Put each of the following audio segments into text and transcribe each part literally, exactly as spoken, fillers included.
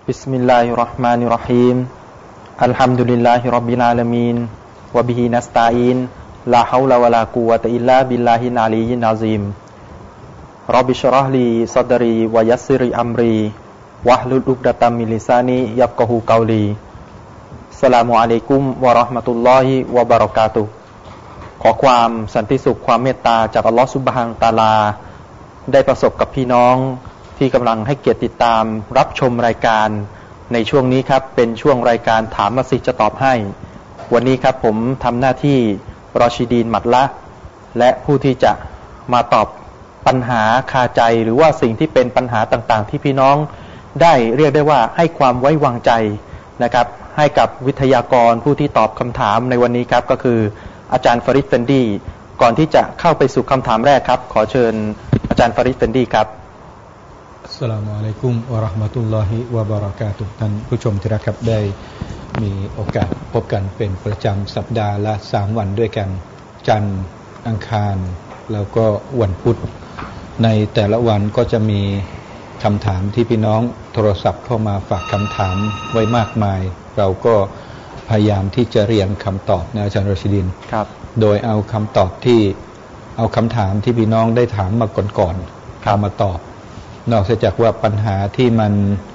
บิสมิลลาฮิรเราะห์มานิรเราะฮีมอัลฮัมดุลิลลาฮิร็อบบิลอาลามีนวะบิฮินัสตะอีนลาฮาวลาวะลากุวะตะอิลลาบิลลาฮิลอาลียิลอาซีมร็อบบิชเราะห์ลีซัดรีวะยัสซิริอัมรีวะฮลุล อุกดะตัมมินลิซานียัฟกะฮูกอลีอัสสลามุอะลัยกุมวะเราะห์มะตุลลอฮิวะบะเราะกาตุฮ์ขอความสันติสุขความเมตตาจากอัลเลาะห์ซุบฮานะฮูวะตะอาลาได้ประสบกับพี่น้องที่กำลังให้เกียรติติดตามรับชมรายการในช่วงนี้ครับเป็นช่วงรายการถามมัสยิดจะตอบให้วันนี้ครับผมทำหน้าที่รอชิดีนหมัดละและผู้ที่จะมาตอบปัญหาคาใจหรือว่าสิ่งที่เป็นปัญหาต่างๆที่พี่น้องได้เรียกได้ว่าให้ความไว้วางใจนะครับให้กับวิทยากรผู้ที่ตอบคำถามในวันนี้ครับก็คืออาจารย์ฟาริด เฟนดีก่อนที่จะเข้าไปสู่คำถามแรกครับขอเชิญอาจารย์ฟาริด เฟนดีครับอัสสลามุอะลัยกุมวะเราะห์มะตุลลอฮิวะบะเราะกาตุฮ์ท่านผู้ชมที่รักครับได้มีโอกาสพบกันเป็นประจำสัปดาห์ละสามวันด้วยกันจันทร์อังคารแล้วก็วันพุธในแต่ละวันก็จะมีคำถามที่พี่น้องโทรศัพท์เข้ามาฝากคำถามไว้มากมายเราก็พยายามที่จะเรียงคำตอบนะอาจารย์รอชิดินครับโดยเอาคำตอบที่เอาคำถามที่พี่น้องได้ถามมาก่อนๆเอามาตอบนอกจากว่าปัญหาที่มัน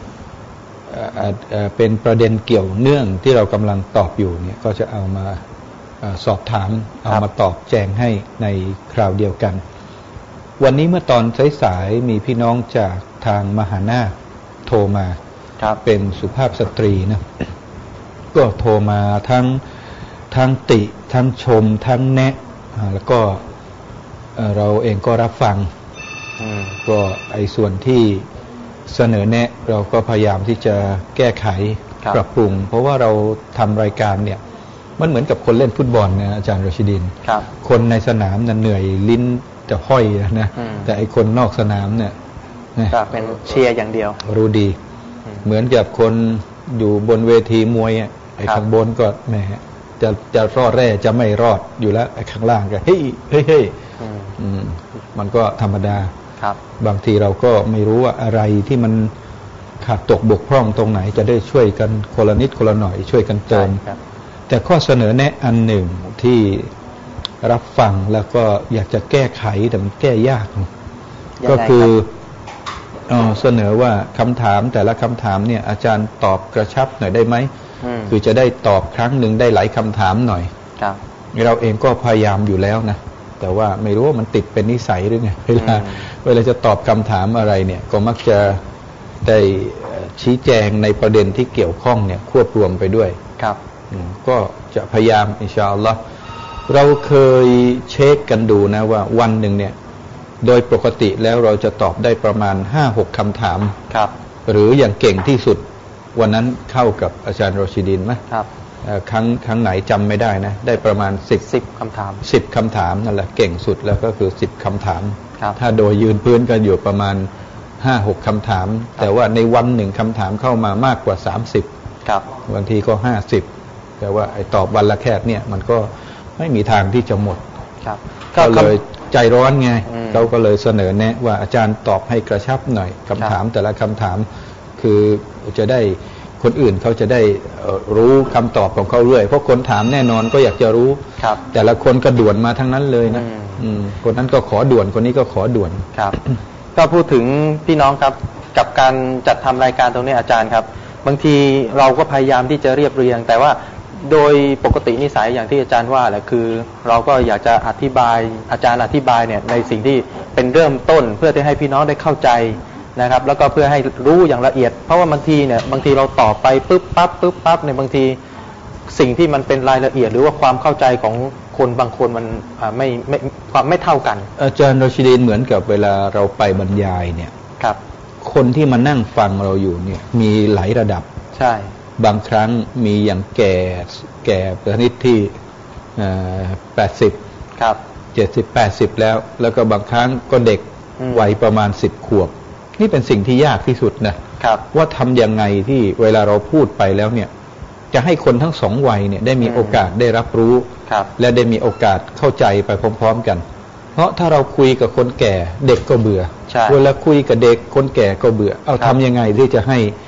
เป็นประเด็นเกี่ยวเนื่องที่เรากำลังตอบอยู่เนี่ยก็จะเอามาสอบถามเอามาตอบแจงให้ในคราวเดียวกันวันนี้เมื่อตอนสายๆมีพี่น้องจากทางมหานาคโทรมาเป็นสุภาพสตรีนะก็โทรมาทั้งทั้งติทั้งชมทั้งแนะแล้วก็เราเองก็รับฟังก็ไอ้ส่วนที่เสนอแนะเราก็พยายามที่จะแก้ไขปรับปรุงเพราะว่าเราทำรายการเนี่ยมันเหมือนกับคนเล่นฟุตบอลนะอาจารย์รชิดินคนในสนามน่ะเหนื่อยลิ้นจะห้อยนะแต่ไอ้คนนอกสนามเนี่ยก็เป็นเชียร์อย่างเดียวรู้ดีเหมือนกับคนอยู่บนเวทีมวยไอ้ข้างบนก็แหมจะจะรอดแร่จะไม่รอดอยู่แล้วไอ้ข้างล่างก็เฮ้ยเฮ้ยเฮ้ยมันก็ธรรมดาบางทีเราก็ไม่รู้ว่าอะไรที่มันขาดตกบกพร่องตรงไหนจะได้ช่วยกันคนละนิดคนละหน่อยช่วยกันเติมแต่ข้อเสนอแนะอันหนึ่งที่รับฟังแล้วก็อยากจะแก้ไขแต่มันแก้ยากก็คือเสนอว่าคำถามแต่ละคำถามเนี่ยอาจารย์ตอบกระชับหน่อยได้ไหมคือจะได้ตอบครั้งหนึ่งได้หลายคำถามหน่อยเราเองก็พยายามอยู่แล้วนะแต่ว่าไม่รู้ว่ามันติดเป็นนิสัยหรือไงเวลาเวลาจะตอบคำถามอะไรเนี่ยก็มักจะได้ชี้แจงในประเด็นที่เกี่ยวข้องเนี่ยควบรวมไปด้วยครับก็จะพยายามอินชาอัลลอฮ์เราเคยเช็คกันดูนะว่าวันหนึ่งเนี่ยโดยปกติแล้วเราจะตอบได้ประมาณ ห้าหก คำถามครับหรืออย่างเก่งที่สุดวันนั้นเข้ากับอาจารย์รอชิดินไหมครับครั้งครั้งไหนจำไม่ได้นะได้ประมาณสิบ สิบคำถามสิบคำถามนั่นแหละเก่งสุดแล้วก็คือสิบคำถามถ้าโดยยืนพื้นก็อยู่ประมาณ ห้าหก คำถามแต่ว่าในวันหนึ่งคำถามเข้ามามากกว่าสามสิบครับบางทีก็ห้าสิบแต่ว่าไอ้ตอบวันละแค่เนี่ยมันก็ไม่มีทางที่จะหมดครับก็เลยใจร้อนไงเราก็เลยเสนอแนะว่าอาจารย์ตอบให้กระชับหน่อยคำถามแต่ละคำถามคือจะได้คนอื่นเขาจะได้รู้คำตอบของเขาเรื่อยเพราะคนถามแน่นอนก็อยากจะรู้แต่ละคนก็ด่วนมาทั้งนั้นเลยนะคนนั้นก็ขอด่วนคนนี้ก็ขอด่วนครับก็พูดถึงพี่น้องครับกับการจัดทำรายการตรงนี้อาจารย์ครับบางทีเราก็พยายามที่จะเรียบเรียงแต่ว่าโดยปกตินิสัยอย่างที่อาจารย์ว่าแหละคือเราก็อยากจะอธิบายอาจารย์อธิบายเนี่ยในสิ่งที่เป็นเริ่มต้นเพื่อที่ให้พี่น้องได้เข้าใจนะครับแล้วก็เพื่อให้รู้อย่างละเอียดเพราะว่าบางทีเนี่ยบางทีเราตอบไปปึ๊บปั๊บปึ๊บปั๊บในบางทีสิ่งที่มันเป็นรายละเอียดหรือว่าความเข้าใจของคนบางคนมันไม่ไม่ความไม่เท่ากันอาจารย์รอชิดีนเหมือนกับเวลาเราไปบรรยายเนี่ยครับคนที่มานั่งฟังเราอยู่เนี่ยมีหลายระดับใช่บางครั้งมีอย่างแก่แก่ประนิดที่แปดสิบครับเจ็ดสิบแปดสิบแล้วแล้วก็บางครั้งก็เด็กวัยประมาณสิบขวบนี่เป็นสิ่งที่ยากที่สุดนะครับว่าทำยังไงที่เวลาเราพูดไปแล้วเนี่ยจะให้คนทั้งสองวัยเนี่ยได้มีโอกาสได้รับรู้และได้มีโอกาสเข้าใจไปพร้อมๆกันเพราะถ้าเราคุยกับคนแก่เด็กก็เบื่อเวลาคุยกับเด็กคนแก่ก็เบื่อเอาทำยังไงที่จะให้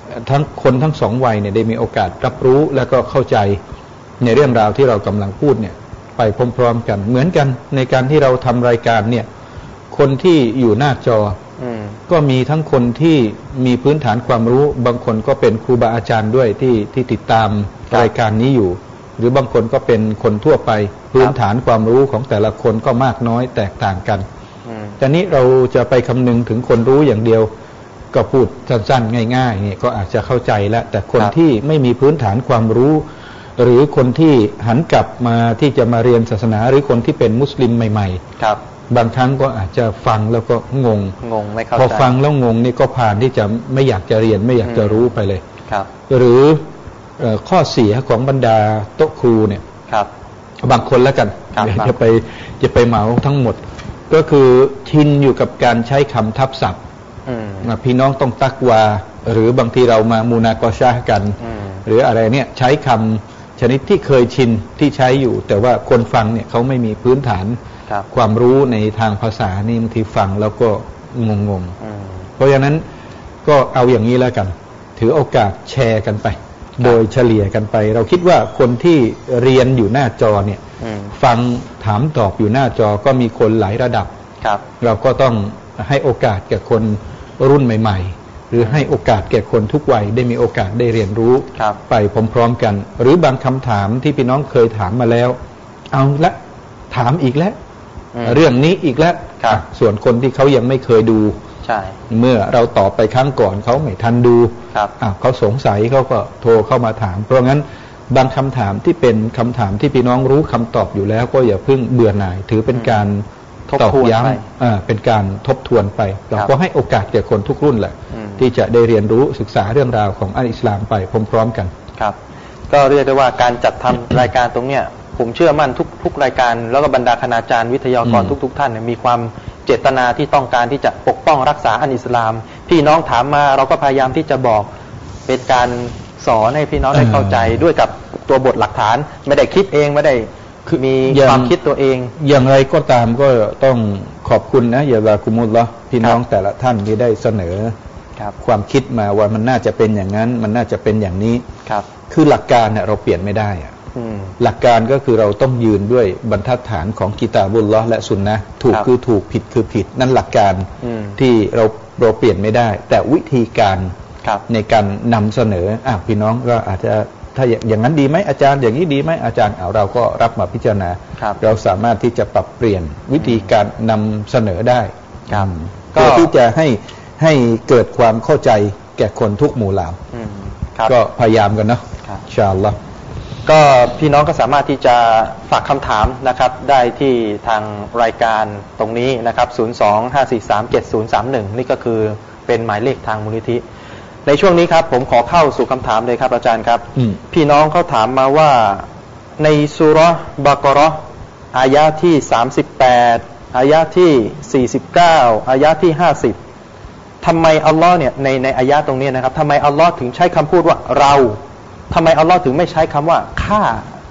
ทั้งคนทั้งสองวัยเนี่ยได้มีโอกาสรับรู้แล้วก็เข้าใจในเรื่องราวที่เรากำลังพูดเนี่ยไปพร้อมๆกันเหมือนกันในการที่เราทำรายการเนี่ยคนที่อยู่หน้าจอก็มีทั้งคนที่มีพื้นฐานความรู้บางคนก็เป็นครูบาอาจารย์ด้วยที่ที่ติดตามรายการนี้อยู่หรือบางคนก็เป็นคนทั่วไปพื้นฐานความรู้ของแต่ละคนก็มากน้อยแตกต่างกันแต่นี้เราจะไปคำนึงถึงคนรู้อย่างเดียวก็พูดสั้นๆง่ายๆนี่ก็อาจจะเข้าใจแล้วแต่คนที่ไม่มีพื้นฐานความรู้หรือคนที่หันกลับมาที่จะมาเรียนศาสนาหรือคนที่เป็นมุสลิมใหม่ๆครับบางครั้งก็อาจจะฟังแล้วก็งงงงไม่เข้าใจพอฟังแล้วงงนี่ก็ผ่านที่จะไม่อยากจะเรียนไม่อยากจะรู้ไปเลยครับหรือข้อเสียของบรรดาโต๊ะครูเนี่ยครับบางคนแล้วกันจะไปจะไปเหมาทั้งหมดก็คือชินอยู่กับการใช้คำทับศัพท์พี่น้องต้องตักวาหรือบางทีเรามามูนากอชากันหรืออะไรเนี่ยใช้คำชนิดที่เคยชินที่ใช้อยู่แต่ว่าคนฟังเนี่ยเขาไม่มีพื้นฐานความรู้ในทางภาษานี่บางทีฟังแล้วก็งงๆเพราะฉะนั้นก็เอาอย่างนี้แล้วกันถือโอกาสแชร์กันไปโดยเฉลี่ยกันไปเราคิดว่าคนที่เรียนอยู่หน้าจอเนี่ยฟังถามตอบอยู่หน้าจอก็มีคนหลายระดับเราก็ต้องให้โอกาสแก่คนรุ่นใหม่ๆหรือให้โอกาสแก่คนทุกวัยได้มีโอกาสได้เรียนรู้ไปพร้อมๆกันหรือบางคำถามที่พี่น้องเคยถามมาแล้วเอาละถามอีกแล้วเรื่องนี้อีกแล้วส่วนคนที่เขายังไม่เคยดูเมื่อเราตอบไปครั้งก่อนเขาไม่ทันดูเขาสงสัยเขาก็โทรเข้ามาถามเพราะงั้นบางคำถามที่เป็นคำถามที่พี่น้องรู้คำตอบอยู่แล้วก็อย่าเพิ่งเบื่อหน่ายถือเป็นการตอกย้ำเป็นการทบทวนไปเราก็ให้โอกาสแก่คนทุกรุ่นแหละที่จะได้เรียนรู้ศึกษาเรื่องราวของอัลอิสลามไปพร้อมๆกันครับก็เรียกได้ว่าการจัดทำรายการตรงเนี้ยผมเชื่อมั่นทุกทุกรายการแล้วก็บรรดาคณาจารย์วิทยากรทุกๆท่านเนี่ยมีความเจตนาที่ต้องการที่จะปกป้องรักษาอัลอิสลามพี่น้องถามมาเราก็พยายามที่จะบอกเป็นการสอนให้พี่น้องได้เข้าใจด้วยกับตัวบทหลักฐานไม่ได้คิดเองไม่ได้มีความคิดตัวเองอย่างไรก็ตามก็ต้องขอบคุณนะอย่าลากุมุลละพี่น้องแต่ละท่านที่ได้เสนอความคิดมาว่ามันน่าจะเป็นอย่างนั้นมันน่าจะเป็นอย่างนี้ครับคือหลักการเนี่ยเราเปลี่ยนไม่ได้อะหลักการก็คือเราต้องยืนด้วยบรรทัดฐานของกิตาบุลลอฮ์และสุนนะห์ถูกคือถูกผิดคือผิดนั่นหลักการที่เราเราเปลี่ยนไม่ได้แต่วิธีการในการนำเสนออ่ะพี่น้องก็อาจจะถ้าอย่างนั้นดีไหมอาจารย์อย่างนี้ดีไหมอาจารย์เอาเราก็รับมาพิจารณาเราสามารถที่จะปรับเปลี่ยนวิธีการนำเสนอได้เพื่อที่จะให้ให้เกิดความเข้าใจแก่คนทุกหมู่เหล่าก็พยายามกันเนาะอินชาอัลลอฮ์ก็พี่น้องก็สามารถที่จะฝากคำถามนะครับได้ที่ทางรายการตรงนี้นะครับศูนย์ สอง ห้า สี่ สาม เจ็ด ศูนย์ สาม หนึ่งนี่ก็คือเป็นหมายเลขทางมูลนิธิในช่วงนี้ครับผมขอเข้าสู่คำถามเลยครับอาจารย์ครับพี่น้องเขาถามมาว่าในซูเราะห์บะเกาะเราะห์อายะห์ที่สามสิบแปดอายะห์ที่สี่สิบเก้าอายะห์ที่ห้าสิบทำไมอัลลอฮ์เนี่ยในในอายะห์ตรงนี้นะครับทำไมอัลลอฮ์ถึงใช้คำพูดว่าเราทำไมอัลลอฮ์ถึงไม่ใช้คำว่าข้า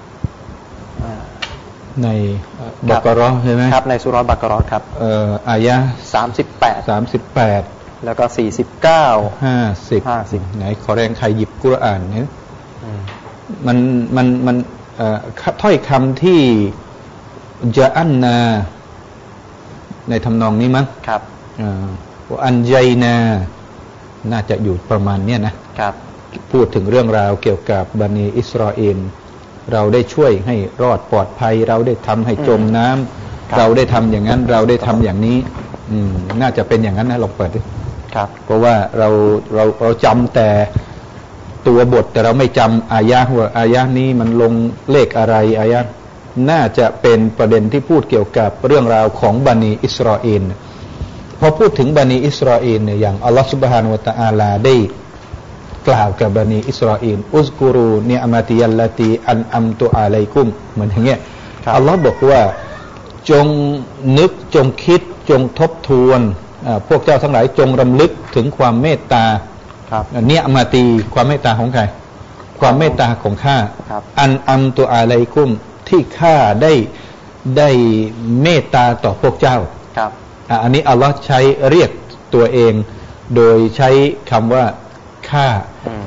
ในบะเกาะเราะห์ใช่ไหมครับในซูเราะห์บะเกาะเราะห์ครับเอ่ออายะห์สามสิบแปดสามสิบแปดแล้วก็สี่สิบเก้าห้าสิบ ห้าสิบไหนขอแรงใครหยิบกุรอานเนี่ยมันมันมันเอ่อถ้อยคำที่จะอันนาในทำนองนี้มั้งครับอ่าอันใจนาน่าจะอยู่ประมาณเนี้ยนะครับพูดถึงเรื่องราวเกี่ยวกับบันิอิสราเอลเราได้ช่วยให้รอดปลอดภัยเราได้ทำให้จมน้ำเราได้ทำอย่างนั้นเราได้ทำอย่างนี้อืมน่าจะเป็นอย่างนั้นนะลองเปิดดิครับเพราะว่าเราเราเราจำแต่ตัวบทแต่เราไม่จำอายะห์ว่าอายะห์นี้มันลงเลขอะไรอายะห์น่าจะเป็นประเด็นที่พูดเกี่ยวกับเรื่องราวของบันิอิสราเอลพอพูดถึงบันิอิสราเอลเนี่ยอย่างอัลลอฮฺซุบฮานะฮูวะตะอาลาได้กล่าวกับบันิอิสราเอลอุซกุรูนิอ์มะติยัลลตีอันอัมตุอะลัยกุมเหมือนอย่างเงี้ยอัลลอฮฺบอกว่าจงนึกจงคิดจงทบทวนพวกเจ้าทั้งหลายจงรำลึกถึงความเมตตาเนี่ยมาตีความเมตตาของใครความเมตตาของข้าอันอัมตุอะลัยกุมที่ข้าได้ได้เมตตาต่อพวกเจ้าอันนี้อัลลอฮ์ใช้เรียกตัวเองโดยใช้คำว่าข้า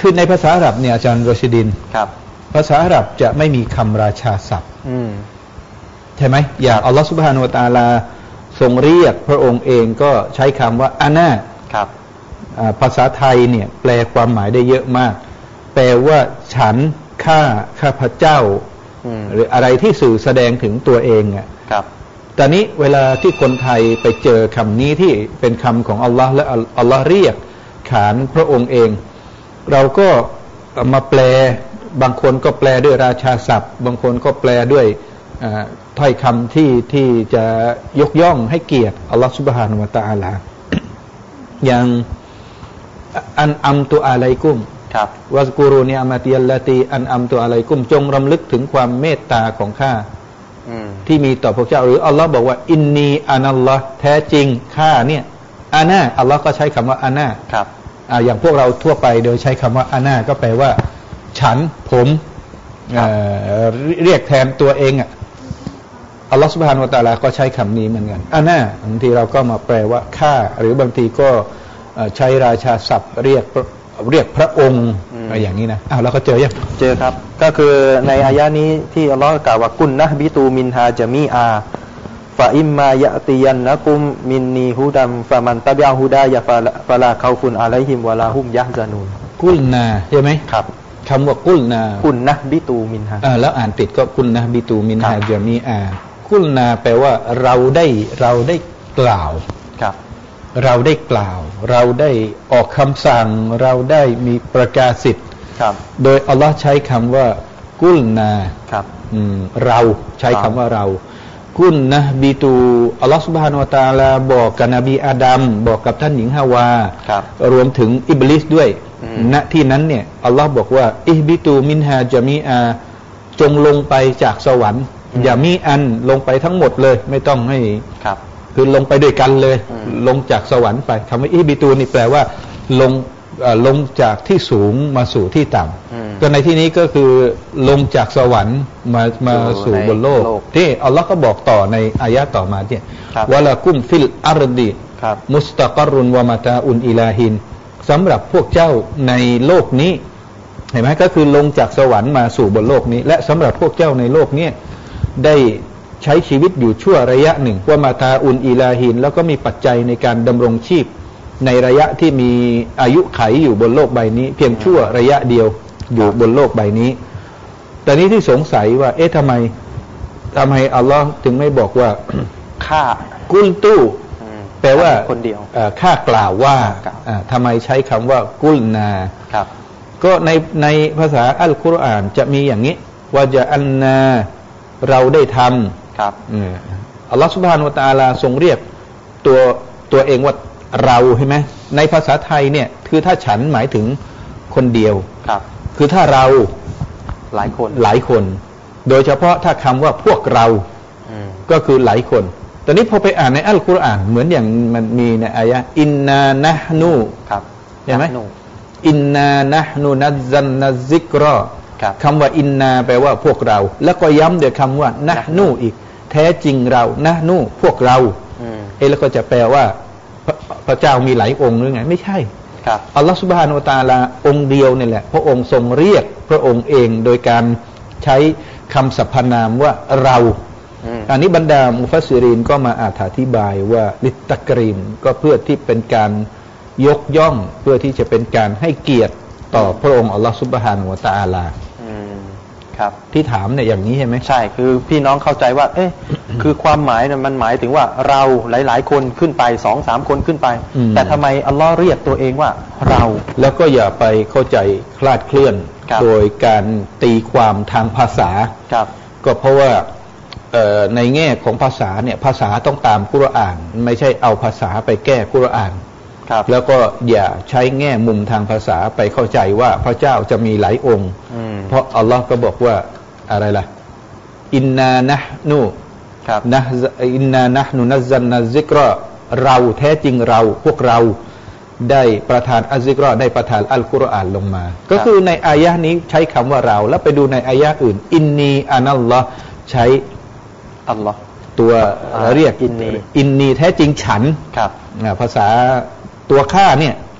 คือในภาษาอาหรับเนี่ยอาจารย์โรชิดินครับภาษาอาหรับจะไม่มีคำราชาศัพท์ใช่ไหมอย่างอัลลอฮฺซุบฮานะฮูวะตะอาลาทรงเรียกพระองค์เองก็ใช้คำว่าอานาครับภาษาไทยเนี่ยแปลความหมายได้เยอะมากแปลว่าฉันข้าข้าพเจ้าหรืออะไรที่สื่อแสดงถึงตัวเองอ่ะครับตอนนี้เวลาที่คนไทยไปเจอคำนี้ที่เป็นคำของอัลลอฮ์และอัลลอฮ์เรียกขานพระองค์เองเราก็มาแปลบางคนก็แปลด้วยราชาศัพท์บางคนก็แปลด้วยถ้อยคำที่ที่จะยกย่องให้เกียรติอัลลอฮ์ซุบฮานะฮูวะตะอาลาอย่างอันอัมตุอะลัยกุมครับวะซกุรูนิอะมะติยัลลตีอันอัมตุอะลัยกุมจงรำลึกถึงความเมตตาของข้าที่มีต่อพวกเจ้าหรืออัลลอฮ์บอกว่าอินนีอานัลลอฮ์แท้จริงข้าเนี่ยอานาอัลลอฮ์ก็ใช้คำว่าอานาครับอ่าอย่างพวกเราทั่วไปโดยใช้คำว่าอานาก็แปลว่าฉันผมเอ่อเรียกแทนตัวเองอ่ะอัลลอฮ์ซุบฮานะฮูวะตะอาลาก็ใช้คำนี้เหมือนกันอานาบางทีเราก็มาแปลว่าข้าหรือบางทีก็ใช้ราชาศัพท์เรียกเรียกพระองค์อะไรอย่างนี้นะอ้าวแล้วก็เจอยังเจอครับก็คือในอายะนี้ที่อัลลอฮ์กล่าวว่ากุนนะบิตูมินฮาจามีอาฟะอิมมายะติยันนะกุมมินนีฮูดัมฟะมันตะบิอะฮูดายะฟะลาคอฟุนอะลัยฮิมวะลาฮุมยะฮซานูนกุลนาใช่ไหมครับคำว่ากุลนากุนนะบิตูมินฮาอ่าแล้วอ่านติดก็กุลนะบิตูมินฮาจามีอากุลนาแปลว่าเราได้เราได้กล่าวครับเราได้กล่าวเราได้ออกคำสั่งเราได้มีประกาศสิทธิ์โดยอัลลอฮ์ใช้คำว่ากุลนาครับเราใช้คำว่าเรากุลนะบิตูอัลลอฮ์ سبحانه และ تعالى บอกกับนบีอาดัมบอกกับท่านหญิงฮาวารวมถึงอิบลิสด้วยณที่นั้นเนี่ยอัลลอฮ์บอกว่าอิฮบิตูมินฮาจามีอาจงลงไปจากสวรรค์อย่ามีอันลงไปทั้งหมดเลยไม่ต้องให้ครับคือลงไปด้วยกันเลยลงจากสวรรค์ไปคำว่าอิบิตูนี่แปลว่าลงลงจากที่สูงมาสู่ที่ต่ำก็ในที่นี้ก็คือลงจากสวรรค์มามาสู่บนโลกที่อัลลอฮ์ก็บอกต่อในอายะต่อมาเนี่ยวะลากุมฟิลอาร์ดีมุสตะกรรุนวะมะตาอุนอิลาฮินสำหรับพวกเจ้าในโลกนี้เห็นไหมก็คือลงจากสวรรค์มาสู่บนโลกนี้และสำหรับพวกเจ้าในโลกนี้ได้ใช้ชีวิตอยู่ชั่วระยะหนึ่งว่ามาตาอุนอีลาฮินแล้วก็มีปัจจัยในการดำรงชีพในระยะที่มีอายุไขอยู่บนโลกใบนี้เพียงชั่วระยะเดียวอยู่บนโลกใบนี้แต่นี้ที่สงสัยว่าเอ๊ะทำไมทำไมอัลลอฮ์ถึงไม่บอกว่าข้ากุลตู้แปลว่าคนเดียวข้ากล่าวว่าทำไมใช้คำว่ากุลนาครับก็ในในภาษาอัลกุรอานจะมีอย่างนี้ว่าจะอันนาเราได้ทำครับอัลลอฮฺซุบฮานะฮูวะตะอาลาทรงเรียกตัวตัวเองว่าเราใช่ไหมในภาษาไทยเนี่ยคือถ้าฉันหมายถึงคนเดียวครับคือถ้าเราหลายคนหลายคนโดยเฉพาะถ้าคำว่าพวกเราก็คือหลายคนตอนนี้พอไปอ่านในอัลกุรอานเหมือนอย่างมันมีในอายะอินนานะฮนูครับใช่ไหมอินนานะฮนูนัซซันนัซิกรอคำว่าอินนาแปลว่าพวกเราแล้วก็ย้ำด้วยคำว่านะฮนูอีกแท้จริงเรานะนูพวกเราเอแล้วก็จะแปลว่าพระเจ้ามีหลายองค์หรือไงไม่ใช่อัลลอฮฺซุบฮานะฮูวะตะอาลาองค์เดียวนี่แหละพระองค์ทรงเรียกพระองค์เองโดยการใช้คำสรรพนามว่าเราอันนี้บรรดามุฟัสซิรินก็มาอธิบายว่าลิตตักรีมก็เพื่อที่เป็นการยกย่องเพื่อที่จะเป็นการให้เกียรติต่อพระองค์อัลลอฮฺซุบฮานะฮูวะตะอาลาครับที่ถามเนี่ยอย่างนี้ใช่ไหมใช่คือพี่น้องเข้าใจว่าเอ๊ะคือความหมายเนี่ยมันหมายถึงว่าเราหลายๆคนขึ้นไปสองสามคนขึ้นไปแต่ทำไมอัลลอฮ์เรียกตัวเองว่าเราแล้วก็อย่าไปเข้าใจคลาดเคลื่อนโดยการตีความทางภาษาครับก็เพราะว่าในแง่ของภาษาเนี่ยภาษาต้องตามกุรอานไม่ใช่เอาภาษาไปแก้กุรอานแล้วก็อย่าใช้แง่มุมทางภาษาไปเข้าใจว่าพระเจ้าจะมีหลายองค์เพราะอัลลอฮ์ก็บอกว่าอะไรล่ะอินนานะนูนะอินนานะนูนัซซันนัซิกรอเราแท้จริงเราพวกเราได้ประทานอัซซิกรอได้ประทานอัลกุรอานลงมาก็คือในอายะนี้ใช้คำว่าเราแล้วไปดูในอายะอื่นอินนีอานัลลอฮ์ใช้อัลลอฮ์ตัวเรียกอินนีอินนีแท้จริงฉันครับภาษาตัวข้าเนี่ย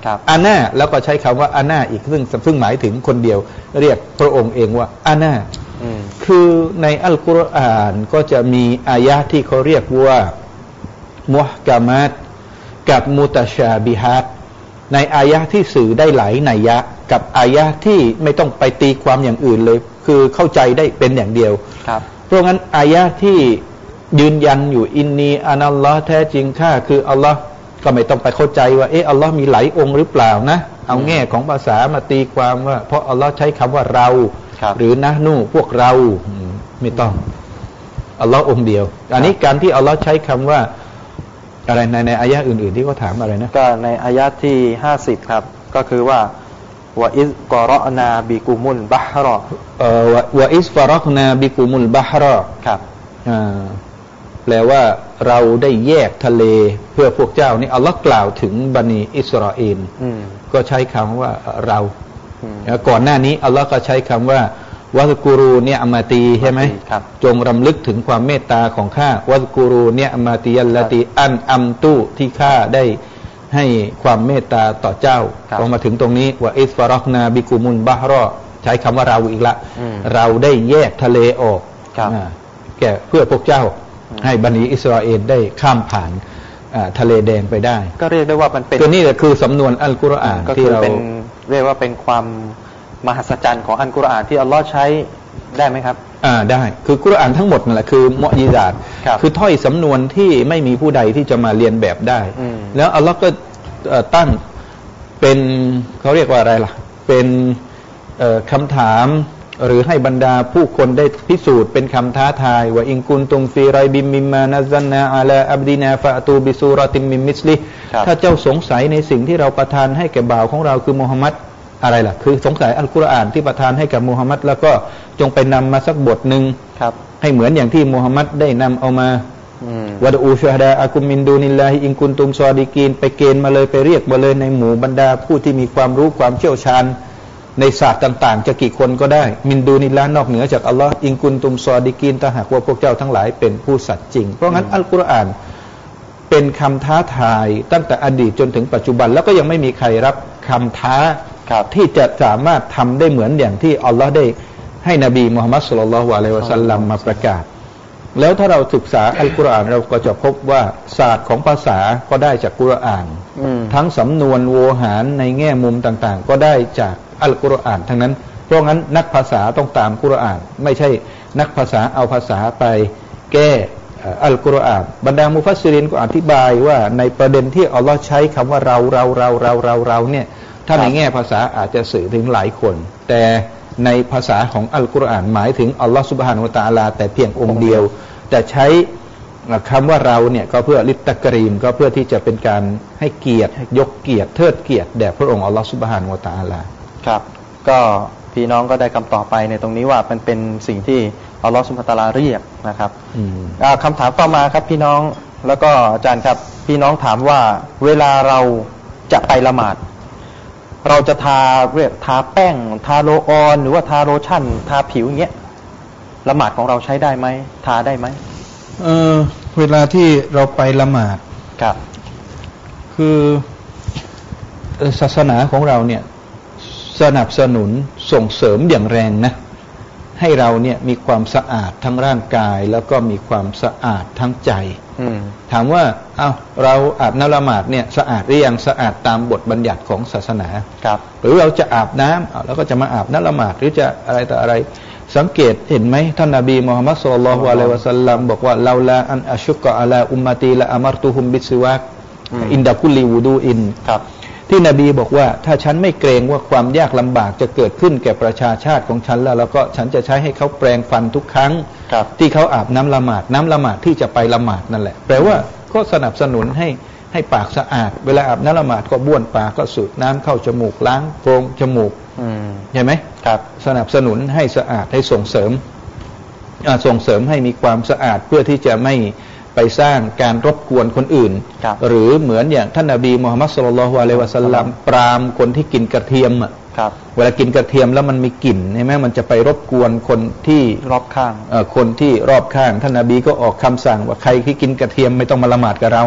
อาน่าแล้วก็ใช้คำว่าอาน่าอีกซึ่งซึ่งหมายถึงคนเดียวเรียกพระองค์เองว่าอาน่าคือในอัลกุรอานก็จะมีอายะห์ที่เขาเรียกว่ามุฮกามัตกับมุตชาบิฮัตในอายะห์ที่สื่อได้หลายนัยยะกับอายะห์ที่ไม่ต้องไปตีความอย่างอื่นเลยคือเข้าใจได้เป็นอย่างเดียวเพราะงั้นอายะห์ที่ยืนยันอยู่อินนีอานัลลอฮ์แท้จริงข้าคืออัลลอฮ์ก็ไม่ต้องไปเข้าใจว่าเอออัลลอฮ์มีหลายองค์หรือเปล่านะเอาแง่ของภาษามาตีความว่าเพราะอัลลอฮ์ใช้คำว่าเราหรือนะนูพวกเราไม่ต้องอัลลอฮ์องค์เดียวอันนี้การที่อัลลอฮ์ใช้คำว่าอะไรในในอายะห์อื่นๆที่เขาถามอะไรนะก็ในอายะห์ที่ห้าสิบครับก็คือว่าวะอิซกอรอนาบิกุมุลบะฮรอเอ่อวะอิซฟารอกนาบิกุมุลบะฮรอครับอ่าแปลว่าเราได้แยกทะเลเพื่อพวกเจ้านี่อัลลอฮ์กล่าวถึงบันิอิสราเอลก็ใช้คำว่าเราก่อนหน้านี้อัลลอฮ์ก็ใช้คำว่าวะซกุรูเนียอมาตีใช่ไหมจงรำลึกถึงความเมตตาของข้าวะซกุรูเนียอมาตียัลลตีอันอัมตุที่ข้าได้ให้ความเมตตาต่อเจ้าพอมาถึงตรงนี้ว่าอิสฟารอกนาบิกุมุลบะฮรอใช้คำว่าเราอีกละเราได้แยกทะเลออกแก่เพื่อพวกเจ้าให้บันิอิสราเอลได้ข้ามผ่านทะเลแดงไปได้ก็เรียกได้ว่ามันเป็นตัวนี้แหละคือสำนวนอัลกุรอานที่เราเรียกว่าเป็นความมหัศจรรย์ของอัลกุรอานที่อัลลอฮ์ใช้ได้ไหมครับอ่าได้คือกุรอานทั้งหมดนั่นแหละคือมุอ์ญิซาตคือถ้อยสำนวนที่ไม่มีผู้ใดที่จะมาเรียนแบบได้แล้วอัลลอฮ์ก็ตั้งเป็นเขาเรียกว่าอะไรล่ะเป็นคำถามหรือให้บรรดาผู้คนได้พิสูจน์เป็นคำท้าทายว่าอิงกุนตุมฟีไรบิมมิมมานัซซันนาอะลาอับดินาฟะอตูบิซูเราะติมมินมิสลิถ้าเจ้าสงสัยในสิ่งที่เราประทานให้แก่บ่าวของเราคือมุฮัมมัดอะไรล่ะคือสงสัยอัลกุรอานที่ประทานให้กับมุฮัมมัดแล้วก็จงไปนำมาสักบทหนึ่งให้เหมือนอย่างที่มุฮัมมัดได้นำเอามาวะดอูชุฮดาอะกุมมินดูนิลลาฮิอิงกุนตุมซอดิกีนไปเกณฑ์มาเลยไปเรียกมาเลยในหมู่บรรดาผู้ที่มีความรู้ความเชี่ยวชาญในศาสตร์ต่างๆจะกี่คนก็ได้มินดูนิลลาห์นอกเหนือจากอัลลอฮ์อิงกุนตุมซอดิกีนถ้าหากว่าพวกเจ้าทั้งหลายเป็นผู้สัตย์จริงเพราะงั้นอัลกุรอานเป็นคำท้าทายตั้งแต่อดีตจนถึงปัจจุบันแล้วก็ยังไม่มีใครรับคำท้าที่จะสามารถทำได้เหมือนอย่างที่อัลลอฮ์ได้ให้นบีมุฮัมมัดศ็อลลัลลอฮุอะลัยฮิวะซัลลัมมาประกาศแล้วถ้าเราศึกษาอัลกุรอานเราก็จะพบว่าศาสตร์ของภาษาก็ได้จากกุรอานทั้งสำนวนโวหารในแง่มุมต่างๆก็ได้จากอัลกุรอานทั้งนั้นเพราะงั้นนักภาษาต้องตามกุรอานไม่ใช่นักภาษาเอาภาษาไปแก้อัลกุรอานบรรดามุฟัสซิรินก็อธิบายว่าในประเด็นที่อัลลอฮ์ใช้คำว่าเราเราเราเราเราเราเนี่ยถ้าในแง่ภาษาอาจจะสื่อถึงหลายคนแต่ในภาษาของอัลกุรอานหมายถึงอัลลอฮ์ซุบฮานะฮูวะตะอาลาแต่เพียงองค์เดียวแต่ใช้คำว่าเราเนี่ยก็เพื่อลิตตะกรีมก็เพื่อที่จะเป็นการให้เกียรติยกเกียรติเทิดเกียรติแด่พระองค์อัลลอฮ์ซุบฮานะฮูวะตะอาลาครับก็พี่น้องก็ได้คำตอบไปในตรงนี้ว่ามันเป็นสิ่งที่อัลลอฮฺซุบฮานะฮูวะตะอาลาเรียกนะครับคำถามต่อมาครับพี่น้องแล้วก็อาจารย์ครับพี่น้องถามว่าเวลาเราจะไปละหมาดเราจะทาเรียกทาแป้งทาโลออนหรือว่าทาโลชั่นทาผิวอย่างเงี้ยละหมาดของเราใช้ได้ไหมทาได้ไหมเออเวลาที่เราไปละหมาดครับคือศาสนาของเราเนี่ยสนับสนุนส่งเสริมอย่างแรงนะให้เราเนี่ยมีความสะอาดทั้งร่างกายแล้วก็มีความสะอาดทั้งใจถามว่าเอาเราอาบน้ำละหมาดเนี่ยสะอาดหรือยังสะอาดตามบทบัญญัติของศาสนาครับหรือเราจะอาบน้ำแล้วก็จะมาอาบน้ำละหมาดหรือจะอะไรต่ออะไรสังเกตเห็นไหมท่านนบีมุฮัมมัดศ็อลลัลลอฮุอะลัยฮิวะซัลลัมบอกว่าลาลาอันอัชุกกะอะลาอุมมะตีละอะมัรตุฮุมบิสซิวากอินดะกุลิวูดูอินครับที่นบีบอกว่าถ้าฉันไม่เกรงว่าความยากลำบากจะเกิดขึ้นแก่ประชาชาติของฉันแล้วแล้วก็ฉันจะใช้ให้เขาแปรงฟันทุกครั้งที่เขาอาบน้ำละหมาดน้ำละหมาดที่จะไปละหมาดนั่นแหละแปลว่าก็สนับสนุนให้ให้ปากสะอาดเวลาอาบน้ำละหมาดก็บ้วนปากก็สูดน้ำเข้าจมูกล้างโพรงจมูกเห็นไหมครับสนับสนุนให้สะอาดให้ส่งเสริมส่งเสริมให้มีความสะอาดเพื่อที่จะไม่ไปสร้างการรบกวนคนอื่นหรือเหมือนอย่างท่านนบีมุฮัมมัดศ็อลลัลลอฮุอะลัยฮิวะซัลลัมปรามคนที่กินกระเทียมอ่ะเวลากินกระเทียมแล้วมันมีกลิ่นใช่ไหมมันจะไปรบกวนคนที่รอบข้างเอ่อคนที่รอบข้างท่านนบีก็ออกคำสั่งว่าใครที่กินกระเทียมไม่ต้องมาละหมาดกับเรานะ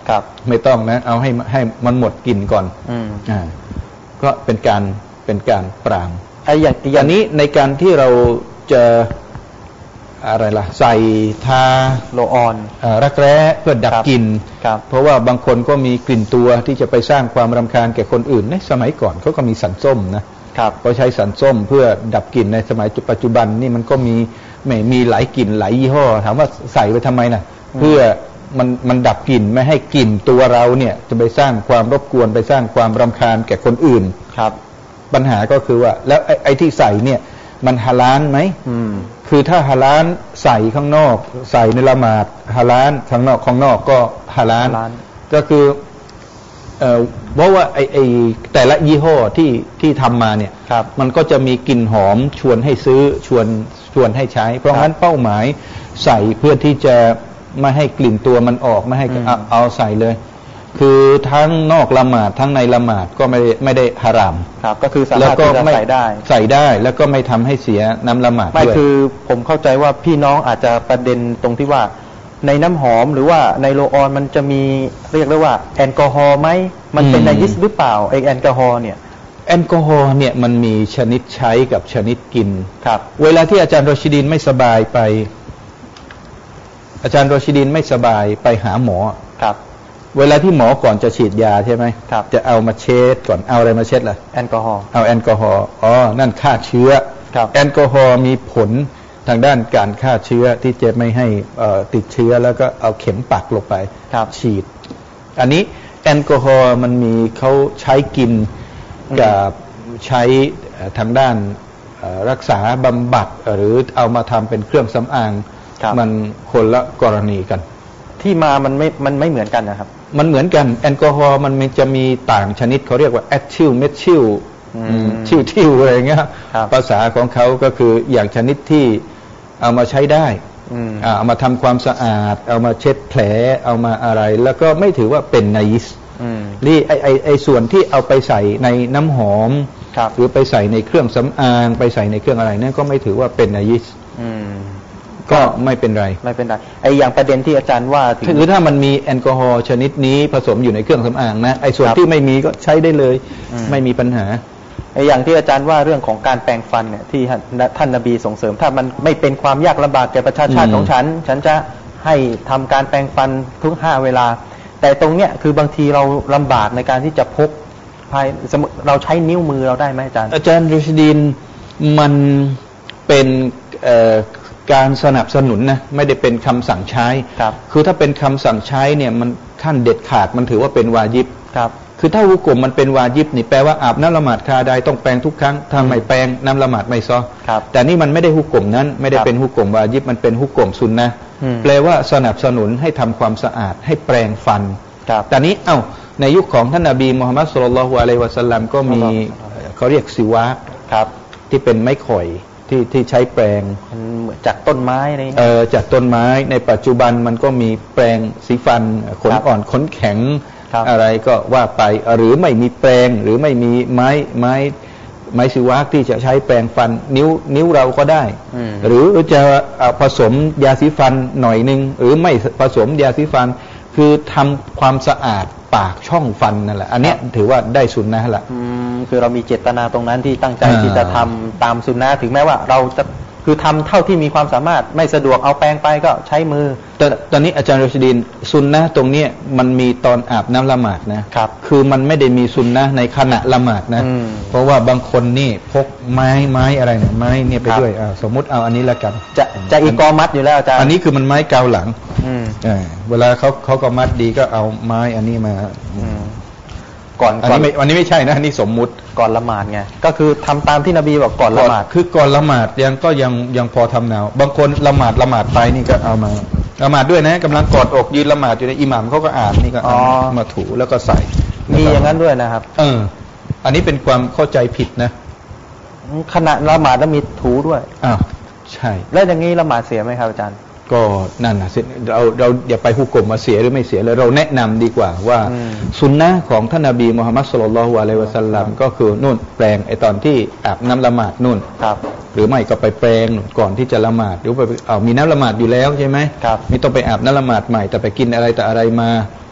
ครับไม่ต้องนะเอาให้ให้มันหมดกลิ่นก่อนอืมอ่าก็เป็นการเป็นการปรามไอ้อย่างอย่างนี้ในการที่เราจะอะไรล่ะใส่ทาโลออนรักแร้เพื่อดับกลิ่นเพราะว่าบางคนก็มีกลิ่นตัวที่จะไปสร้างความรำคาญแก่คนอื่นในสมัยก่อนเขาก็มีสันส้มนะครับเขาใช้สันส้มเพื่อดับกลิ่นในสมัยปัจจุบันนี่มันก็มีไม่มีหลายกลิ่นหลายยี่ห้อถามว่าใส่ไปทำไมนะเพื่อมันมันดับกลิ่นไม่ให้กลิ่นตัวเราเนี่ยจะไปสร้างความรบกวนไปสร้างความรำคาญแก่คนอื่นครับปัญหาก็คือว่าแล้วไอ้ไอ้ที่ใส่เนี่ยมันฮาลาลไหมคือถ้าฮาลาลใส่ข้างนอกใส่ในละหมาดฮาลาลข้างนอกข้างนอกก็ฮาลาลก็คือเอ่อเพราะว่าไอ้ไอ้แต่ละยี่ห้อที่ที่ทำมาเนี่ยมันก็จะมีกลิ่นหอมชวนให้ซื้อชวนชวนให้ใช้เพราะงั้นเป้าหมายใส่เพื่อที่จะไม่ให้กลิ่นตัวมันออกไม่ให้เอาเอาใส่เลยคือทั้งนอกละหมาดทั้งในละหมาดก็ไม่ไม่ได้ฮารามครับก็คือสามารถที่จะใส่ได้ใส่ได้แล้วก็ไม่ทำให้เสียน้ำละหมาดไม่คือผมเข้าใจว่าพี่น้องอาจจะประเด็นตรงที่ว่าในน้ำหอมหรือว่าในโลออนมันจะมีเรียกได้ว่าแอลกอฮอล์ไหมมันเป็นไนยิสหรือเปล่าไอแอลกอฮอล์เนี่ยแอลกอฮอล์เนี่ยมันมีชนิดใช้กับชนิดกินครับเวลาที่อาจารย์รอชิดีนไม่สบายไปอาจารย์รอชิดีนไม่สบายไปหาหมอครับเวลาที่หมอก่อนจะฉีดยาใช่ไหมครับจะเอามาเช็ดก่อนเอาอะไรมาเช็ดล่ะแอลกอฮอล์เอาแอลกอฮอล์อ๋อนั่นฆ่าเชื้อครับแอลกอฮอล์มีผลทางด้านการฆ่าเชื้อที่จะไม่ให้ติดเชื้อแล้วก็เอาเข็มปักลงไปฉีดอันนี้แอลกอฮอล์มันมีเขาใช้กินกับใช้ทางด้านรักษาบำบัดหรือเอามาทำเป็นเครื่องสำอางมันคนละกรณีกันที่มามันไม่มันไม่เหมือนกันนะครับมันเหมือนกันแอลกอฮอล์มันจะมีต่างชนิดเขาเรียกว่าแอททิลเมทิลทิลทิลอะไรเงี้ยภาษาของเขาก็คืออย่างชนิดที่เอามาใช้ได้เอามาทำความสะอาดเอามาเช็ดแผลเอามาอะไรแล้วก็ไม่ถือว่าเป็นไนยิสนี่ไอไอไอส่วนที่เอาไปใส่ในน้ำหอมหรือไปใส่ในเครื่องสำอางไปใส่ในเครื่องอะไรนั่นก็ไม่ถือว่าเป็นไนยิสก็ไม่เป็นไรไม่เป็นไรไออย่างประเด็นที่อาจารย์ว่าถึงคือถ้ามันมีแอลกอฮอล์ชนิดนี้ผสมอยู่ในเครื่องสำอางนะไอส่วนที่ไม่มีก็ใช้ได้เลยไม่มีปัญหาไออย่างที่อาจารย์ว่าเรื่องของการแปรงฟันเนี่ยที่ท่านนบีส่งเสริมถ้ามันไม่เป็นความยากลำบากแก่ประชาชาติของฉันฉันจะให้ทำการแปรงฟันทุกห้าเวลาแต่ตรงเนี้ยคือบางทีเราลำบากในการที่จะพกภายเราใช้นิ้วมือเราได้ไหมอาจารย์อาจารย์รุชดีนมันเป็นการสนับสนุนนะไม่ได้เป็นคำสั่งใช้ครับคือถ้าเป็นคำสั่งใช้เนี่ยมันขั้นเด็ดขาดมันถือว่าเป็นวาญิบครับคือถ้าฮุกมมันเป็นวาญิบนี่แปลว่าอาบน้ำละหมาดคาใดต้องแปรงทุกครั้งถ้าไม่แปรงน้ำละหมาดไม่ซ้อแต่นี่มันไม่ได้ฮุกมนั้นไม่ได้เป็นฮุกมวาญิบมันเป็นฮุกมซุนนะแปลว่าสนับสนุนให้ทำความสะอาดให้แปรงฟันแต่นี้เอ้าในยุคของท่านนบีมุฮัมมัดศ็อลลัลลอฮุอะลัยฮิวะซัลลัมก็มีเขาเรียกซิวากที่เป็นไม้ข่อยที่ที่ใช้แปรงจากต้นไม้อะไรเออจากต้นไม้ในปัจจุบันมันก็มีแปรงสีฟันขนอ่อนขนแข็งอะไรก็ว่าไปหรือไม่มีแปรงหรือไม่มีไม้ไม้ไม้ซิวากที่จะใช้แปรงฟันนิ้วนิ้วเราก็ได้หรือจะผสมยาสีฟันหน่อยนึงหรือไม่ผสมยาสีฟันคือทำความสะอาดปากช่องฟันนั่นแหละอันนี้ถือว่าได้สุนนะห์ละคือเรามีเจตนาตรงนั้นที่ตั้งใจที่จะทำตามสุนนะห์ถึงแม้ว่าเราจะคือทำเท่าที่มีความสามารถไม่สะดวกเอาแปรงไปก็ใช้มือแต่ตอนนี้อาจารย์รชดีนสุนนะห์ตรงนี้มันมีตอนอาบน้ำละหมาดนะครับคือมันไม่ได้มีสุนนะห์ในขณะละหมาดนะเพราะว่าบางคนนี่พกไม้ไม้อะไรเนี่ยไม้เนี่ยไปด้วยสมมุติเอาอันนี้ละกันจะจะอีกอมัดอยู่แล้วอาจารย์อันนี้คือมันไม้เกาหลังเวลาเขาเขาก็มัดดีก็เอาไม้อันนี้มาก่อนอันนี้ไม่อันนี้ไม่ใช่นะนี่สมมุติก่อนละหมาดไงก็คือทำตามที่นบีบอกก่อนละหมาดคือก่อนละหมาดยังก็ยังยังพอทำแนวบางคนละหมาดละหมาดไปนี่ก็เอามาละหมาดด้วยนะกำลังกอดอกยืนละหมาดอยู่ในอิหม่ามเขาก็อ่านนี่ก็เอามาถูแล้วก็ใส่มีอย่างนั้นด้วยนะครับเอออันนี้เป็นความเข้าใจผิดนะขณะละหมาดแล้วมีถูด้วยอ้าวใช่แล้วอย่างนี้ละหมาดเสียไหมครับอาจารย์ก็นั่นนะเราเราอย่าไปหุกมมาเสียหรือไม่เสียเลยเราแนะนำดีกว่าว่าสุนนะของท่านนบีมุฮัมมัดศ็อลลัลลอฮุอะลัยฮิวะซัลลัมก็คือนู่นแปลงไอตอนที่อาบน้ำละหมาดนู่นหรือไม่ก็ไปแปลงก่อนที่จะละหมาดหรือไปเอามีน้ำละหมาดอยู่แล้วใช่ไหมไม่ต้องไปอาบน้ำละหมาดใหม่แต่ไปกินอะไรแต่อะไรมา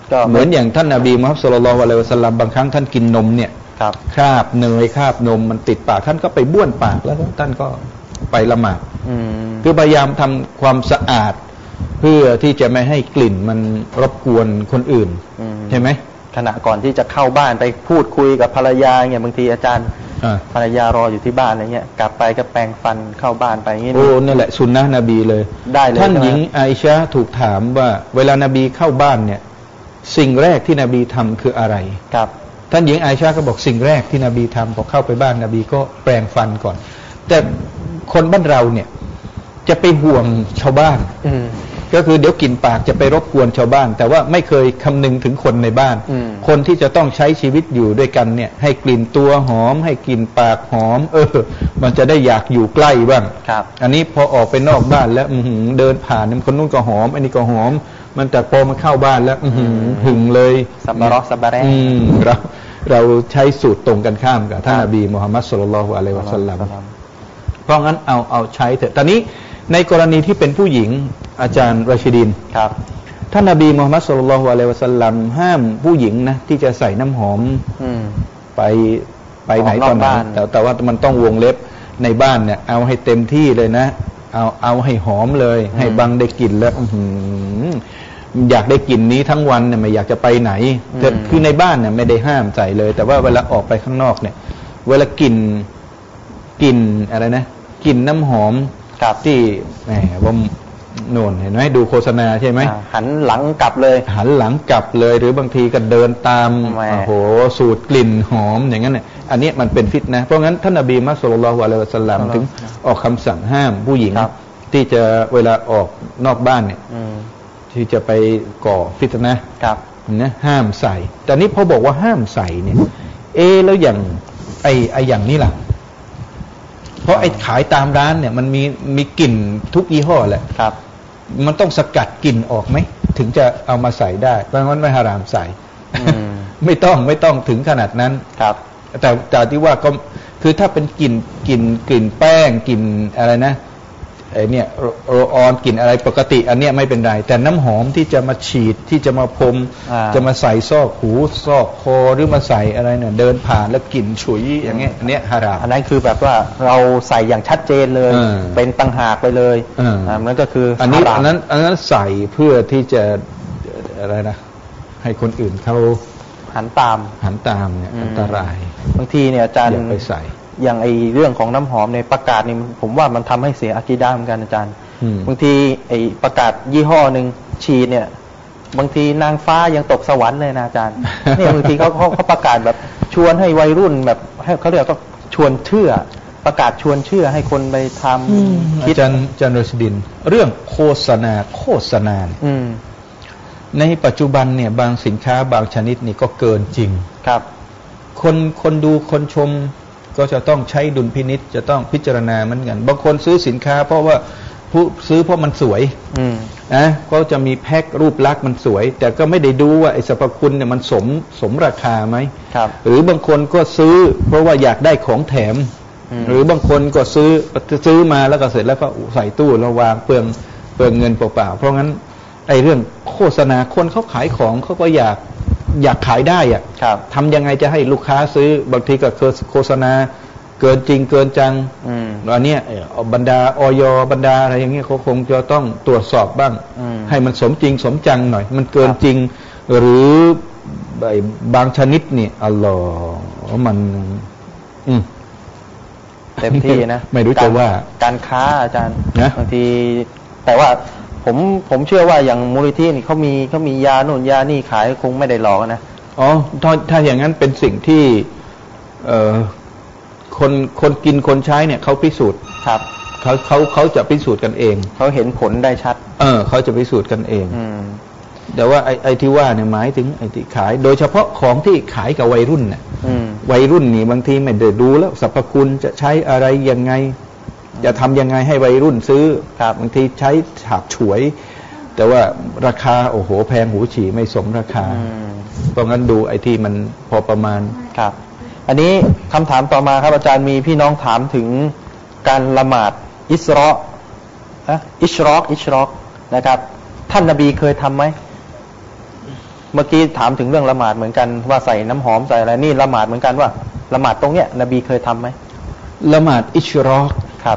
เหมือนอย่างท่านนบีมุฮัมมัดศ็อลลัลลอฮุอะลัยฮิวะซัลลัมบางครั้งท่านกินนมเนี่ยคราบเนยคราบนมมันติดปากท่านก็ไปบ้วนปากแล้วท่านก็ไปละหมาดคือพยายามทำความสะอาดเพื่อที่จะไม่ให้กลิ่นมันรบกวนคนอื่นใช่ไหมขณะก่อนที่จะเข้าบ้านไปพูดคุยกับภรรยาเนี่ยบางทีอาจารย์ภรรยารออยู่ที่บ้านอะไรเงี้ยกลับไปก็แปรงฟันเข้าบ้านไปอย่างงี้โอ้นั่นแหละสุนนะนบีเลยได้เลยท่านหญิงอาอิชะห์ถูกถามว่าเวลานบีเข้าบ้านเนี่ยสิ่งแรกที่นบีทำคืออะไรครับท่านหญิงอาอิชะห์ก็บอกสิ่งแรกที่นบีทำพอเข้าไปบ้านนบีก็แปรงฟันก่อนแต่คนบ้านเราเนี่ยจะไปห่วงชาวบ้านก็คือเดี๋ยวกลิ่นปากจะไปรบกวนชาวบ้านแต่ว่าไม่เคยคำนึงถึงคนในบ้านคนที่จะต้องใช้ชีวิตอยู่ด้วยกันเนี่ยให้กลิ่นตัวหอมให้กลิ่นปากหอมเออมันจะได้อยากอยู่ใกล้บ้างอันนี้พอออกไปนอกบ้านแล้วเดินผ่านคนนู้นก็หอมอันนี้ก็หอมมันแต่พอมาเข้าบ้านแล้วหึงเลยสับบารอสับบาแรเราเราใช้สูตรตรงกันข้ามกับท่านนบีมุฮัมมัดศ็อลลัลลอฮุอะลัยฮิวะซัลลัมเพราะงั้นเอาเอาใช้เถอะตอนนี้ในกรณีที่เป็นผู้หญิงอาจารย์รชิดินครับท่านนบีมุฮัมมัดศ็อลลัลลอฮุอะลัยฮิวะซัลลัมห้ามผู้หญิงนะที่จะใส่น้ำหอมไปไปไหนตอนไหนแต่แต่ว่ามันต้องวงเล็บในบ้านเนี่ยเอาให้เต็มที่เลยนะเอาเอาให้หอมเลยให้บังได้กลิ่นแล้วอยากได้กลิ่นนี้ทั้งวันเนี่ยไม่อยากจะไปไหนแต่คือในบ้านเนี่ยไม่ได้ห้ามใส่เลยแต่ว่าเวลาออกไปข้างนอกเนี่ยเวลากลิ่นกลิ่นอะไรนะกลิ่นน้ำหอมที่แหมว่าโน่นเห็นไหมดูโฆษณาใช่ไหมหันหลังกลับเลยหันหลังกลับเลยหรือบางทีก็เดินตามโอ้โหสูตรกลิ่นหอมอย่างนั้นเนี่ยอันนี้มันเป็นฟิตนะเพราะงั้นท่านนบีมุฮัมมัดศ็อลลัลลอฮุอะลัยฮิวะซัลลัมถึงออกคำสั่งห้ามผู้หญิงที่จะเวลาออกนอกบ้านเนี่ยที่จะไปก่อฟิตนะนะห้ามใส่แต่นี้พอบอกว่าห้ามใส่เนี่ยเอแล้วอย่างไอไออย่างนี้ล่ะเพราะไอ้ขายตามร้านเนี่ยมันมีมีกลิ่นทุกยี่ห้อแหละครับมันต้องสกัดกลิ่นออกไหมถึงจะเอามาใส่ได้เพราะงั้นไม่ฮารามใส่ไม่ต้องไม่ต้องถึงขนาดนั้นครับแต่แต่ที่ว่าก็คือถ้าเป็นกลิ่นกลิ่นกลิ่นแป้งกลิ่นอะไรนะไอ้เนี่ยโรออนกลิ่นอะไรปกติอันเนี้ยไม่เป็นไรแต่น้ำหอมที่จะมาฉีดที่จะมาพรมจะมาใส่ซอกหูซอกคอหรือมาใส่อะไรเนี่ยเดินผ่านแล้วกลิ่นฉุยอย่างเงี้ยอันเนี้ยฮารามอันนั้นคือแบบว่าเราใส่อย่างชัดเจนเลยเป็นต่างหากไปเลยอ่ามันก็คืออันนี้อันนั้นอันนั้นใส่เพื่อที่จะอะไรนะให้คนอื่นเขาหันตามหันตามเนี่ยอันตรายบางทีเนี่ยอาจารย์ไปใส่อย่างไอเรื่องของน้ำหอมในประกาศนี่ผมว่ามันทำให้เสียอะกีดะห์เหมือนกันอาจารย์บางทีไอประกาศยี่ห้อหนึ่งฉีดเนี่ยบางทีนางฟ้ายังตกสวรรค์เลยนะอาจารย์เนี่ยบางทีเขาเขาเขาประกาศแบบชวนให้วัยรุ่นแบบให้เขาเรียกก็ชวนเชื่อประกาศชวนเชื่อให้คนไปทำอาจารย์อาจารย์รชดินเรื่องโฆษณาโฆษณาในปัจจุบันเนี่ยบางสินค้าบางชนิดนี่ก็เกินจริงครับคนคนดูคนชมก็จะต้องใช้ดุลพินิจจะต้องพิจารณาเหมือนกันบางคนซื้อสินค้าเพราะว่าผู้ซื้อเพราะมันสวยนะก็จะมีแพ็ครูปลักษณ์มันสวยแต่ก็ไม่ได้ดูว่าไอ้สรรพคุณเนี่ยมันสมสมราคาไหมหรือบางคนก็ซื้อเพราะว่าอยากได้ของแถมหรือบางคนก็ซื้อซื้อมาแล้วก็เสร็จแล้วก็ใส่ตู้แล้ววางเปลืองเปลืองเงินเปล่าๆเพราะงั้นไอ้เรื่องโฆษณาคนเขาขายของเขาก็อยากอยากขายได้อ่ะทำยังไงจะให้ลูกค้าซื้อบางทีก็โฆษณาเกินจริงเกินจังอันนี้บรรดาอย.บรรดาอะไรอย่างเงี้ยเขาคงจะต้องตรวจสอบบ้างให้มันสมจริงสมจังหน่อยมันเกินจริงหรือบางชนิดนี่อัลลอฮ์มันเต็มที่นะไม่รู้จะว่าการค้าอาจารย์บางทีแต่ว่าผมผมเชื่อว่าอย่างมูลนิธินี่เขามีเขามียาโน่นยานี่ขายคงไม่ได้หลอกนะอ๋อถ้าถ้าอย่างนั้นเป็นสิ่งที่เอ่อคนคนกินคนใช้เนี่ยเขาพิสูจน์ครับเขาเขาเขาจะพิสูจน์กันเองเขาเห็นผลได้ชัดเออเขาจะพิสูจน์กันเองแต่ว่าไอ้ไอ้ที่ว่าเนี่ยหมายถึงไอ้ที่ขายโดยเฉพาะของที่ขายกับวัยรุ่นเนี่ยวัยรุ่นนี่บางทีไม่ได้ดูแล้วสรรพคุณจะใช้อะไรยังไงจะทำยังไงให้วัยรุ่นซื้อบางทีใช้ฉาบฉวยแต่ว่าราคาโอ้โหแพงหูฉี่ไม่สมราคาเพราะงั้นดูไอ้ที่มันพอประมาณครับอันนี้คำถามต่อมาครับอาจารย์มีพี่น้องถามถึงการละหมาดอิสรออะอิชรอกอิชรอกนะครับท่านนบีเคยทำไหมเมื่อกี้ถามถึงเรื่องละหมาดเหมือนกันว่าใส่น้ำหอมใส่อะไรนี่ละหมาดเหมือนกันว่าละหมาดตรงเนี้ยนบีเคยทํำไหมละหมาดอิชรอกครับ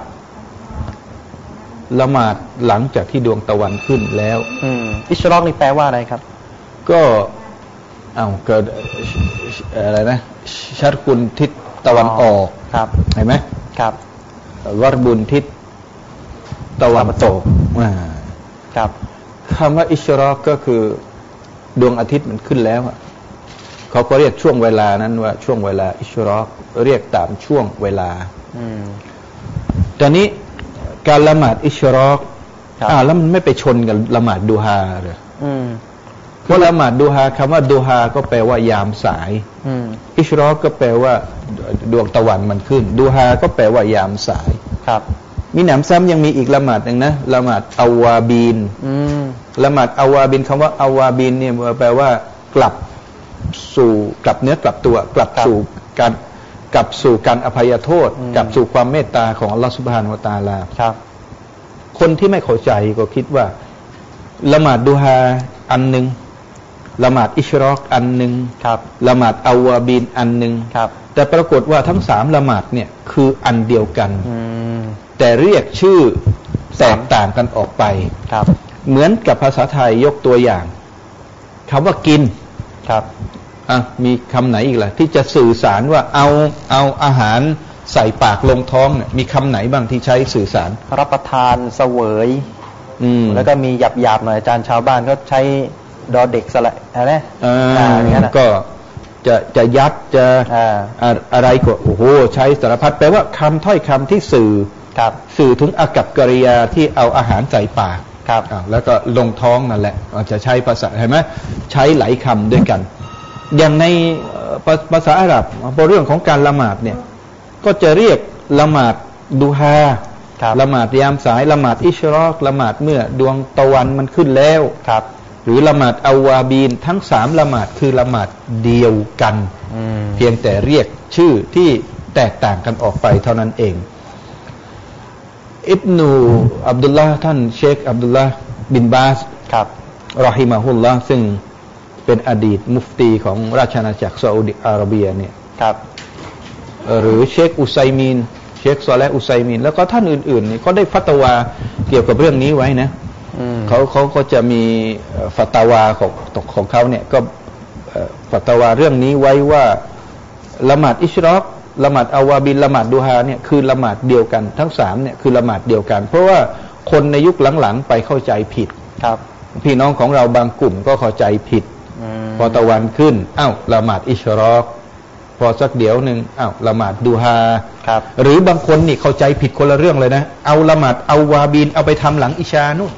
ละหมาดหลังจากที่ดวงตะวันขึ้นแล้วอืมอิชรอกนี่แปลว่าอะไรครับก็เอาเกิดอะไรนะชัรกุลทิศตะวันออกครับเห็นไหมครับวัรบุญทิศตะวันตกอ่าครับคำว่าอิชรอกก็คือดวงอาทิตย์มันขึ้นแล้วเขาก็เรียกช่วงเวลานั้นว่าช่วงเวลาอิชรอกเรียกตามช่วงเวลาอืมตอนนี้การละหมาดอิชรอกอ่าแล้วมันไม่ไปชนกับละหมาดดูฮาเหรออืมเพราะละหมาดดูฮาคำว่าดูฮาก็แปลว่ายามสายอิชรอกก็แปลว่าดวงตะวันมันขึ้นดูฮาก็แปลว่ายามสายครับมีหนำซ้ำยังมีอีกละหมาดหนึ่งนะละหมาดอาวาบีนละหมาดอาวาบินคำว่าอาวาบินเนี่ยแปลว่ากลับสู่กลับเนื้อกลับตัวกลับสู่การกลับสู่การอภัยโทษกลับสู่ความเมตตาของอัลลอฮฺซุบฮานะฮูวะตะอาลาครับคนที่ไม่เข้าใจก็คิดว่าละหมาดดูฮาอันหนึ่งละหมาดอิชรอกอันหนึ่งละหมาดอาวาบินอันหนึ่งแต่ปรากฏว่าทั้งสามละหมาดเนี่ยคืออันเดียวกันแต่เรียกชื่อแตกต่างกันออกไปเหมือนกับภาษาไทยยกตัวอย่างคำว่ากินครับอ่ะมีคำไหนอีกล่ะที่จะสื่อสารว่าเอาเอาอาหารใส่ปากลงท้องเนี่ยมีคำไหนบ้างที่ใช้สื่อสารรับประทานเสวยอืมแล้วก็มีหยาบหยาบหน่อยอาจารย์ชาวบ้านก็ใช้ดอเด็กสละอะไรอ่าก็จะจะยัดจะอะไรก็โอ้โหใช้สารพัดแปลว่าคำถ้อยคำที่สื่อสื่อถึงอากัปกิริยาที่เอาอาหารใส่ปากแล้วก็ลงท้องนั่นแหละจะใช้ภาษาเห็นไหมใช้หลายคำด้วยกันอย่างในภาษาอาหรับพอเรื่องของการละหมาดเนี่ยก็จะเรียกละหมาดดูฮาละหมาดยามสายละหมาดอิชรอกละหมาดเมื่อดวงตะวันมันขึ้นแล้วหรือละหมาดอาวาบีนทั้งสามละหมาดคือละหมาดเดียวกันเพียงแต่เรียกชื่อที่แตกต่างกันออกไปเท่านั้นเองอิบนูอับดุลลาห์ท่านเชคอับดุลลาห์บินบาสครับรอฮิมะฮุลลอฮ์ซึ่งเป็นอดีตมุฟตีของราชอาณาจักรซาอุดิอาระเบียเนี่ยครับหรือเชคอุไซมีนเชคซอเลห์อุไซมีนแล้วก็ท่านอื่นๆนี่ก็ได้ฟัตวาเกี่ยวกับเรื่องนี้ไว้นะเขาเขาก็จะมีฟัตวาของของเขาเนี่ยก็ฟัตวาเรื่องนี้ไว้ว่าละหมาดอิชรอกละหมาดอาวาบินละหมาดดูฮาเนี่ยคือละหมาดเดียวกันทั้งสามเนี่ยคือละหมาดเดียวกันเพราะว่าคนในยุคหลังๆไปเข้าใจผิดครับพี่น้องของเราบางกลุ่มก็เข้าใจผิดพอตะวันขึ้นอ้าวละหมาดอิชรอกพอสักเดี๋ยวหนึ่งอ้าวละหมาดดูฮาหรือบางคนนี่เข้าใจผิดคนละเรื่องเลยนะเอาละหมาดอาวาบินเอาไปทำหลังอิชานู่น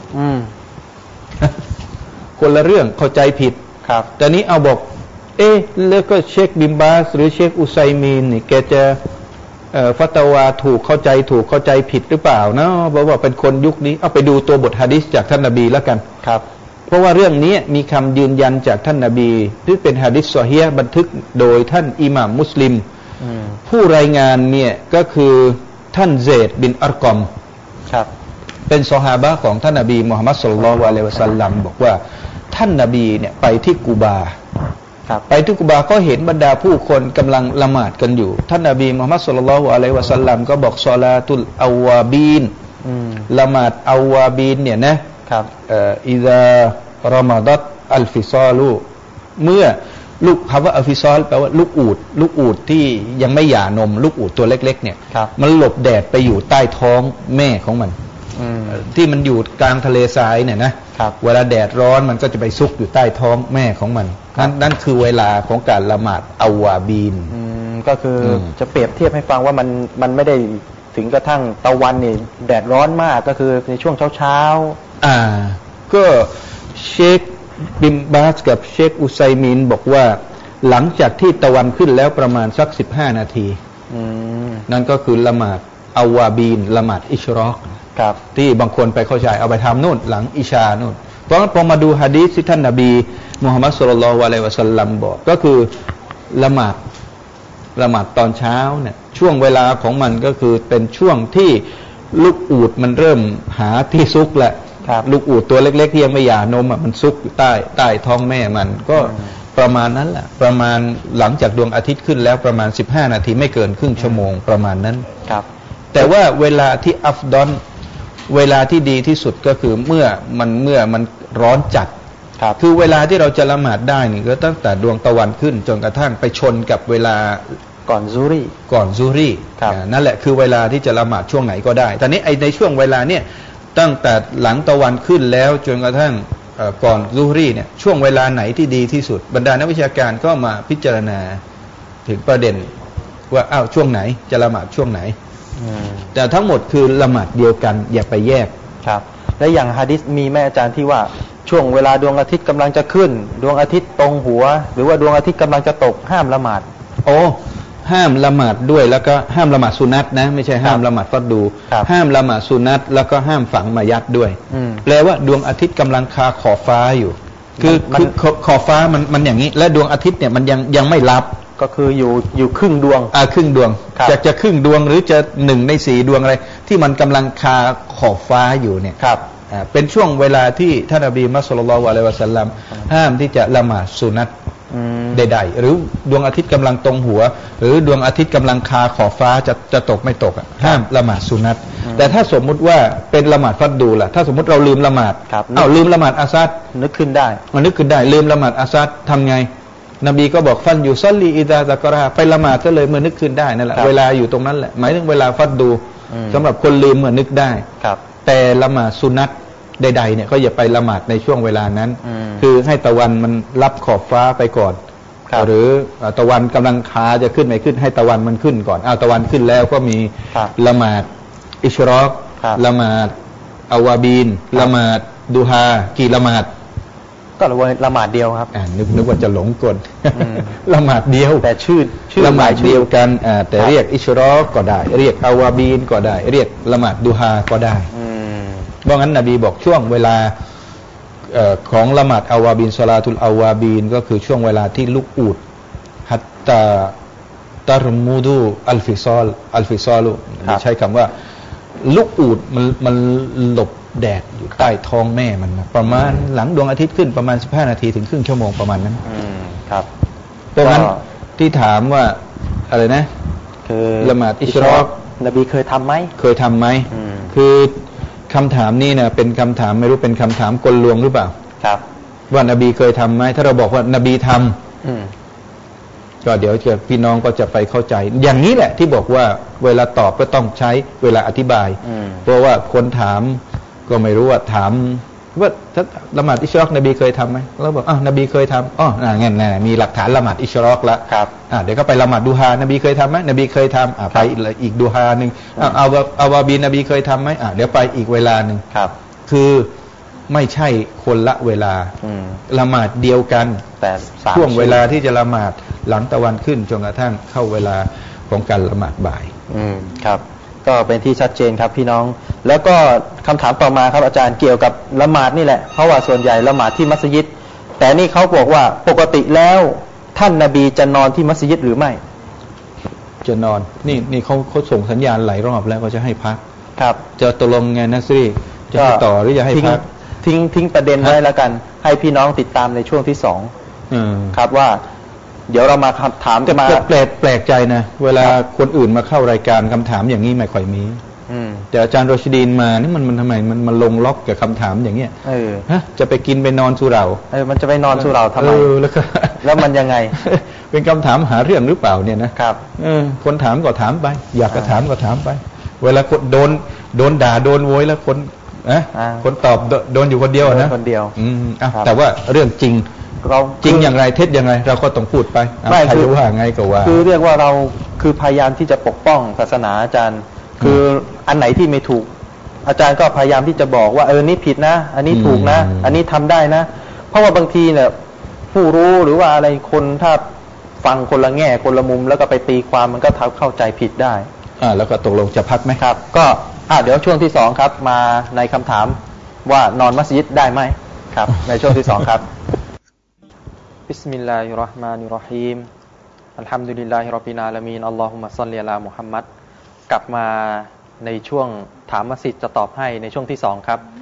คนละเรื่องเข้าใจผิดครับแต่นี้เอาบอกเอ๊ะแล้วก็เชคบิมบาสหรือเชคอุไซมีนนี่แกจะฟัตวาถูกเข้าใจถูกเข้าใจผิดหรือเปล่าเนาะบอกว่าเป็นคนยุคนี้เอาไปดูตัวบทหะดีษจากท่านนบีแล้วกันครับเพราะว่าเรื่องนี้มีคำยืนยันจากท่านนบีที่เป็นหะดีษซอฮีฮ์บันทึกโดยท่านอิหม่ามมุสลิมผู้รายงานเนี่ยก็คือท่านเซดบินอัรกอมครับเป็นซอฮาบะห์ของท่านนบีมุฮัมมัดศ็อลลัลลอฮุอะลัยฮิวะซัลลัมบอกว่าท่านนบีเนี่ยไปที่กูบาไปที่กูบาก็เห็นบรรดาผู้คนกำลังละหมาดกันอยู่ท่านนบีมุฮัมมัดศ็อลลัลลอฮุอะลัยฮิวะซัลลัมก็บอกศอลาตุลอาวาบีนละหมาดอาวาบีนเนี่ยนะครับเอ่ออิซารอมฎอตอัลฟิซอลูเมื่อลูกคำว่าอัลฟิซอลแปลว่าลูกอูฐลูกอูฐที่ยังไม่หย่านมลูกอูฐตัวเล็กๆเนี่ยมันหลบแดดไปอยู่ใต้ท้องแม่ของมันที่มันอยู่กลางทะเลทรายเนี่ยนะเวลาแดดร้อนมันก็จะไปซุกอยู่ใต้ท้องแม่ของมันนั่นนั่นคือเวลาของการละหมาดอาวาบีนก็คือจะเปรียบเทียบให้ฟังว่ามันมันไม่ได้ถึงกระทั่งตะวันนี่แดดร้อนมากก็คือในช่วงเช้าๆอ่าก็เชคบิมบาสกับเชคอุไซมีนบอกว่าหลังจากที่ตะวันขึ้นแล้วประมาณสักสิบห้านาทีนั่นก็คือละหมาดอาวาบีนละหมาดอิชรอกที่บางคนไปเข้าใจเอาไปทำนู่นหลังอิชานู่นเพราะพอมาดูหะดีษที่ท่านนบีมุฮัมมัดศ็อลลัลลอฮุอะลัยฮิวะซัลลัมบอกก็คือละหมาดละหมาดตอนเช้าเนี่ยช่วงเวลาของมันก็คือเป็นช่วงที่ลูกอูฐมันเริ่มหาที่ซุกแหละลูกอูฐตัวเล็กๆที่ยังไม่หย่านมอ่ะมันซุกอยู่ใต้ใต้ท้องแม่มันก็ประมาณนั้นแหละประมาณหลังจากดวงอาทิตย์ขึ้นแล้วประมาณสิบห้านาทีไม่เกินครึ่งชั่วโมงประมาณนั้นครับแต่ว่าเวลาที่อัฟดอนเวลาที่ดีที่สุดก็คือเมื่อมันเมื่อมันร้อนจัดคือเวลาที่เราจะละหมาดได้นี่ก็ตั้งแต่ดวงตะวันขึ้นจนกระทั่งไปชนกับเวลาก่อนซูรีก่อนซูรีนั่นแหละคือเวลาที่จะละหมาดช่วงไหนก็ได้ตอนนี้ไอในช่วงเวลาเนี่ยตั้งแต่หลังตะวันขึ้นแล้วจนกระทั่งก่อนซูรีเนี่ยช่วงเวลาไหนที่ดีที่สุดบรรดานักวิชาการก็มาพิจารณาถึงประเด็นว่าอ้าวช่วงไหนจะละหมาดช่วงไหนแต่ทั้งหมดคือละหมาดเดียวกันอย่าไปแยกครับและอย่างหะดีษมีแม่อาจารย์ที่ว่าช่วงเวลาดวงอาทิตย์กำลังจะขึ้นดวงอาทิตย์ตรงหัวหรือว่าดวงอาทิตย์กำลังจะตกห้ามละหมาดโอ้ห้ามละหมาดด้วยแล้วก็ห้ามละหมาดสุนัตนะไม่ใช่ห้ามละหมาดฟัรดูห้ามละหมาดสุนัตแล้วก็ห้ามฝังมายัดด้วยแปลว่าดวงอาทิตย์กำลังคาขอบฟ้าอยู่คือคือขอบฟ้ามันมันอย่างนี้และดวงอาทิตย์เนี่ยมันยังยังไม่รับก็คืออยู่อยู่ครึ่งดวงอ่าครึ่งดวงจะจะครึ่งดวงหรือจะหนึ่งในสี่ดวงอะไรที่มันกำลังคาขอบฟ้าอยู่เนี่ยครับอ่าเป็นช่วงเวลาที่ท่านนบีมุฮัมมัดศ็อลลัลลอฮุอะลัยฮิวะซัลลัมห้ามที่จะละหมาดสุนัตใดๆหรือดวงอาทิตย์กำลังตรงหัวหรือดวงอาทิตย์กำลังคาขอบฟ้าจะจะตกไม่ตกอ่ะห้ามละหมาดสุนัตแต่ถ้าสมมุติว่าเป็นละหมาดฟัรดูล่ะถ้าสมมุติเราลืมละหมาดอ้าวลืมละหมาดอาซัดนึกขึ้นได้มันนึกขึ้นได้ลืมละหมาดอาซัดทำไงนบีก็บอกฟันอยู่ซัลลีอิซาซะกะราไปละหมาดก็เลยเมื่อนึกขึ้นได้นั่นแหละเวลาอยู่ตรงนั้นแหละหมายถึงเวลาฟัรดูสำหรับคนลืมเมื่อนึกได้แต่ละหมาดสุนัตใดๆเนี่ยก็อย่าไปละหมาดในช่วงเวลานั้นคือให้ตะวันมันรับขอบฟ้าไปก่อนหรือตะวันกำลังคาจะขึ้นไม่ขึ้นให้ตะวันมันขึ้นก่อนอ้าวตะวันขึ้นแล้วก็มีละหมาดอิชรอกละหมาดอาวาบีนละหมาดดูฮากี่ละหมาดก็ละหมาดเดียวครับอ่านึกนึกว่าจะหลงกลละหมาดเดียวแต่ชื่อชื่อละหมาดเดียวกันอ่าแต่เรียกอิชรอกก็ได้เรียกอาวาบีนก็ได้เรียกละหมาดดูฮาก็ได้เพราะงั้นนบีบอกช่วงเวลาของละหมาดอาวาบีนศอลาตุลอาวาบีนก็คือช่วงเวลาที่ลูกอูฐฮัตตาตารมูดูอัลฟิซอลอัลฟิซอลุใช้คำว่าลูกอูฐมันมันหลบแดดอยู่ใต้ท้องแม่มันประมาณหลังดวงอาทิตย์ขึ้นประมาณสิบห้านาทีถึงครึ่งชั่วโมงประมาณนั้นครับเพราะงั้นที่ถามว่าอะไรนะคือละหมาดอิชรอกนบีเคยทำไหมเคยทำไหมคือคำถามนี้นะเป็นคำถามไม่รู้เป็นคำถามกลลวงหรือเปล่าครับว่านบีเคยทำไหมถ้าเราบอกว่านบีทำก็เดี๋ยวจะพี่น้องก็จะไปเข้าใจอย่างนี้แหละที่บอกว่าเวลาตอบก็ต้องใช้เวลาอธิบายเพราะว่าคนถามก็ไม่รู้ว่าถามว่าถ้าละหมาดอิชรอกนบีเคยทำไหมเราบอกอ้าวนบีเคยทำอ๋องั้นๆมีหลักฐานละหมาดอิชรอกแล้วครับอ่าเดี๋ยวก็ไปละหมาดดูฮานบีเคยทำไหมนบีเคยทำอ่าไปอีกดูฮาหนึ่งเอาเอาเอาวาบีนบีเคยทำไหมอ่าเดี๋ยวไปอีกเวลาหนึ่งครับคือไม่ใช่คนละเวลาละหมาดเดียวกันแต่ช่วงเวลาที่จะละหมาดหลังตะวันขึ้นจนกระทั่งเข้าเวลาของการละหมาดบ่ายอืมครับก็เป็นที่ชัดเจนครับพี่น้องแล้วก็คำถามต่อมาครับอาจารย์เกี่ยวกับละหมาดนี่แหละเพราะว่าส่วนใหญ่ละหมาดที่มัสยิดแต่นี่เขาบอกว่าปกติแล้วท่านนบีจะนอนที่มัสยิดหรือไม่จะนอนนี่นี่เขาเขาส่งสัญญาณหลายรอบแล้วก็จะให้พักครับจะตกลงไงนะซีจะให้ต่อหรือจะให้พักทิ้งทิ้งประเด็นไว้แล้วกันให้พี่น้องติดตามในช่วงที่สองครับว่าเดี๋ยวเรามาถามจะมาแปลกแปลกใจนะเวลาคนอื่นมาเข้ารายการคำถามอย่างนี้ไม่ค่อยมีแต่อาจารย์โรชดีนมานี่มันมันทำไมมันมันลงล็อกกับคำถามอย่างเงี้ยเออฮะจะไปกินไปนอนสุเหร่าเออมันจะไปนอนสุเหร่าทำไมแล้วก็แล้วมันยังไงเป็นคำถามหาเรื่องหรือเปล่าเนี่ยนะครับเออคนถามก็ถามไปอยากจะถามก็ถามไปเวลาคนโดนโดนด่าโดนโวยแล้วคนนะคนตอบโดนอยู่คนเดียวนะคนเดียวอืมอ่ะแต่ว่าเรื่องจริงเราจริงอย่างไรเท็จอย่างไรเราก็ต้องพูดไปไม่ใครรู้ว่าไงก็ว่าคือเรียกว่าเราคือพยายามที่จะปกป้องศาสนาอาจารย์คืออันไหนที่ไม่ถูกอาจารย์ก็พยายามที่จะบอกว่าเออนี่ผิดนะอันนี้ถูกนะอันนี้ทำได้นะเพราะว่าบางทีเนี่ยผู้รู้หรือว่าอะไรคนถ้าฟังคนละแง่คนละมุมแล้วก็ไปตีความมันก็ทำเข้าใจผิดได้อ่าแล้วก็ตกลงจะพักไหมครับก็อ่าเดี๋ยวช่วงที่สองครับมาในคำถามว่านอนมัสยิดได้ไหมครับในช่วงที่สองครับบิสมิลลาฮิรเราะห์มานิรเราะฮีมอัลฮัมดุลิลลาฮิร็อบบิลอาละมีนอัลลอฮุมมะศ็อลลิอะลามุฮัมมัดกลับมาในช่วงถามมัสยิดจะตอบให้ในช่วงที่สองครับ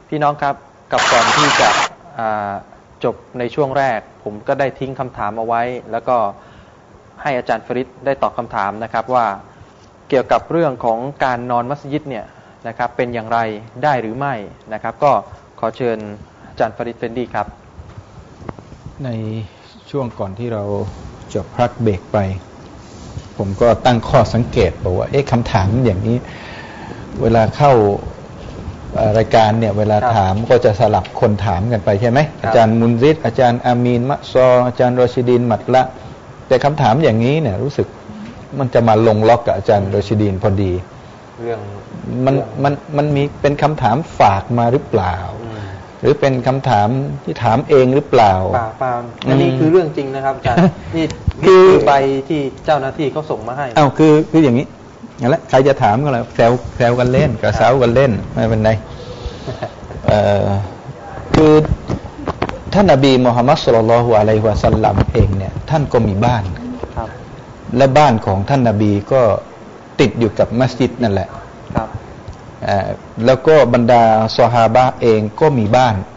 พี่น้องครับกับก่อนที่จะจบในช่วงแรกผมก็ได้ทิ้งคำถามเอาไว้แล้วก็ให้อาจารย์ฟริดได้ตอบคำถามนะครับว่าเกี่ยวกับเรื่องของการนอนมัสยิดเนี่ยนะครับเป็นอย่างไรได้หรือไม่นะครับก็ขอเชิญอาจารย์ฟริดเฟนดี้ครับในช่วงก่อนที่เราจะพักเบรกไปผมก็ตั้งข้อสังเกตบอกว่าเอ๊ะคำถามอย่างนี้เวลาเข้ารายการเนี่ยเวลาถามก็จะสลับคนถามกันไปใช่ไหมอาจารย์มุนซิดอาจารย์อามีนมะซออาจารย์รอชิดีนมัดละแต่คำถามอย่างนี้เนี่ยรู้สึกมันจะมาลงล็อกกับอาจารย์รอชิดีนพอดีเรื่องมันมันมันมีเป็นคำถามฝากมาหรือเปล่าหรือเป็นคำถามที่ถามเองหรือเปล่าเปล่าเปล่าอันนี้คือเรื่องจริงนะครับอาจารย์นี่คือใบที่เจ้าหน้าที่เขาส่งมาให้อ้าวคือคืออย่างนี้อย่างละใครจะถามก็แล้วแซวแซวกันเล่นกระเซ้ากันเล่นไม่เป็นไรเอ่อคือท่านนบีมุฮัมมัดศ็อลลัลลอฮุอะลัยฮิวะซัลลัมเองเนี่ยท่านก็มีบ้านครับและบ้านของท่านนบีก็ติดอยู่กับมัสยิดนั่นแหละครับเอ่อแล้วก็บรรดาซอฮาบะห์เองก็มีบ้าน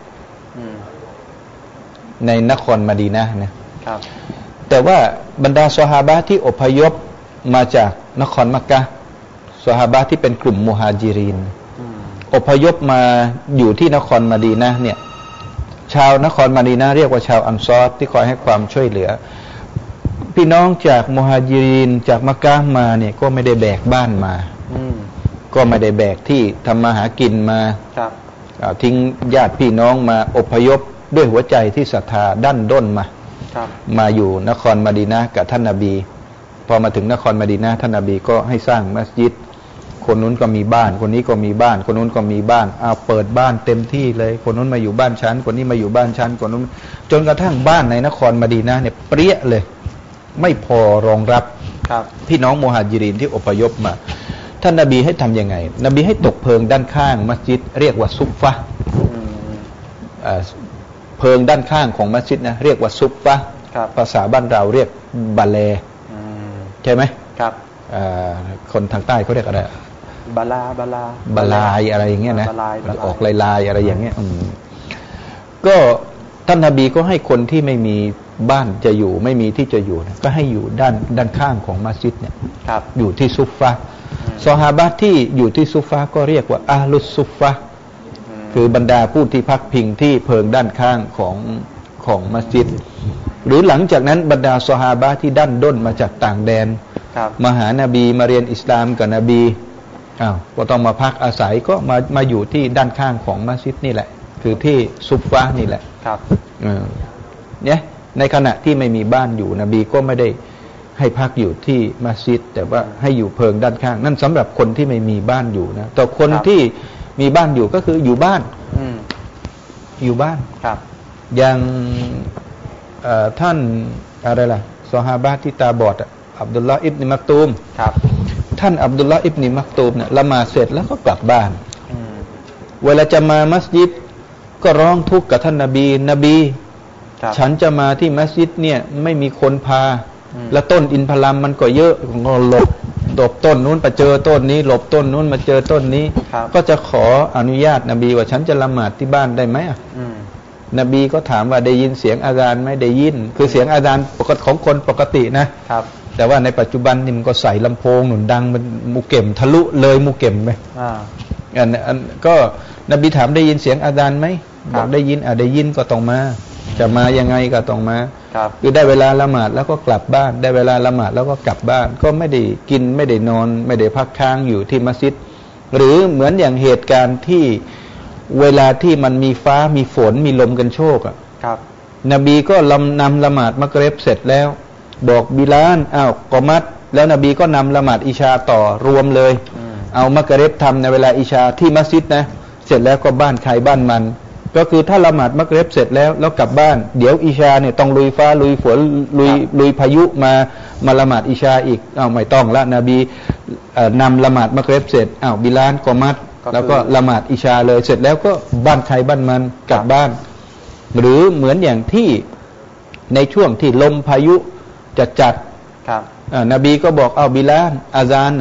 ในนครมะดีนะห์นะครับแต่ว่าบรรดาซอฮาบะห์ที่อพยพมาจากนครมักกะห์ซอฮาบะห์ที่เป็นกลุ่มมุฮาญิรินอพยพมาอยู่ที่นครมะดีนะห์เนี่ยชาวนครมะดีนะห์เรียกว่าชาวอันซอรที่คอยให้ความช่วยเหลือพี่น้องจากมุฮาญิรินจากมักกะห์มาเนี่ยก็ไม่ได้แบกบ้านมาก็ไม่ได้แบกที่ทำมาหากินมาทิ้งญาติพี่น้องมาอพยพด้วยหัวใจที่ศรัทธาดั้นด้นมามาอยู่นครมะดีนะห์กับท่านนบีพอมาถึงนครมะดีนะห์ท่านนบีก็ให้สร้างมัสยิดคนนู้นก็มีบ้านคนนี้ก็มีบ้านคนนู้นก็มีบ้านเอาเปิดบ้านเต็มที่เลยคนนู้นมาอยู่บ้านชั้นคนนี้มาอยู่บ้านชั้นคนนู้นจนกระทั่งบ้านในนครมะดีนะห์เนี่ยเปรี้ยเลยไม่พอรองรับพี่น้องมุฮาญิรินที่อพยพมาท่านนบีให้ทำยังไงนบีให้ตกเพลิงด้านข้างมัสยิดเรียกว่าซุฟฟะเพลิงด้านข้างของมัสยิดนะเรียกว่าซุฟฟะภาษาบ้านเราเรียกบาเลใช่ไหมครับคนทางใต้เขาเรียกอะไรบาลาบาลาบาลายอะไรอย่างเงี้ยนะออกลายลายอะไรอย่างเงี้ยก็ท่านนบีก็ให้คนที่ไม่มีบ้านจะอยู่ไม่มีที่จะอยู่ก็ให้อยู่ด้านด้านข้างของมัสยิดเนี่ยอยู่ที่ซุฟฟะซอฮาบะห์ที่อยู่ที่ซุฟฟะก็เรียกว่าอาลุสซุฟฟะคือบรรดาผู้ที่พักพิงที่เพิงด้านข้างของของมัสยิดหรือหลังจากนั้นบรรดาซอฮาบะห์ที่ดั้นด้นมาจากต่างแดนมาหานบีมาเรียนอิสลามกับนบีอ้าวก็ต้องมาพักอาศัยก็มามาอยู่ที่ด้านข้างของมัสยิดนี่แหละคือที่ซุฟฟะนี่แหละครับเนี่ยในขณะที่ไม่มีบ้านอยู่นบีก็ไม่ได้ให้พักอยู่ที่มัสยิดแต่ว่าให้อยู่เพิงด้านข้างนั่นสำหรับคนที่ไม่มีบ้านอยู่นะแต่คนที่มีบ้านอยู่ก็คืออยู่บ้านอยู่บ้านครับอย่างท่านอะไรล่ะซอฮาบะห์ที่ตาบอดอับดุลลาห์อิบนุมักตูมครับท่านอับดุลลาห์อิบนุมักตูมเนี่ยละหมาดเสร็จแล้วก็กลับบ้านเวลาจะมามัสยิดก็ร้องทุกข์กับท่านนบีนบีฉันจะมาที่มัสยิดเนี่ยไม่มีคนพาแล้วต้นอินทผลัมมันก็เยอะก็หลบหลบต้นนู้นไปเจอต้นนี้หลบต้นนู้นมาเจอต้นนี้ก็จะขออนุญาตนบีว่าฉันจะละหมาดที่บ้านได้ไหมอ่ะนบีก็ถามว่าได้ยินเสียงอาซานไหมได้ยินคือเสียงอาซานปกติของคนปกตินะครับแต่ว่าในปัจจุบันนี่มันก็ใส่ลำโพงหนุนดังมันมูเก็มทะลุเลยมูเก็มไปอ่าอันอันก็นบีถามได้ยินเสียงอาซานไหมบอกได้ยินอ่ะได้ยินก็ต้องมาจะมายังไงก็ต้องมาคือได้เวลาละหมาดแล้วก็กลับบ้านได้เวลาละหมาดแล้วก็กลับบ้านก็ไม่ได้กินไม่ได้นอนไม่ได้พักค้างอยู่ที่มัสยิดหรือเหมือนอย่างเหตุการณ์ที่เวลาที่มันมีฟ้ามีฝนมีลมกันโชกอ่ะนบีก็ลำนำละหมาดมักริบเสร็จแล้วบอกบิลาลอ้าวกอมัดแล้วนบีก็นำละหมาดอิชาต่อรวมเลยเอามักริบทำในเวลาอิชาที่มัสยิดนะเสร็จแล้วก็บ้านใครบ้านมันก็คือถ้าละหมาดมักริบเสร็จแล้วแล้วกลับบ้านเดี๋ยวอิชาเนี่ยต้องลุยฟ้าลุยฝนลุยลุยพายุมามาละหมาดอิชาอีกอ้าวไม่ต้องละนบีนำละหมาดมักริบเสร็จอ้าวบิลาลกอมัดแล้วก็ละหมาดอิชาเลยเสร็จแล้วก็บ้านใครบ้านมันกลับบ้านหรือเหมือนอย่างที่ในช่วงที่ลมพายุจะจัดนบีก็บอกเอาบิลาลอาซานเนี่ย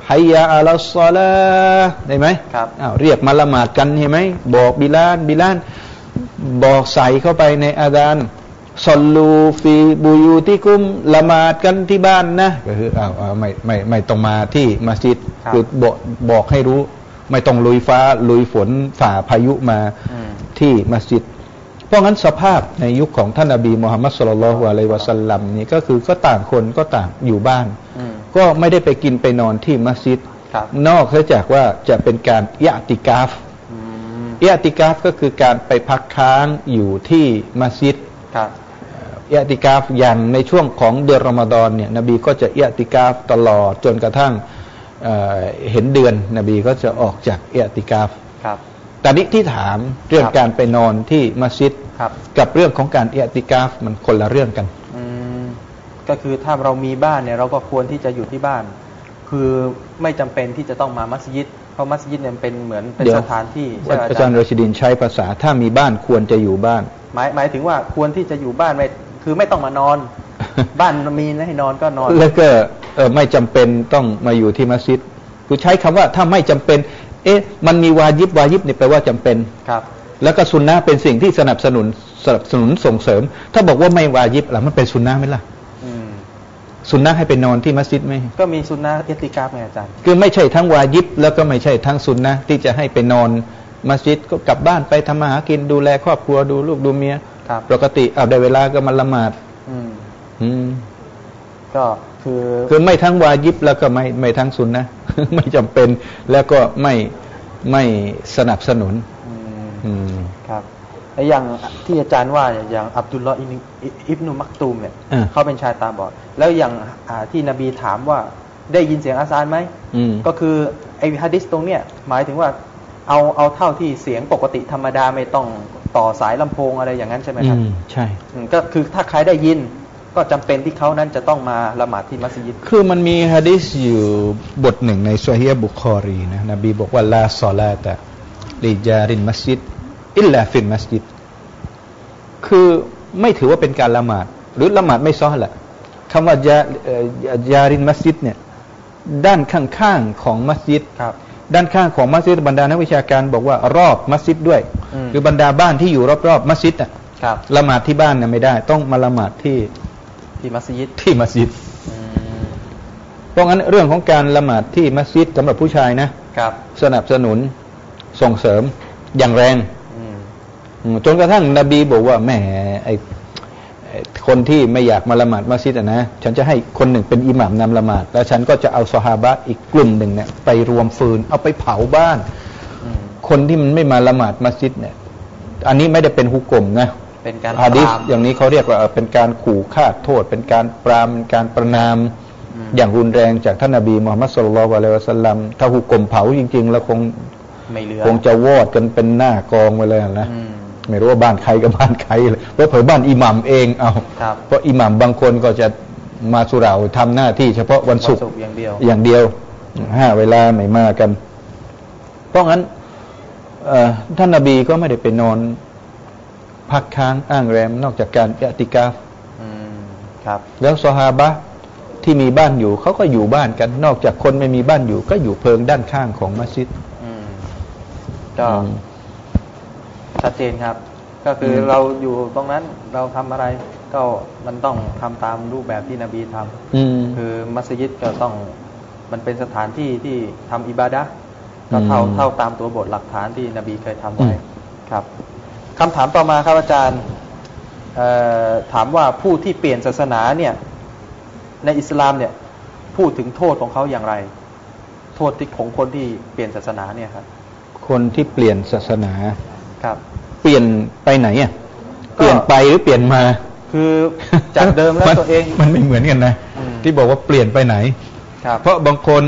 ฮัยยะอัลศอลาได้ไหมครับอ้าวเรียกมาละหมาดกันใช่ไหมบอกบิลาลบิลาลบอกใส่เข้าไปในอาซานซอลลูฟีบูยูติกุมละหมาดกันที่บ้านนะก็คืออ้าวไม่ไม่ไม่ต้องมาที่มัสยิดคือบอกบอกให้รู้ไม่ต้องลุยฟ้าลุยฝนฝ่าพายุมาที่มัสยิดเพราะงั้นสภาพในยุคของท่านนบีมุฮัมมัดศ็อลลัลลอฮุอะลัยฮิวะซัลลัมนี่ก็คือก็ต่างคนก็ต่างอยู่บ้านก็ไม่ได้ไปกินไปนอนที่มัสยิดนอกจากว่าจะเป็นการอิอ์ติกาฟอิอ์ติกาฟก็คือการไปพักค้างอยู่ที่มัสยิดอิอ์ติกาฟอย่างในช่วงของเดือนรอมฎอนเนี่ยนบีก็จะอิอ์ติกาฟตลอดจนกระทั่ง เ, เห็นเดือนนบีก็จะออกจากอิอ์ติกาฟแต่นี้ที่ถามเรื่องการไปนอนที่มัสยิดกับเรื่องของการอิอ์ติกาฟมันคนละเรื่องกันก็คือถ้าเรามีบ้านเนี่ยเราก็ควรที่จะอยู่ที่บ้านคือไม่จำเป็นที่จะต้องมามัสยิดเพราะมัสยิดเนี่ยเป็นเหมือนเป็นสถานที่อาจารย์รชิดินใช้ภาษาถ้ามีบ้านควรจะอยู่บ้านหมายหมายถึงว่าควรที่จะอยู่บ้านไม่คือไม่ต้องมานอน บ้านมีให้นอนก็นอนแล้วก็เออไม่จำเป็นต้องมาอยู่ที่มัสยิดคือใช้คำว่าถ้าไม่จำเป็นเอ๊ะมันมีวาญิบวาญิบนี่แปลว่าจำเป็นครับแล้วก็ซุนนะห์เป็นสิ่งที่สนับสนุนสนับสนุนส่งเสริมถ้าบอกว่าไม่วาญิบล่ะมันเป็นซุนนะห์ไหมล่ะซุนนะห์ให้ไปนอนที่มัสยิดไหมก็มีซุนนะห์อิติกาฟไงอาจารย์คือไม่ใช่ทั้งวาญิบแล้วก็ไม่ใช่ทั้งซุนนะห์ที่จะให้ไปนอนมัสยิดก็กลับบ้านไปทำมาหากินดูแลครอบครัวดูลูกดูเมียปกติเอาได้เวลาก็มาละหมาดอืมก็คือคือไม่ทั้งวาญิบแล้วก็ไม่ไม่ทั้งซุนนะห์ไม่จำเป็นแล้วก็ไม่ไม่สนับสนุนอืมครับไอ้อย่างที่อาจารย์ว่าอย่างอับดุลลอฮ์อิบนุมักตูมเนี่ยเขาเป็นชายตาบอดแล้วอย่างที่นบีถามว่าได้ยินเสียงอาซานไหมก็คือไอ้หะดีษตรงเนี้ยหมายถึงว่าเอาเอาเท่าที่เสียงปกติธรรมดาไม่ต้องต่อสายลำโพงอะไรอย่างนั้นใช่ไหมครับใช่ก็คือถ้าใครได้ยินก็จำเป็นที่เขานั้นจะต้องมาละหมาดที่มัสยิดคือมันมีหะดีษอยู่บทหนึ่งในซอฮีฮ์บุคอรีนะนบีบอกว่าลาศอลาตะลิจารินมัสยิดอิลลาฟิลมัสยิดคือไม่ถือว่าเป็นการละหมาดหรือละหมาดไม่ซ้อแหละคำว่าจายารินมัสยิดเนี่ยด้านข้างๆของมัสยิดด้านข้างของมัสยิดบรรดานักวิชาการบอกว่ารอบมัสยิดด้วยคือบรรดาบ้านที่อยู่รอบๆมัสยิดอ่ะละหมาดที่บ้านเนี่ยไม่ได้ต้องมาละหมาดที่ที่มัสยิดที่มัสยิดเพราะงั้นเรื่องของการละหมาดที่มัสยิดสำหรับผู้ชายนะสนับสนุนส่งเสริมอย่างแรงจนกระทั่งนบีบอกว่าแหมไอคนที่ไม่อยากมาละหมาดมัสยิดนะฉันจะให้คนหนึ่งเป็นอิหม่ามนำละหมาดแล้วฉันก็จะเอาซอฮาบะห์อีกกลุ่มหนึ่งเนี่ยไปรวมฟืนเอาไปเผาบ้านคนที่มันไม่มาละหมาดมัสยิดเนี่ยอันนี้ไม่ได้เป็นฮุกกลมนะเป็นการหะดีษอย่างนี้เขาเรียกว่าเป็นการขู่ฆ่าโทษเป็นการปรามเป็นการประณามอย่างรุนแรงจากท่านนบีมุฮัมมัดศ็อลลัลลอฮุอะลัยฮิวะซัลลัมถ้าฮุกกลมเผาจริงๆแล้วคงไม่เหลือคงจะวอดกันเป็นหน้ากองไปเลยนะไม่รู้ว่าบ้านใครกับบ้านใครเลยเพราะเผยบ้านอิหม่ามเองเอาเพราะอิหม่ามบางคนก็จะมาสุเหร่าทำหน้าที่เฉพาะวันศุกร์อย่างเดียวอย่างเดียวห้าเวลาไม่มากันเพราะงั้นท่านนบีก็ไม่ได้ไปนอนพักค้างอ้างแรมนอกจากการอิอ์ติกาฟครับแล้วซอฮาบะห์ที่มีบ้านอยู่เขาก็อยู่บ้านกันนอกจากคนไม่มีบ้านอยู่ก็อยู่เพิงด้านข้างของมัสยิดก็ชัดเจนครับก็คือเราอยู่ตรงนั้นเราทำอะไรก็มันต้องทำตามรูปแบบที่นบีทำคือมัสยิดก็ต้องมันเป็นสถานที่ที่ทำอิบาดะห์ก็เท่าเท่าตามตัวบทหลักฐานที่นบีเคยทำไว้ครับคำถามต่อมาครับอาจารย์ถามว่าผู้ที่เปลี่ยนศาสนาเนี่ยในอิสลามเนี่ยพูดถึงโทษของเขาอย่างไรโทษที่ของคนที่เปลี่ยนศาสนาเนี่ยครับคนที่เปลี่ยนศาสนาครับเปลี่ยนไปไหนอ่ะเปลี่ยนไปหรือเปลี่ยนมาคือจากเดิมแล้วตัวเองมันไม่เหมือนกันนะที่บอกว่าเปลี่ยนไปไหนเพราะบางคน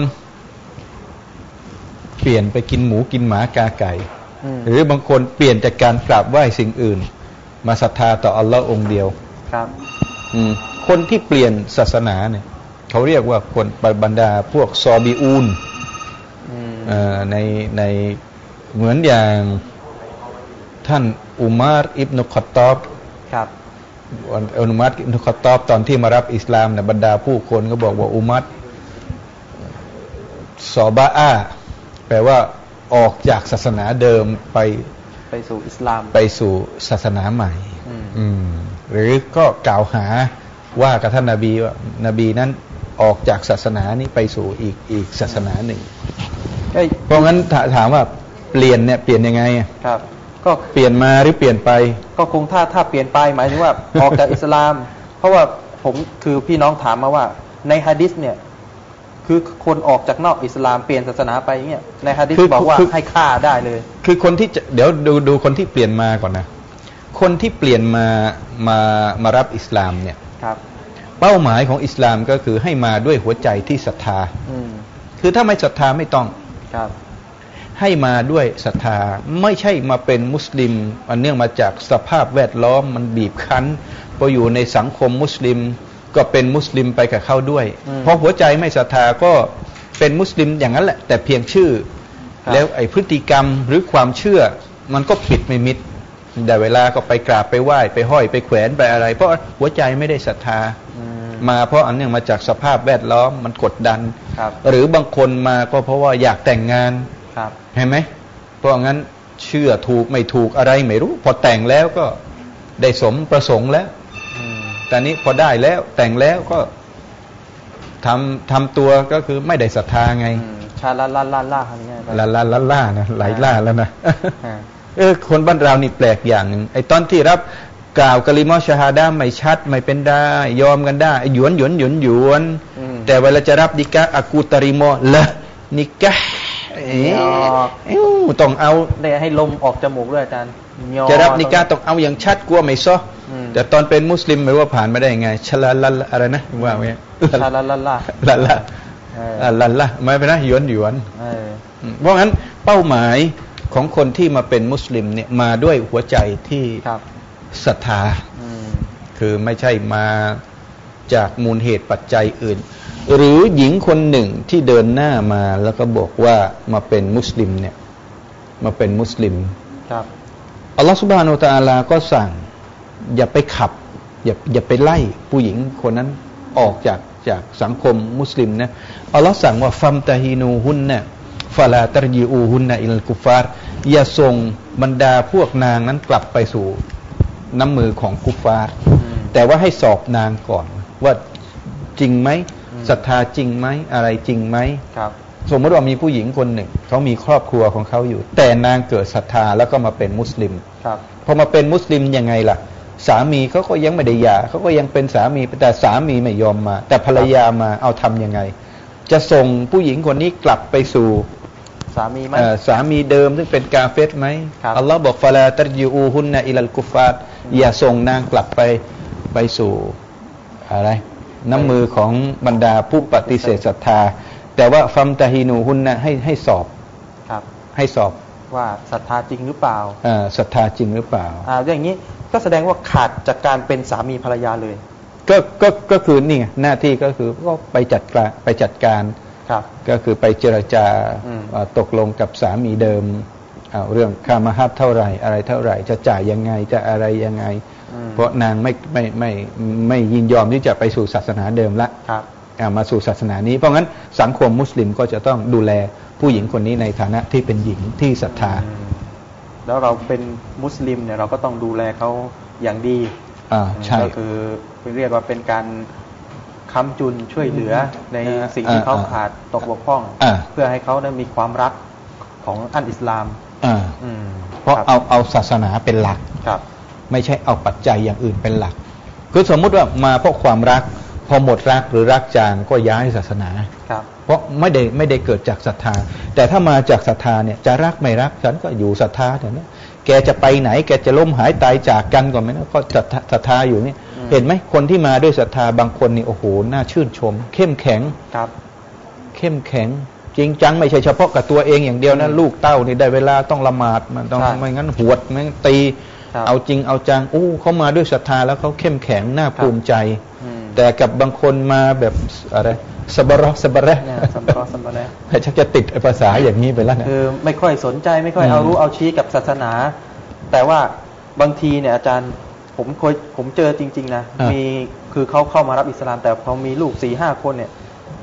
เปลี่ยนไปกินหมูกินหมากาไก่หรือบางคนเปลี่ยนจากการกราบไหว้สิ่งอื่นมาศรัทธาต่ออัลลอฮ์องค์เดียวครับคนที่เปลี่ยนศาสนาเนี่ยเขาเรียกว่าคนบรรดาพวกซอบีอูนในในเหมือนอย่างท่านอุมารอิบนุค็อฏฏอบครับอุมารอิบนุค็อฏฏอบตอนที่มารับอิสลามเนี่ยบรรดาผู้คนก็บอกว่าอุมัรซอบาอาแปลว่าออกจากศาสนาเดิมไปไปสู่อิสลามไปสู่ศาสนาใหม่อืมหรือก็กล่าวหาว่ากับท่านนบีว่านบีนั้นออกจากศาสนานี้ไปสู่อีกอีกศาสนาหนึ่งเพราะงั้นถามว่าเปลี่ยนเนี่ยเปลี่ยนยังไงครับก็เปลี่ยนมาหรือเปลี่ยนไปก็คงถ้าถ้าเปลี่ยนไปหมายถึงว่า ออกจากอิสลามเพราะว่าผมคือพี่น้องถามมาว่าในหะดีษเนี่ยคือคนออกจากนอกอิสลามเปลี่ยนศาสนาไปอย่างเงี้ยในหะดีษบอกว่าให้ฆ่าได้เลยคือคนที่เดี๋ยวดูดูคนที่เปลี่ยนมาก่อนนะคนที่เปลี่ยนมามามารับอิสลามเนี่ยครับเป้าหมายของอิสลามก็คือให้มาด้วยหัวใจที่ศรัทธาคือถ้าไม่ศรัทธาไม่ต้องครับให้มาด้วยศรัทธาไม่ใช่มาเป็นมุสลิมอันเนื่องมาจากสภาพแวดล้อมมันบีบคั้นพออยู่ในสังคมมุสลิมก็เป็นมุสลิมไปกับเขาด้วยเพราะหัวใจไม่ศรัทธาก็เป็นมุสลิมอย่างนั้นแหละแต่เพียงชื่อแล้วไอ้พฤติกรรมหรือความเชื่อมันก็ปิดไม่มิดแต่เวลาก็ไปกราบไปไหว้ไปห้อยไปแขวนไปอะไรเพราะหัวใจไม่ได้ศรัทธามาเพราะอันเนื่องมาจากสภาพแวดล้อมมันกดดันหรือบางคนมาก็เพราะว่าอยากแต่งงานเห็นไหมเพราะงั้นเชื่อถูกไม่ถูกอะไรไม่รู้พอแต่งแล้วก็ได้สมประสงค์แล้วแต่นี้พอได้แล้วแต่งแล้วก็ทำทำตัวก็คือไม่ได้ศรัทธาไงชาลาลาลาล่าอะไรเงี้ยลาลาลาล่านะหลายล่าแล้วนะเออคนบ้านเรานี่แปลกอย่างหนึ่งไอ้ตอนที่รับกล่าวกะลิมะชะฮาดะห์ไม่ชัดไม่เป็นได้ยอมกันได้หยวนหยวนหยวนหยวนแต่เวลาจะรับนิกะฮ์อากูตาริโมละนิกะฮ์เอ๊ะต้องเอาได้ให้ลมออกจมูกด้วยอาจารย์จะรับนิกะฮ์ต้องเอาอย่างชัดกลัวไม่ซ้อแต่ตอนเป็นมุสลิมไม่ว่าผ่านมาได้ยังไงชะลาลาอะไรนะว่าไงชะลาลาลาลาลาลาลาไม่เป็นนะหยวนหยวนเพราะงั้นเป้าหมายของคนที่มาเป็นมุสลิมเนี่ยมาด้วยหัวใจที่ศรัทธาคือไม่ใช่มาจากมูลเหตุปัจจัยอื่นหรือหญิงคนหนึ่งที่เดินหน้ามาแล้วก็บอกว่ามาเป็นมุสลิมเนี่ยมาเป็นมุสลิมอัลลอฮฺซุบฮานะฮูวะตะอาลาก็สั่งอย่าไปขับอย่าอย่าไปไล่ผู้หญิงคนนั้นออกจากจากสังคมมุสลิมนะอัลลอฮฺสั่งว่าฟัมตะฮีนูฮุนนะฟาลาตรยีอูฮุนนะอิลกุฟาร์อย่าส่งบรรดาพวกนางนั้นกลับไปสู่น้ำมือของกุฟาร์แต่ว่าให้สอบนางก่อนว่าจริงไหมศรัทธาจริงไหมอะไรจริงไหมสมมติว่ามีผู้หญิงคนหนึ่งเขามีครอบครัวของเขาอยู่แต่นางเกิดศรัทธาแล้วก็มาเป็นมุสลิมพอมาเป็นมุสลิมยังไงล่ะสามีเขาก็ยังไม่ได้หย่าเขาก็ยังเป็นสามีแต่สามีไม่ยอมมาแต่ภรรยามาเอาทำยังไงจะส่งผู้หญิงคนนี้กลับไปสู่สามีไหมสามีเดิมซึ่งเป็นกาเฟรไหมอัลลอฮ์บอกฟาลาตัรยูอูฮุนนะอิลัลกุฟาร์อย่าส่งนางกลับไปไปสู่อะไรน้ำมือของบรรดาผู้ปฏิเสธศรัทธาแต่ว่าฟัมตะฮีนูฮุนนะให้ให้สอบให้สอบว่าศรัทธาจริงหรือเปล่าอ่าศรัทธาจริงหรือเปล่าอ่าอย่างนี้ก็แสดงว่าขาดจากการเป็นสามีภรรยาเลยก็ก็ก็คือนี่หน้าที่ก็คือก็ไปจัดการไปจัดการก็คือไปเจรจาตกลงกับสามีเดิมเอาเรื่องค่ามหับเท่าไหร่อะไรเท่าไหร่จะจ่ายยังไงจะอะไรยังไงเพราะนางไม่ไม่ไม่ไม่ยินยอมที่จะไปสู่ศาสนาเดิมละมาสู่ศาสนานี้เพราะงั้นสังคมมุสลิมก็จะต้องดูแลผู้หญิงคนนี้ในฐานะที่เป็นหญิงที่ศรัทธาแล้วเราเป็นมุสลิมเนี่ยเราก็ต้องดูแลเขาอย่างดีอ่าใช่ก็คือเรียกว่าเป็นการค้ำจุนช่วยเหลือในสิ่งที่เขาขาดตกบกพร่องเพื่อให้เขาได้มีความรักของอันอิสลามเพราะเอาเอาศาสนาเป็นหลักไม่ใช่เอาปัจจัยอย่างอื่นเป็นหลักคือสมมุติว่ามาเพราะความรักพอหมดรักหรือรักจางก็ย้ายศาสนาเพราะไม่ได้ไม่ได้เกิดจากศรัทธาแต่ถ้ามาจากศรัทธาเนี่ยจะรักไม่รักฉันก็อยู่ศรัทธาแต่เนี่ยแกจะไปไหนแกจะล้มหายตายจากกันก่อนไหมนะก็ศรัทธาอยู่เนี่ยเห็นไหมคนที่มาด้วยศรัทธาบางคนนี่โอ้โหน่าชื่นชมเข้มแข็งครับเข้มแข็งจริงจังไม่ใช่เฉพาะกับตัวเองอย่างเดียวนะลูกเต้านี่ได้เวลาต้องละหมาดมันต้องไม่งั้นหวดไม่งั้นตีเอาจริงเอาจังโอ้เขามาด้วยศรัทธาแล้วเขาเข้มแข็งน่าภูมิใจแต่กับบางคนมาแบบอะไรสบระสบระสบระสบระแต่ชักจะติดภาษาอย่างนี้ไปแล้วนะคือไม่ค่อยสนใจไม่ค่อยเอารู้เอาชี้กับศาสนาแต่ว่าบางทีเนี่ยอาจารย์ผมเคยผมเจอจริงๆนะมีคือเขาเข้ามารับอิสลามแต่พอมีลูกสี่ห้าคนเนี่ย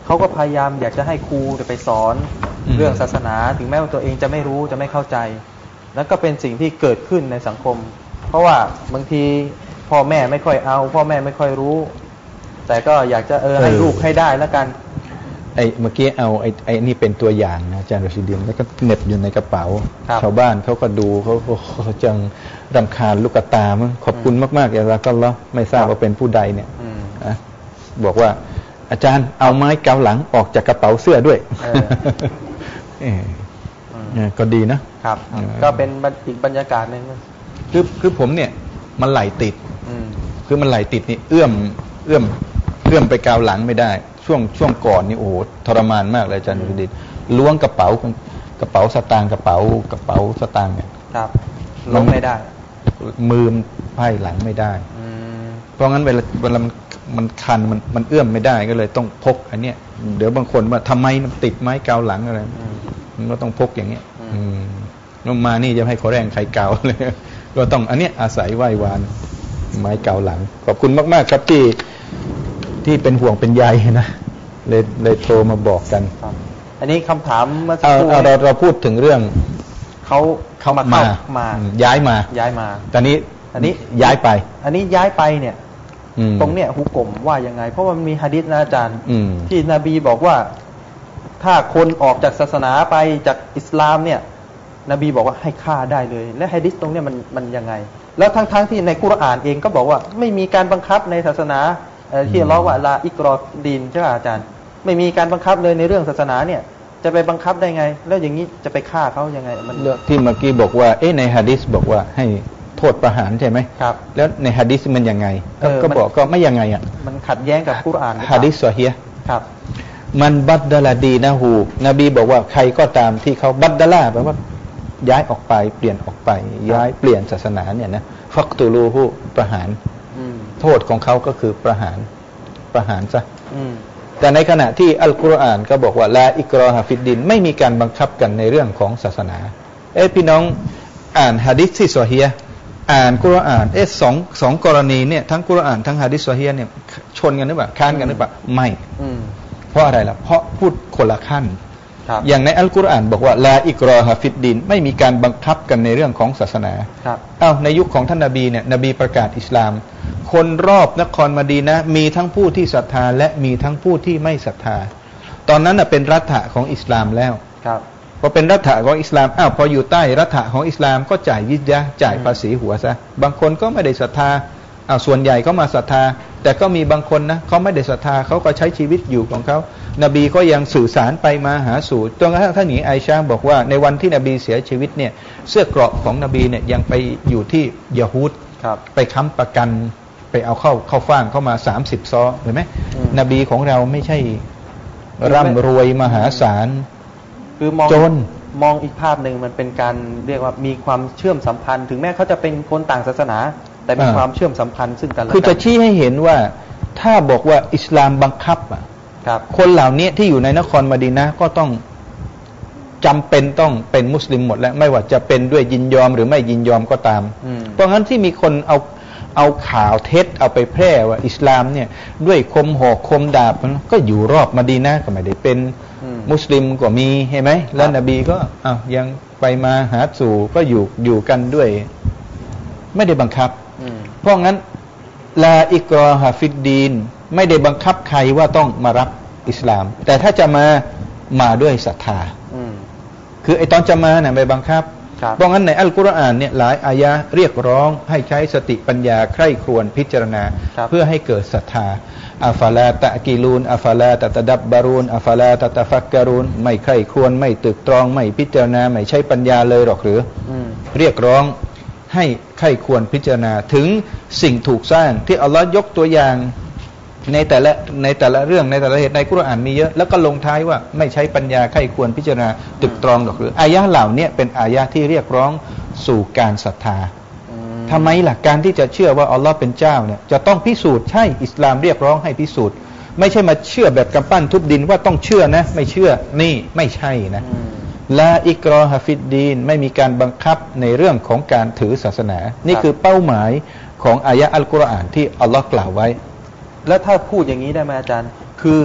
เขาก็พยายามอยากจะให้ครูไปสอนเรื่องศาสนาถึงแม้ว่าตัวเองจะไม่รู้จะไม่เข้าใจนั่นก็เป็นสิ่งที่เกิดขึ้นในสังคมเพราะว่าบางทีพ่อแม่ไม่ค่อยเอาพ่อแม่ไม่ค่อยรู้แต่ก็อยากจะเออให้ลูกให้ได้แล้วกันไอ้เมื่อกี้เอาไอ้ไอ้นี่เป็นตัวอย่างนะอาจารย์รชิดินแล้วก็เหน็บอยู่ในกระเป๋าชาวบ้านเขาก็ดูเขาเขาจังรำคาญลูกตามั้งขอบคุณมากๆอย่างไรก็แล้วไม่ทราบว่าเป็นผู้ใดเนี่ยนะบอกว่าอาจารย์เอาไม้เกาหลังออกจากกระเป๋าเสื้อด้วยก็ดีนะครับก็เป็นอีกบรรยากาศนึงคือคือผมเนี่ยมันไหลติดคือมันไหลติดนี่เอื้อมเอื้อมเอื้อมไปเกาหลังไม่ได้ช่วงช่วงก่อนนี่โอ้โหทรมานมากเลยอาจารย์ดุดิตล้วงกระเป๋ากระเป๋าสตางค์กระเป๋ากระเป๋าสตางค์เนี่ยครับล้วงไม่ได้มือมันไพ่หลังไม่ได้เพราะงั้นเวลาเวลามันมันคันมันมันเอื้อมไม่ได้ก็เลยต้องพกอันเนี้ยเดี๋ยวบางคนว่าทำไมมันติดไม้เกาหลังอะไรมันก็ต้องพกอย่างเงี้ยลงมานี่จะให้ขอแรงใครเกาเลยก็ต้องอันเนี้ยอาศัยไหว้วานไม้เกาหลังขอบคุณมากๆครับที่ที่เป็นห่วงเป็นใยนะเลยเลยโทรมาบอกกันอันนี้คำถามเมื่อสักครู่เราเราพูดถึงเรื่องเขาเขามามามาย้ายมาย้ายมาตอนนี้อันนี้ย้ายไปอันนี้ย้ายไปเนี่ยตรงเนี้ยฮุกมว่ายังไงเพราะว่ามันมีหะดีษนะอาจารย์ที่นบีบอกว่าถ้าคนออกจากศาสนาไปจากอิสลามเนี่ยนบีบอกว่าให้ฆ่าได้เลยและหะดีษตรงเนี้ยมันมันยังไงแล้วทั้งๆที่ในกุรอานเองก็บอกว่าไม่มีการบังคับในศาสนาที่เราว่าลาอิกรอดีนใช่ไหมอาจารย์ไม่มีการบังคับเลยในเรื่องศาสนาเนี่ยจะไปบังคับได้ไงแล้วอย่างนี้จะไปฆ่าเขายังไงมันเรื่องที่เมื่อกี้บอกว่าเอ๊ะในหะดีษบอกว่าให้โทษประหารใช่ไหมครับแล้วในหะดีษมันยังไงก็บอกก็ไม่ยังไงอ่ะมันขัดแย้งกับกุรอานหะดีษซอฮีฮ์ครับมันบัดดะลาดีนะฮูนบีบอกว่าใครก็ตามที่เขาบัดดะลาแปลว่าย้ายออกไปเปลี่ยนออกไปย้ายเปลี่ยนศาสนาเนี่ยนะฟักตูลูฮูประหารโทษของเขาก็คือประหารประหารซะแต่ในขณะที่อัลกุรอานก็บอกว่าลาอิกรอฮะฟิดดินไม่มีการบังคับกันในเรื่องของศาสนาเอ้พี่น้องอ่านหะดีษที่ซอฮีฮ์อ่านกุรอานเอ๊ะสองสองกรณีเนี่ยทั้งกุรอานทั้งหะดีษซอฮีฮ์เนี่ยชนกันหรือเปล่าค้านกันหรือเปล่าไม่เพราะอะไรล่ะเพราะพูดคนละขั้นอย่างในอัลกุรอานบอกว่าลาอิกรอฮะฟิดดินไม่มีการบังคับกันในเรื่องของศาสนาอ้าวในยุคของท่านนบีเนี่ยนบีประกาศอิสลามคนรอบนครมะดีนะห์มีทั้งผู้ที่ศรัทธาและมีทั้งผู้ที่ไม่ศรัทธาตอนนั้นน่ะเป็นรัฐะของอิสลามแล้วพอเป็นรัฐะของอิสลามอ้าวพออยู่ใต้รัฐะของอิสลามก็จ่ายยิซยะห์จ่ายภาษีหัวซะบางคนก็ไม่ได้ศรัทธาอ้าวส่วนใหญ่ก็มาศรัทธาแต่ก็มีบางคนนะเขาไม่ได้ศรัทธาเขาก็ใช้ชีวิตอยู่ของเขานบีก็ยังสื่อสารไปมาหาสู่จนกระทั่งท่านหญิงไอชาบอกว่าในวันที่นบีเสียชีวิตเนี่ยเสื้อเกราะของนบีเนี่ยยังไปอยู่ที่ยะฮูดไปค้ำประกันไปเอาเข้าเข้าฟ่างเข้ามาสามสิบซอเห็นไหมนบีของเราไม่ใช่ร่ำรวยมหาศาลคือมองจนมองอีกภาพหนึ่งมันเป็นการเรียกว่ามีความเชื่อมสัมพันธ์ถึงแม้เขาจะเป็นคนต่างศาสนาแต่มีความเชื่อมสัมพันธ์ซึ่งกันและกันคือจะชี้ให้เห็นว่าถ้าบอกว่าอิสลามบังคับอ่ะคนเหล่านี้ที่อยู่ในนครมะดีนะห์ก็ต้องจำเป็นต้องเป็นมุสลิมหมดแล้วไม่ว่าจะเป็นด้วยยินยอมหรือไม่ยินยอมก็ตามเพราะงั้นที่มีคนเอาเอาข่าวเท็จเอาไปแพร่ว่าอิสลามเนี่ยด้วยคมหอกคมดาบก็อยู่รอบมะดีนะห์ก็ไม่ได้เป็นมุสลิมก็มีเห็นไหมแล้วนบีก็อ้าวยังไปมาหาสู่ก็อยู่อยู่กันด้วยไม่ได้บังคับเพราะงั้นลาอิกรอฮะฟิดดีนไม่ได้บังคับใครว่าต้องมารับอิสลามแต่ถ้าจะมามาด้วยศรัทธาคือไอตอนจะมาเนี่ยไม่บังคับเพราะงั้นในอัลกุรอานเนี่ยหลายอายะเรียกร้องให้ใช้สติปัญญาใคร่ครวญพิจารณาเพื่อให้เกิดศรัทธาอัฟลาตะกิลูนอัฟลาตะตะดับบารูนอัฟลาตะตะฟักการูนไม่ใคร่ครวญไม่ตึกตรองไม่พิจารณาไม่ใช้ปัญญาเลยหรอกหรือเรียกร้องให้ใคร่ควรพิจารณาถึงสิ่งถูกสร้างที่อัลลอฮ์ยกตัวอย่างในแต่ละในแต่ละเรื่องในแต่ละเหตุในกุรอานมีเยอะแล้วก็ลงท้ายว่าไม่ใช้ปัญญาใคร่ควรพิจารณาตึกตรองหรอกหรืออายะห์เหล่านี้เป็นอายะห์ที่เรียกร้องสู่การศรัทธาทำไมล่ะการที่จะเชื่อว่าอัลลอฮ์เป็นเจ้าเนี่ยจะต้องพิสูจน์ใช่อิสลามเรียกร้องให้พิสูจน์ไม่ใช่มาเชื่อแบบกำปั้นทุบดินว่าต้องเชื่อนะไม่เชื่อนี่ไม่ใช่นะลาอิกรอฮะฟิดดีนไม่มีการบังคับในเรื่องของการถือศาสนานี่คือเป้าหมายของอายะห์อัลกุรอานที่อัลลอฮ์กล่าวไว้แล้วถ้าพูดอย่างนี้ได้ไหมอาจารย์คือ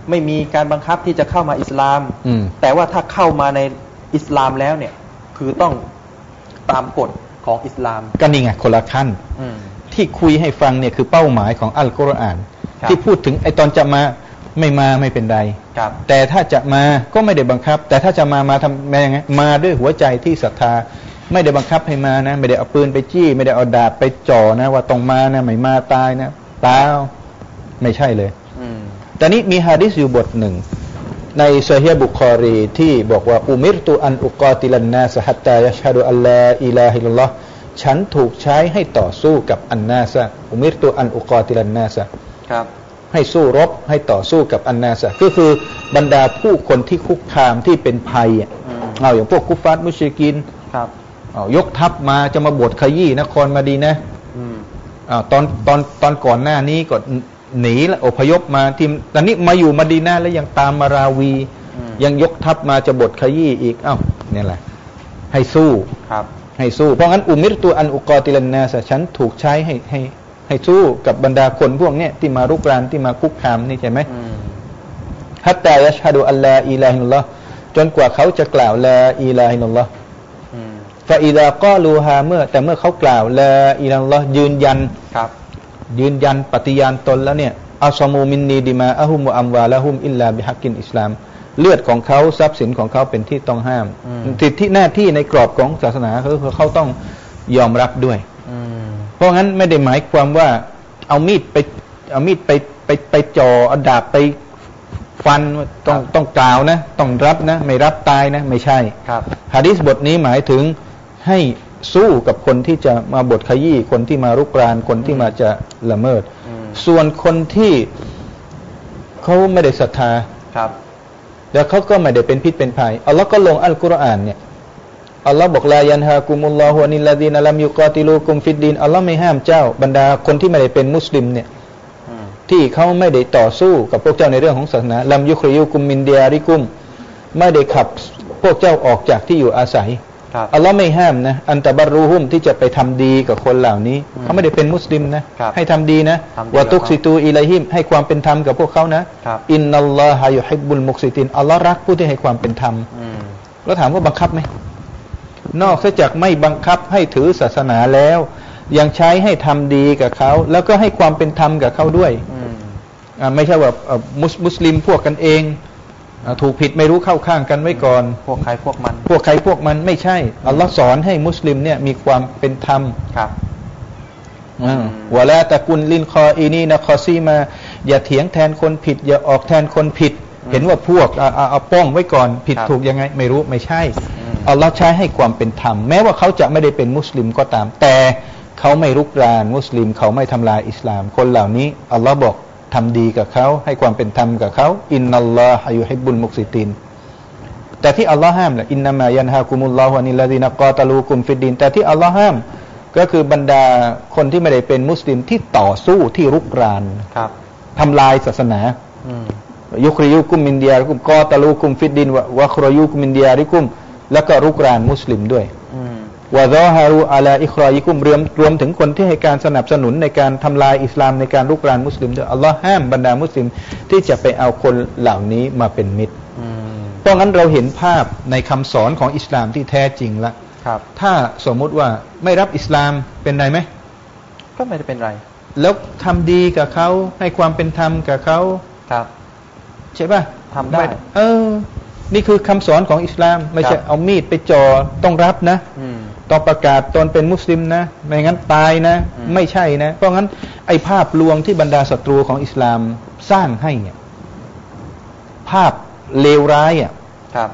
ไม่มีการบังคับที่จะเข้ามาอิสลามแต่ว่าถ้าเข้ามาในอิสลามแล้วเนี่ยคือต้องตามกฎของอิสลามก็นี่ไงคนละขั้นที่คุยให้ฟังเนี่ยคือเป้าหมายของอัลกุรอานที่พูดถึงไอตอนจะมาไม่มาไม่เป็นไรแต่ถ้าจะมาก็ไม่ได้บังคับแต่ถ้าจะมามาทำยังไงมาด้วยหัวใจที่ศรัทธาไม่ได้บังคับให้มานะไม่ได้เอาปืนไปจี้ไม่ได้เอาดาบไปจ่อนะว่าต้องมานะไม่มาตายนะเปล่าไม่ใช่เลยแต่นี้มีหะดีษอยู่บทหนึ่งในซอฮีฮ์บุคอรีที่บอกว่าอุมิรตุอันอุกาติลันนาสฮัตตายัชฮะดุอัลลาอิลาฮิลลอฮ์ฉันถูกใช้ให้ต่อสู้กับอันนาซะอุมิรตุอันอุกาติลันนาซะครับให้สู้รบให้ต่อสู้กับอันนาซะก็คือบรรดาผู้คนที่คุกคามที่เป็นภัยเอาอย่างพวกกุฟาร์มุชริกีนครับเอายกทัพมาจะมาบดขยี้นครมะดีนะห์อ่าตอนตอนตอนก่อนหน้านี้ก็หนีแล้วอพยพมาทีมตอนนี้มาอยู่มะดีนะห์แล้วยังตามมาราวียังยกทัพมาจะบดขยี้อีกเอ้าเนี่ยแหละให้สู้ครับให้สู้เพราะงั้นอุมิรตุอันอุกาติลันนาสฉันถูกใช้ให้ให้ให้สู้กับบรรดาคนพวกเนี้ยที่มารุกรานที่มาคุกคามนี่ใช่ไหมฮัตตายัชฮะดุอัลลาอิลาฮิลลอฮ์จนกว่าเขาจะกล่าวลาอิลาฮิลลอฮ์ฟาอิดากอลูฮาเมื่อแต่เมื่อเขากล่าวลาอิลาฮิลลอฮ์ยืนยันครับยืนยันปฏิญาณตนแล้วเนี่ยอัสมูมินนีดิมาอะฮุมวะอัมวาละฮุมอิลลาบิฮักกินอิสลามเลือดของเขาทรัพย์สินของเขาเป็นที่ต้องห้ามสิทธิหน้าที่ในกรอบของศาสนาเขาเขาต้องยอมรับด้วยเพราะงั้นไม่ได้หมายความว่าเอามีดไปเอามีดไปไปไปจ่อเอาดาบไปฟันต้องต้องกล่าวนะต้องรับนะไม่รับตายนะไม่ใช่ครับหะดีษบทนี้หมายถึงให้สู้กับคนที่จะมาบดขยี้คนที่มารุกรานคนที่มาจะละเมิดส่วนคนที่เขาไม่ได้ศรัทธาครับแล้วเขาก็ไม่ได้เป็นพิษเป็นภัยอัลลอฮ์ก็ลงอัลกุรอานเนี่ยอัลลอฮ์บอกลายันฮากุมุลลอฮุอานิลลาซีนะลัมยุกาติลูกุมฟิดดีนอัลลอฮ์ไม่ห้ามเจ้าบรรดาคนที่ไม่ได้เป็นมุสลิมเนี่ยที่เขาไม่ได้ต่อสู้กับพวกเจ้าในเรื่องของศาสนาลัมยุคริยุกุมมินเดียริกุมไม่ได้ขับพวกเจ้าออกจากที่อยู่อาศัยอัลลอฮ์ไม่ห้ามนะอันตะบัรรูฮุมที่จะไปทำดีกับคนเหล่านี้เขาไม่ได้เป็นมุสลิมนะให้ทำดีนะวะตุกซิตูอิลัยฮิมให้ความเป็นธรรมกับพวกเขานะอินนัลลอฮะยุฮิบบุลมุกซิตินอัลลอฮ์รักผู้ที่ให้ความเป็นธรรมแล้วถามว่าบังคับไหมนอกจากไม่บังคับให้ถือศาสนาแล้วยังใช้ให้ทำดีกับเขาแล้วก็ให้ความเป็นธรรมกับเขาด้วยไม่ใช่ว่ามุสมุสลิมพวกกันเองถูกผิดไม่รู้เข้าข้างกันไว้ก่อนพวกใครพวกมันพวกใครพวกมันไม่ใช่อัลลอฮ์สอนให้มุสลิมเนี่ยมีความเป็นธรรมครับวะลาตะกุนลินคออีนีนะคอซีมาอย่าเถียงแทนคนผิดอย่าออกแทนคนผิดเห็นว่าพวกเอาเอาป้องไว้ก่อนผิดถูกยังไงไม่รู้ไม่ใช่อัลลอฮ์ใช้ให้ความเป็นธรรมแม้ว่าเขาจะไม่ได้เป็นมุสลิมก็ตามแต่เขาไม่รุกรานมุสลิมเขาไม่ทำลายอิสลามคนเหล่านี้อัลลอฮ์บอกทำดีกับเขาให้ความเป็นธรรมกับเขาอินนัลลอฮะยุฮิบบุลมุกซิตินแต่ที่อัลลอฮ์ห้ามล่ะอินนามายันฮากุมุลลอฮุอานิลลาซีนะกอตาลูกุมฟิดดีนแต่ที่อัลลอฮ์ห้ามก็คือบรรดาคนที่ไม่ได้เป็นมุสลิมที่ต่อสู้ที่รุกรานครับทำลายศาสนายุคริยุกุมมินเดียริกุมกอตาลูกุมฟิดดีนวะครยุกุมมินเดียริกุมแล้วก็รุกรานมุสลิมด้วยวะซอฮารูอะลาอิครอยิกุมรวมรวมถึงคนที่ให้การสนับสนุนในการทำลายอิสลามในการรุกรานมุสลิมด้วยอัลลอฮ์ห้ามบรรดามุสลิมที่จะไปเอาคนเหล่านี้มาเป็นมิตรเพราะงั้นเราเห็นภาพในคำสอนของอิสลามที่แท้จริงละถ้าสมมุติว่าไม่รับอิสลามเป็นไรไหมก็ไม่ได้เป็นไรแล้วทำดีกับเขาให้ความเป็นธรรมกับเขาครับใช่ป่ะทำได้เออนี่คือคำสอนของอิสลามไม่ใช่เอามีดไปจ่อต้องรับนะต้องประกาศตนเป็นมุสลิมนะไม่งั้นตายนะไม่ใช่นะเพราะงั้นไอ้ภาพลวงที่บรรดาศัตรูของอิสลามสร้างให้เนี่ยภาพเลวร้ายอ่ะครับ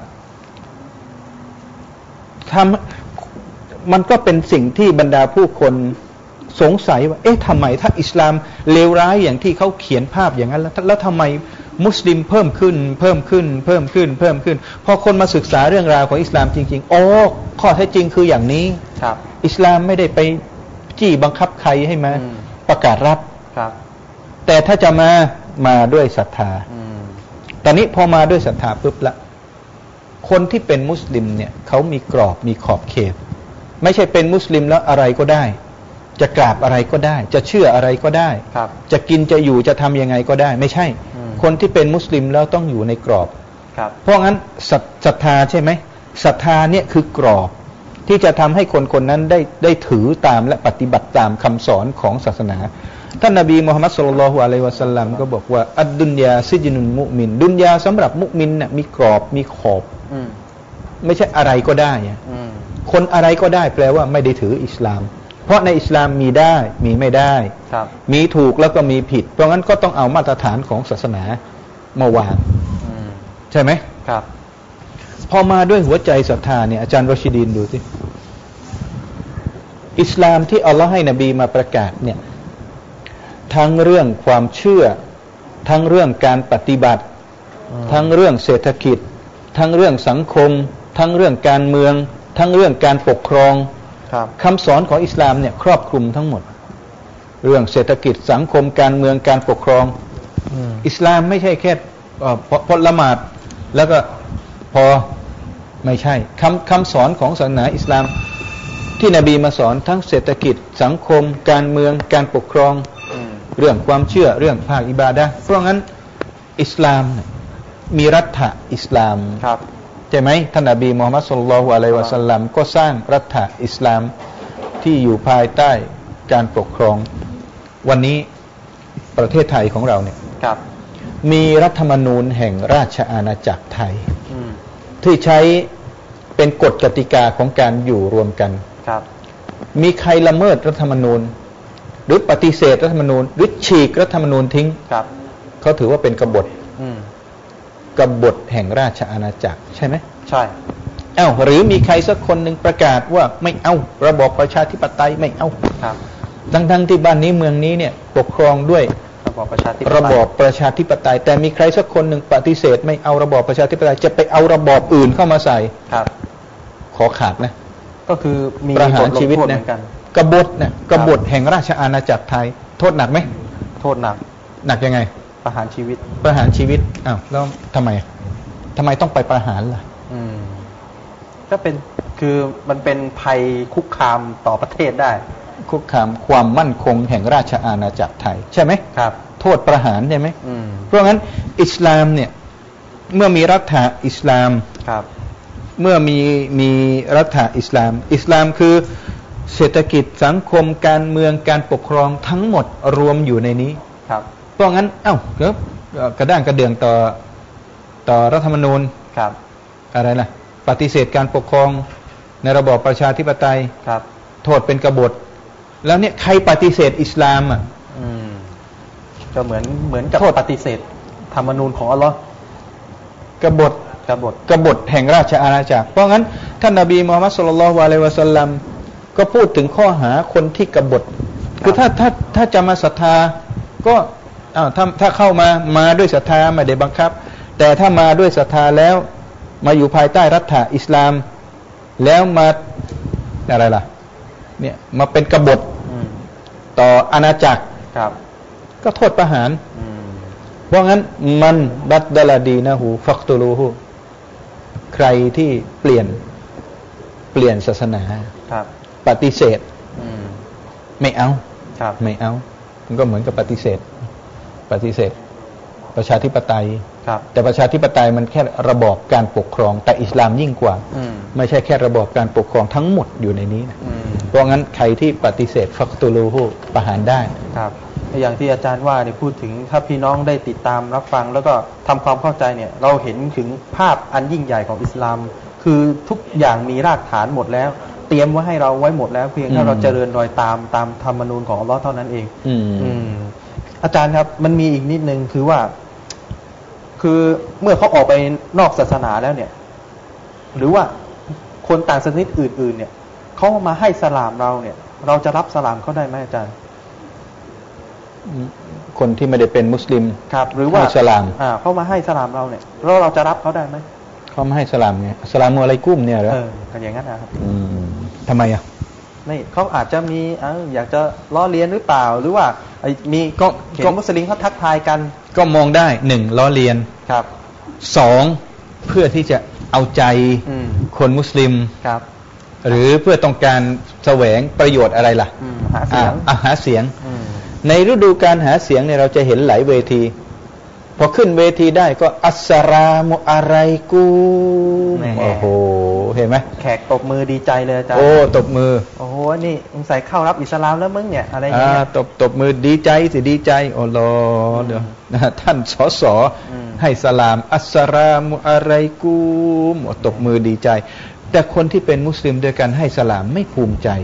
ทำมันก็เป็นสิ่งที่บรรดาผู้คนสงสัยว่าเอ๊ะทำไมถ้าอิสลามเลวร้ายอย่างที่เขาเขียนภาพอย่างนั้นแล้วแล้วทำไมมุสลิมเพิ่มขึ้นเพิ่มขึ้นเพิ่มขึ้นเพิ่มขึ้นพอคนมาศึกษาเรื่องราวของอิสลามจริงๆโอ้ข้อเท็จจริงคืออย่างนี้ครับอิสลามไม่ได้ไปจี้บังคับใครให้มาประกาศรับครับแต่ถ้าจะมามาด้วยศรัทธาตอนนี้พอมาด้วยศรัทธาปุ๊บละคนที่เป็นมุสลิมเนี่ยเขามีกรอบมีขอบเขตไม่ใช่เป็นมุสลิมแล้วอะไรก็ได้จะกราบอะไรก็ได้จะเชื่ออะไรก็ได้จะกินจะอยู่จะทำยังไงก็ได้ไม่ใช่คนที่เป็นมุสลิมแล้วต้องอยู่ในกรอบครับเพราะงั้นศรัทธาใช่ไหมศรัทธาเนี่ยคือกรอบที่จะทำให้คนคนนั้นได้ได้ถือตามและปฏิบัติตามคำสอนของศาสนาท่านนบีมุฮัมมัดศ็อลลัลลอฮุอะลัยฮิวะซัลลัมก็บอกว่าอัดดุนยาซิจนุลมุมินดุนยาสำหรับมุมินเนี่ยมีกรอบมีขอบไม่ใช่อะไรก็ได้คนอะไรก็ได้แปลว่าไม่ได้ถืออิสลามเพราะในอิสลามมีได้มีไม่ได้มีถูกแล้วก็มีผิดเพราะงั้นก็ต้องเอามาตรฐานของศาสนามาวางใช่ไหมครับพอมาด้วยหัวใจศรัทธาเนี่ยอาจารย์รอชิดีนดูสิอิสลามที่อัลลอฮ์ให้นบีมาประกาศเนี่ยทั้งเรื่องความเชื่อทั้งเรื่องการปฏิบัติทั้งเรื่องเศรษฐกิจทั้งเรื่องสังคมทั้งเรื่องการเมืองทั้งเรื่องการปกครองคำสอนของอิสลามเนี่ยครอบคลุมทั้งหมดเรื่องเศรษฐกิจสังคมการเมืองการปกครองอิสลามไม่ใช่แค่พอละหมาดแล้วก็พอไม่ใช่คำคำสอนของศาสนาอิสลามที่นบีมาสอนทั้งเศรษฐกิจสังคมการเมืองการปกครองเรื่องความเชื่อเรื่องภาคอิบาดะห์เพราะงั้นอิสลามมีรัฐะอิสลามใช่ไหมท่านนบีมุฮัมมัดศ็อลลัลลอฮุอะลัยฮิวะซัลลัมก็สร้างรัฐะอิสลามที่อยู่ภายใต้การปกครองวันนี้ประเทศไทยของเราเนี่ยมีรัฐธรรมนูญแห่งราชอาณาจักรไทยที่ใช้เป็นกฎกติกาของการอยู่รวมกันมีใครละเมิดรัฐธรรมนูญหรือปฏิเสธรัฐธรรมนูญหรือฉีกรัฐธรรมนูญทิ้งเขาถือว่าเป็นกบฏกบฏแห่งราชอาณาจักรใช่ไหมใช่เอ้าหรือมีใครสักคนหนึ่งประกาศว่าไม่เอาระบอบประชาธิปไตยไม่เอาทั้งๆที่บ้านนี้เมืองนี้เนี่ยปกครองด้วยระบอบประชาธิปไตยระบอบประชาธิปไตยแต่มีใครสักคนหนึ่งปฏิเสธไม่เอาระบอบประชาธิปไตยจะไปเอาระบอบอื่นเข้ามาใส่ขอขาดนะก็คือมีประหารชีวิตนะกบฏนะกบฏแห่งราชอาณาจักรไทยโทษหนักไหมโทษหนักหนักยังไงประหารชีวิตประหารชีวิตอ้าวแล้วทำไมทำไมต้องไปประหารล่ะอืมก็เป็นคือมันเป็นภัยคุกคามต่อประเทศได้คุกคามความมั่นคงแห่งราชอาณาจักรไทยใช่ไหมครับโทษประหารใช่ไหมเพราะงั้นอิสลามเนี่ยเมื่อมีรัฐะอิสลามครับเมื่อมีมีรัฐะอิสลามอิสลามคือเศรษฐกิจสังคมการเมืองการปกครองทั้งหมดรวมอยู่ในนี้ครับเพราะงั้นเอ้าเกิดกระด้างกระเดื่องต่อต่อรัฐธรรมนูญครับอะไรล่ะปฏิเสธการปกครองในระบอบประชาธิปไตยครับโทษเป็นกบฏแล้วเนี่ยใครปฏิเสธอิสลามอ่ะอืมก็เหมือนเหมือนกับปฏิเสธธรรมนูญของอัลลอฮ์กบฏกบฏกบฏแห่งราชอาณาจักรเพราะงั้นท่านนบีมุฮัมมัดศ็อลลัลลอฮุอะลัยฮิวะซัลลัมก็พูดถึงข้อหาคนที่กบฏคือถ้าถ้าถ้าจะมาศรัทธาก็อ้าวถ้าถ้าเข้ามามาด้วยศรัทธาไม่ได้บังคับแต่ถ้ามาด้วยศรัทธาแล้วมาอยู่ภายใต้รัฐะอิสลามแล้วมาอะไรล่ะเนี่ยมาเป็นกบฏต่ออาณาจักรก็โทษประหารเพราะงั้นมันบัดดลดีนะฮูฟักตูลูฮูใครที่เปลี่ยนเปลี่ยนศาสนาปฏิเสธไม่เอาไม่เอามันก็เหมือนกับปฏิเสธปฏิเสธประชาธิปไตยแต่ประชาธิปไตยมันแค่ระบอบการปกครองแต่อิสลามยิ่งกว่าไม่ใช่แค่ระบอบการปกครองทั้งหมดอยู่ในนี้นะเพราะงั้นใครที่ปฏิเสธฟักตูลูฮูประหารได้ครับอย่างที่อาจารย์ว่าเนี่ยพูดถึงถ้าพี่น้องได้ติดตามรับฟังแล้วก็ทำความเข้าใจเนี่ยเราเห็นถึงภาพอันยิ่งใหญ่ของอิสลามคือทุกอย่างมีรากฐานหมดแล้วเตรียมไว้ให้เราไว้หมดแล้วเพียงแค่เราเจริญรอยตามตามธรรมนูญของอัลเลาะห์เท่านั้นเองอืมอาจารย์ครับมันมีอีกนิดนึงคือว่าคือเมื่อเขาออกไปนอกศาสนาแล้วเนี่ยหรือว่าคนต่างศาสนาอื่นๆเนี่ยเขามาให้สลามเราเนี่ยเราจะรับสลามเขาได้ไหมอาจารย์คนที่ไม่ได้เป็นมุสลิมครับหรือว่าสลามอ่าเขามาให้สลามเราเนี่ยแล้วเราจะรับเขาได้ไหมเขามาให้สลามเนี่ยสลามุอะลัยกุมเนี่ยเหรอเออกันอย่างนั้นนะครับอืมทำไมอ่ะไม่เขาอาจจะมีเอออยากจะล้อเลียนหรือเปล่าหรือว่ามีก็เห็นมุสลิมเขาทักทายกันก็มองได้หนึ่งล้อเลียนครับสองเพื่อที่จะเอาใจคนมุสลิมครับหรือเพื่อต้องการแสวงประโยชน์อะไรล่ะหาเสียงหาเสียงในฤดูการหาเสียงเนี่ยเราจะเห็นหลายเวทีพอขึ้นเวทีได้ก็อัสสลามุอะลัยกุมโอ้โหเห็นไหมแขกตบมือดีใจเลยอาจารย์โอ้ตบมือโอ้โหนี่สงสัยเข้ารับอิสลามแล้วมึงเนี่ยอะไรอย่างเงี้ยตบตบมือดีใจสิดีใจโอ้โหเดี๋ยวท่านสสให้สลามอัสสลามุอะลัยกุมตบมือดีใจแต่คนที่เป็นมุสลิมด้วยกันให้สลามไม่ภูมิใจ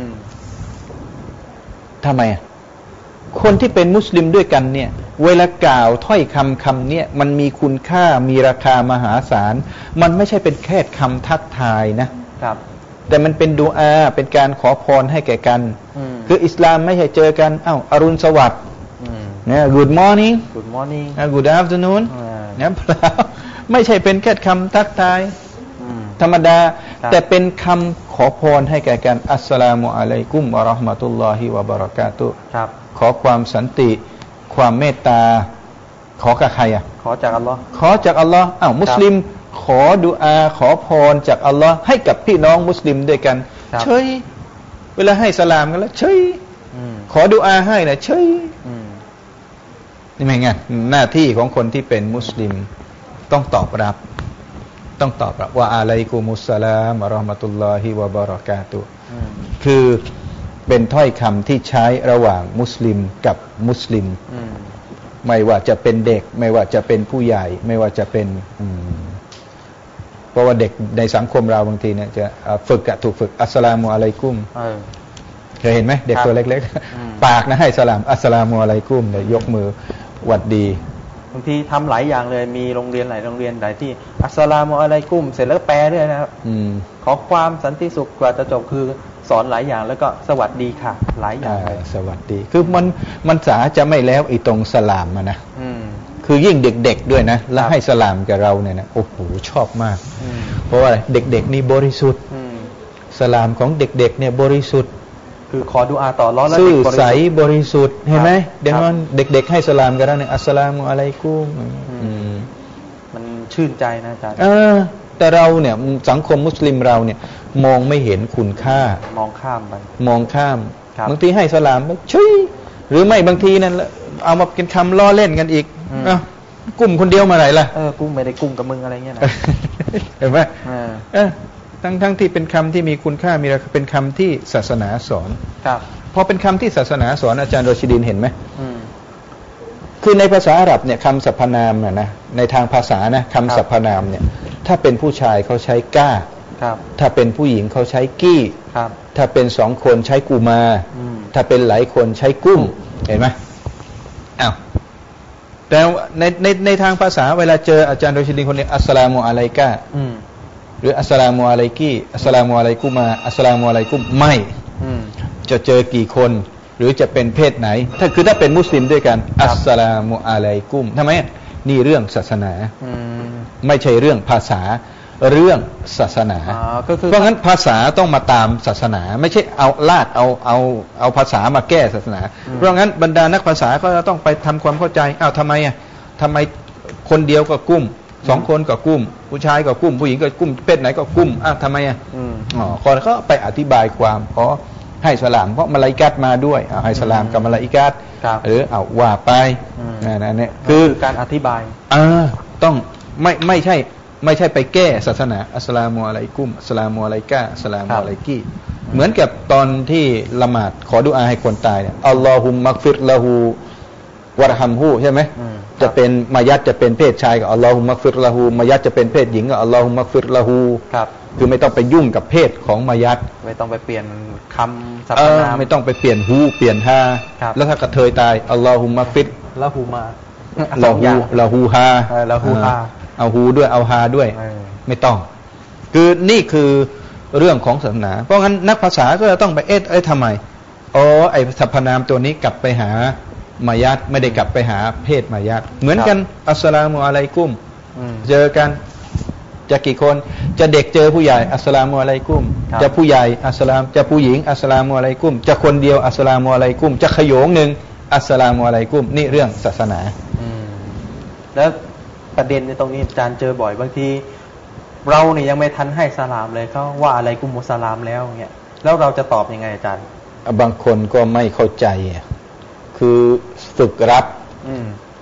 ทำไมคนที่เป็นมุสลิมด้วยกันเนี่ยเวลากล่าวถ้อยคำคำเนี่ยมันมีคุณค่ามีราคามหาศาลมันไม่ใช่เป็นแค่คำทักทายนะครับแต่มันเป็นดุอาเป็นการขอพรให้แก่กันคืออิสลามไม่ใช่เจอกันอ้าวอรุณสวัสดิ์เนี่ย good morning good morning good afternoon เนี่ยเปล่าไม่ใช่เป็นแค่คำทักทายธรรมดาแต่เป็นคำขอพรให้แก่กันอัสสลามุอะลัยกุมวะเราะห์มะตุลลอฮิวะบะเราะกาตุฮ์ครับขอความสันติความเมตตาขอกับใครอ่ะขอจากอัลลอฮ์ขอจากอัลลอฮ์อ้าวมุสลิมขอดุอาขอพรจากอัลลอฮ์ให้กับพี่น้องมุสลิมด้วยกันเฉยเวลาให้สลามกันแล้วเฉยขอดุอาให้นะเฉยนี่ไม่ไงหน้าที่ของคนที่เป็นมุสลิมต้องตอบรับต้องตอบรับว่าอะลัยกุมุสสลามวะเราะห์มะตุลลอฮิวะบะเราะกาตุฮ์คือเป็นถ้อยคำที่ใช้ระหว่างมุสลิมกับมุสลิมไม่ว่าจะเป็นเด็กไม่ว่าจะเป็นผู้ใหญ่ไม่ว่าจะเป็นเพราะว่าเด็กในสังคมเราบางทีเนี่ยจะฝึกอะถูกฝึกอัสสลามุอะลัยกุมเคยเห็นไหมเด็กตัวเล็กๆปากนะให้สลามอัสสลามุอะลัยกุมเนี่ยยกมือหวัดดีบางทีทำหลายอย่างเลยมีโรงเรียนหลายโรงเรียนหลายที่อัสสลามุอะลัยกุมเสร็จแล้วแปลด้วยนะครับขอความสันติสุขกว่าจะจบคือสอนหลายอย่างแล้วก็สวัสดีค่ะหลายอย่างเลยสวัสดีคือมันมันสาจะไม่แล้วอีตรงสลามมานะคือยิ่งเด็กๆด้วยนะแล้วให้สลามกับเราเนี่ยนะโอ้โหชอบมากเพราะว่าเด็กๆนี่บริสุทธิ์สลามของเด็กๆเนี่ยบริสุทธิ์คือขอดุอาต่อร้อนแล้วซื่อใสบริสุทธิ์เห็นไหมเดี๋ยวนั้นเด็กๆให้สลามกันแล้วเนี่ยอัสสลามุอะลัยกุมมันชื่นใจนะอาจารย์แต่เราเนี่ยสังคมมุสลิมเราเนี่ยมองไม่เห็นคุณค่ามองข้ามไปมองข้ามบางทีให้สลามไม่ช่วยหรือไม่บางทีนั่นเอามาเป็นคำล้อเล่นกันอีกอ่ะกุ้มคนเดียวมาไหนล่ะเออกุ้มไม่ได้กุ้มกับมึงอะไรเงี้ยนะเห็นไหมเออทั้งทั้งที่เป็นคำที่มีคุณค่ามีราคาเป็นคำที่ศาสนาสอนครับพอเป็นคำที่ศาสนาสอนอาจารย์โรชิดินเห็นไหมคือในภาษาอาหรับเนี่ยคำสรรพนามนะนะในทางภาษานะคำสรรพนามเนี่ยถ้าเป็นผู้ชายเขาใช้ก้าถ้าเป็นผู้หญิงเขาใช้กี้ถ้าเป็นสองคนใช้กูมาถ้าเป็นหลายคนใช้กุ้มเห็นไหมอ้าวแต่ในในในทางภาษาเวลาเจออาจารย์โรชิดินคนนี้อัสสลามุอะลัยกะหรืออัสสลามุอะลัยกีอัสสลามุอะลัยกุมาอัสสลามุอะลัยกุมไม่จะเจอกี่คนหรือจะเป็นเพศไหนถ้าคือถ้าเป็นมุสลิมด้วยกันอัสสลามุอะลัยกุมทำไมนี่เรื่องศาสนาไม่ใช่เรื่องภาษาเรื่องศาสนาเพราะงั้นภาษาต้องมาตามศาสนาไม่ใช่เอาลากเอาเอาเอาภาษามาแก้ศาสนาเพราะงั้นบรรดานักภาษาก็ต้องไปทำความเข้าใจอ้าวทำไมอ่ะทำไมคนเดียวก็กุ้มสองคนก็กุ้มผู้ชายก็กุ้มผู้หญิงก็กุ้มเพศไหนก็กุ้มอ้าวทำไมอ่ะอ๋อคนก็ไปอธิบายความเพราะให้สลามเพราะมลาอิกาตมาด้วยเอาให้สลามกับมลาอิกาตหรือเอาว่าไปนั่นเนี่ยคือการอธิบายอ่าต้องไม่ไม่ใช่ไม่ใช่ไปแก้ศาสนาอัสสลามุอะลัยกุมอัสสลามุอะลัยกะอัสสลามุอะลัยกีเหมือนกับตอนที่ละหมาดขอดุอาให้คนตายเนี่ยอัลลอฮุมมักฟิรละฮูวะรฮัมฮูใช่ไหมจะเป็นมายัดจะเป็นเพศชายก็อัลลอฮุมมักฟิรละฮูมายัดจะเป็นเพศหญิงก็อัลลอฮุมมักฟิรละฮูคือไม่ต้องไปยุ่งกับเพศของมายัดไม่ต้องไปเปลี่ยนคำสรรพนามไม่ต้องไปเปลี่ยนฮูเปลี่ยนฮาแล้วถ้ากระเทยตายอัลลอฮุมมักฟิรละฮูมาละฮูละฮูฮาละฮูฮาเอาฮูด้วยเอาฮาด้วยไม่ต้องคือนี่คือเรื่องของศาสนาเพราะงั้นนักภาษาก็จะต้องไปเอ๊ะเอ๊ะทำไมอ๋อไอ้สรรพนามตัวนี้กลับไปหามายัดไม่ได้กลับไปหาเพศมายัดเหมือนกันอัสสลามุอะลัยกุมเจอกันจะกี่คนจะเด็กเจอผู้ใหญ่อัสสลามุอะลัยกุมจะผู้ใหญ่อัสสลามจะผู้หญิงอัสสลามุอะลัยกุมจะคนเดียวอัสสลามุอะลัยกุมจะขโยงหนึ่งอัสสลามุอะลัยกุมนี่เรื่องศาสนาแล้วประเด็นในตรงนี้อาจารย์เจอบ่อยบางทีเราเนี่ยยังไม่ทันให้สลามเลยเขาว่าอะไรกุมุสลามแล้วเงี้ยแล้วเราจะตอบยังไงอาจารย์บางคนก็ไม่เข้าใจคือฝึกรับ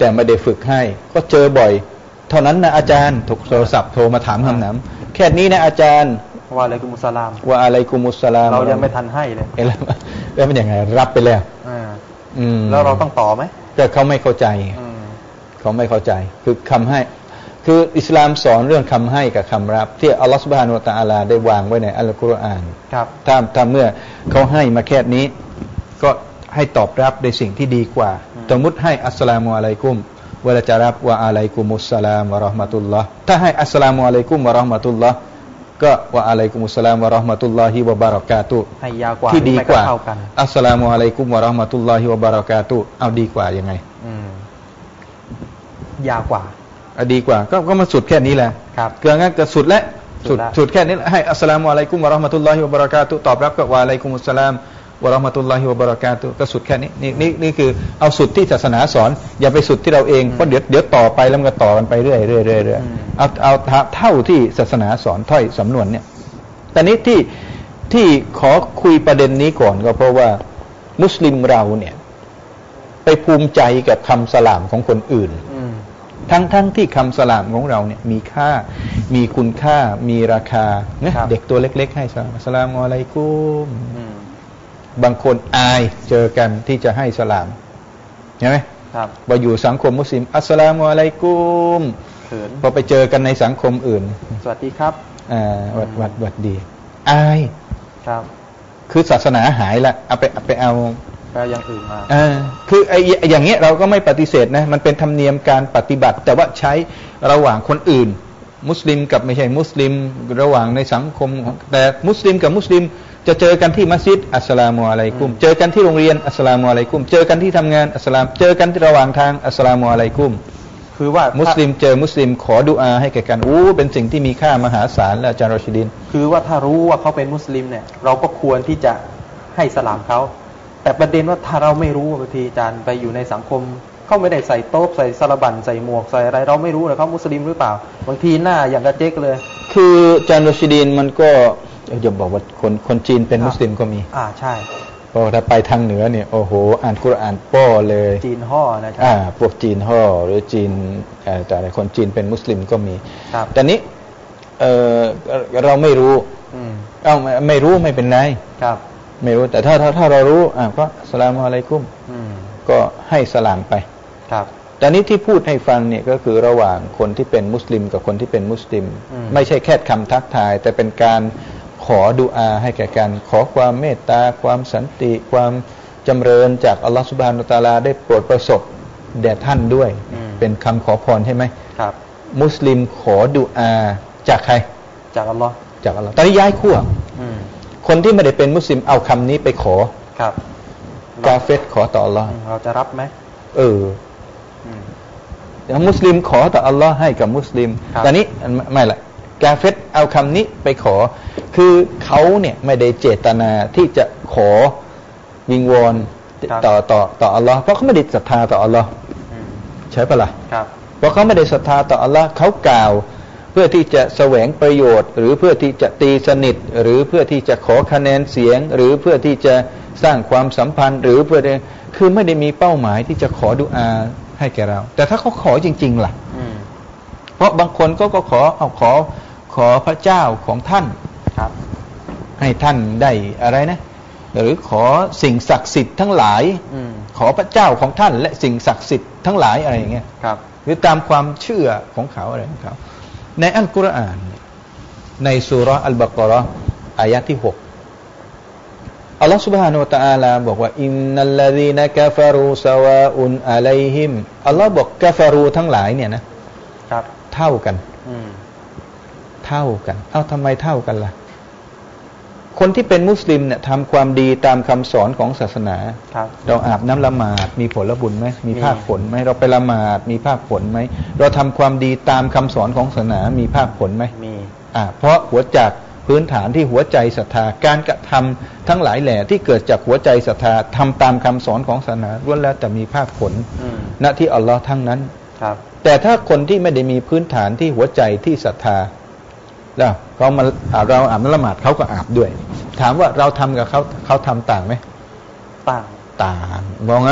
แต่ไม่ได้ฝึกให้ก็เจอบ่อยเท่านั้นนะอาจารย์โทรศัพท์โทรมาถามคำถามแค่นี้นะอาจารย์ว่าอะไรกุมุสลามว่าอะไรกุมุสลามเรายังไม่ทันให้เลยแล้วแล้วมันยังไงรับไปแล้วอืมแล้วเราต้องต่อไหมแต่เขาไม่เข้าใจเขาไม่เข้าใจคือคำให้คืออิสลามสอนเรื่องคำให้กับคำรับที่อัลลอฮฺซุบฮานะฮูวะตะอาลาได้วางไว้ในอัลกุรอานครับถ้าถ้าเมื่อเขาให้มาแค่นี้ก็ให้ตอบรับในสิ่งที่ดีกว่าสมมุติให้อัสสลามุอะลัยกุมเวลาจะรับว่าอะลัยกุมุสสลามวะเราะห์มะตุลลอฮ์ถ้าให้อัสสลามุอะลัยกุมวะเราะห์มะตุลลอฮ์ก็ว่าอะลัยกุมุสสลามวะเราะห์มะตุลลอฮิวะบารอกาตุฮ์ให้ยาวกว่าที่ดีกว่าอัสสลามุอะลัยกุมวะเราะห์มะตุลลอฮิวะบารอกาตุฮ์เอาดีกว่ายังไงอืมยาวกว่าอ่ะดีกว่าก็ก็มาสุดแค่นี้แหละครับเกินงั้นก็สุดแล้วสุดสุดแค่นี้ให้อัสสลามุอะลัยกุมวะเราะห์มะตุลลอฮิวะบารอกาตุฮ์ตอบรับก็ว่าอะลัยกุมุสสลามวะเราะห์มะตุลลอฮิวะบารอกาตุฮ์ก็สุดแค่นี้นี่นี่นี่คือเอาสุดที่ศาสนาสอนอย่าไปสุดที่เราเองเพราะเดี๋ยวเดี๋ยวต่อไปแล้วมันก็ต่อกันไปเรื่อยเรื่อยเรื่อยเรื่อยเอาเอาเท่าที่ศาสนาสอนถ้อยสำนวนเนี่ยแต่นี้ที่ที่ขอคุยประเด็นนี้ก่อนก็เพราะว่ามุสลิมเราเนี่ยไปภูมิใจกับคำสลามของคนอื่นทั้งทั้งที่คำสลามของเราเนี่ยมีค่ามีคุณค่ามีราคานะเด็กตัวเล็กๆให้สลามอัสสลามุอะลัยกุมบางคนอายเจอกันที่จะให้สลามใช่ไหมครับพออยู่สังคมมุสลิมอัสสลามุอะลัยกุมเขินพอไปเจอกันในสังคมอื่นสวัสดีครับอ่าวัดวัดวัดดีอายครับคือศาสนาหายละเอาไปเอาไปเอาไปอย่างอื่นมาอ่าคือไอ้อย่างเงี้ยเราก็ไม่ปฏิเสธนะมันเป็นธรรมเนียมการปฏิบัติแต่ว่าใช้ระหว่างคนอื่นมุสลิมกับไม่ใช่มุสลิมระหว่างในสังคมแต่มุสลิมกับมุสลิมจะเจอกันที่มัสยิดอัสสลามุอะลัยกุมเจอกันที่โรงเรียนอัสสลามุอะลัยกุมเจอกันที่ทำงานอัสสลามเจอกันที่ระหว่างทางอัสสลามุอะลัยกุมคือว่ามุสลิมเจอมุสลิมขอดุอาให้แก่กันอู้เป็นสิ่งที่มีค่ามหาศาลและอาจารย์รอชิดินคือว่าถ้ารู้ว่าเขาเป็นมุสลิมเนี่ยเราก็ควรที่จะให้สลามเขาแต่ประเด็นว่าถ้าเราไม่รู้บางทีอาจารย์ไปอยู่ในสังคมเขาไม่ได้ใส่โต๊ะใส่สารบัญใส่หมวกใส่อะไรเราไม่รู้เลยเขามุสลิมหรือเปล่าบางทีหน้าอย่างกระเจ๊กเลยคืออาจารย์รอชิดินมันก็อย่าบอกว่าคนคนจีนเป็นมุสลิมก็มีอ่าใช่พอถ้าไปทางเหนือเนี่ยโอ้โหอ่านกุรอานป้อเลยจีนห่อนะอ่าพวกจีนห่อหรือจีนแต่คนจีนเป็นมุสลิมก็มีแต่นี้เออเราไม่รู้เอ้าไม่รู้ไม่เป็นไรครับไม่รู้แต่ถ้าถ้าถ้าเรารู้อ่าก็อัสสลามุอะลัยกุมก็ให้สลามไปครับแต่นี้ที่พูดให้ฟังเนี่ยก็คือระหว่างคนที่เป็นมุสลิมกับคนที่เป็นมุสลิมไม่ใช่แค่คำทักทายแต่เป็นการขอดุอาให้แก่กันขอความเมตตาความสันติความจำเริญจากอัลลอฮฺซุบฮานะฮูวะตะอาลาได้โปรดประสบแด่ท่านด้วยเป็นคำขอพรใช่ไหมครับมุสลิมขอดุอาจากใครจากอัลลอฮ์จากอัลลอฮ์ตอนนี้ย้ายขั้วคนที่ไม่ได้เป็นมุสลิมเอาคำนี้ไปขอครับกาเฟรขอต่ออัลลอฮ์เราจะรับไหมเอออย่างมุสลิมขอต่ออัลลอฮ์ให้กับมุสลิมแต่นี้ไม่ละกาเฟรเอาคำนี้ไปขอคือเขาเนี่ยไม่ได้เจตนาที่จะขอวิงวอนต่อต่อต่ออัลลอฮ์เพราะเขาไม่ได้ศรัทธาต่ออัลลอฮ์ใช่ปะล่ะเพราะเขาไม่ได้ศรัทธาต่ออัลลอฮ์เขากล่าวเพื่อที่จะแสวงประโยชน์หรือเพื่อที่จะตีสนิทหรือเพื่อที่จะขอคะแนนเสียงหรือเพื่อที่จะสร้างความสัมพันธ์หรือเพื่อคือไม่ได้มีเป้าหมายที่จะขอดุอาให้แก่เราแต่ถ้าเขาขอจริงๆล่ะเพราะบางคนก็ก็ขอเอาขอขอพระเจ้าของท่านให้ท่านได้อะไรนะหรือขอสิ่งศักดิ์สิทธิ์ทั้งหลายขอพระเจ้าของท่านและสิ่งศักดิ์สิทธิ์ทั้งหลายอะไรอย่างเงี้ยหรือตามความเชื่อของเขาอะไรของเขาในอัลกุรอานในซูเราะห์อัลบะเกาะเราะห์อายะที่หกอัลลอฮฺ سبحانه และ تعالى บอกว่าอินนัลลซีนะกะฟะรูซะวาอุนอะลัยฮิมอัลลอฮฺบอกกะฟะรูทั้งหลายเนี่ยนะครับเท่ากันเท่ากันเอ้าทำไมเท่ากันล่ะคนที่เป็นมุสลิมเนี่ยทำความดีตามคำสอนของศาสนาเราอาบน้ำละหมาดมีผลบุญไหมมีภาคผลไหมเราไปละหมาดมีภาคผลไหมเราทำความดีตามคำสอนของศาสนามีภาคผลไหมมีอ่าเพราะหัวจากพื้นฐานที่หัวใจศรัทธาการกระทำทั้งหลายแหล่ที่เกิดจากหัวใจศรัทธาทำตามคำสอนของศาสนาล้วนแล้วแต่มีภาคผลณที่อัลลอฮ์ทั้งนั้นแต่ถ้าคนที่ไม่ได้มีพื้นฐานที่หัวใจที่ศรัทธาแล้วเขามาอาบเราอาบน้ำละหมาดเขาก็อาบด้วยถามว่าเราทำกับเขาเขาทำต่างไหมต่างต่างเพราะงั้น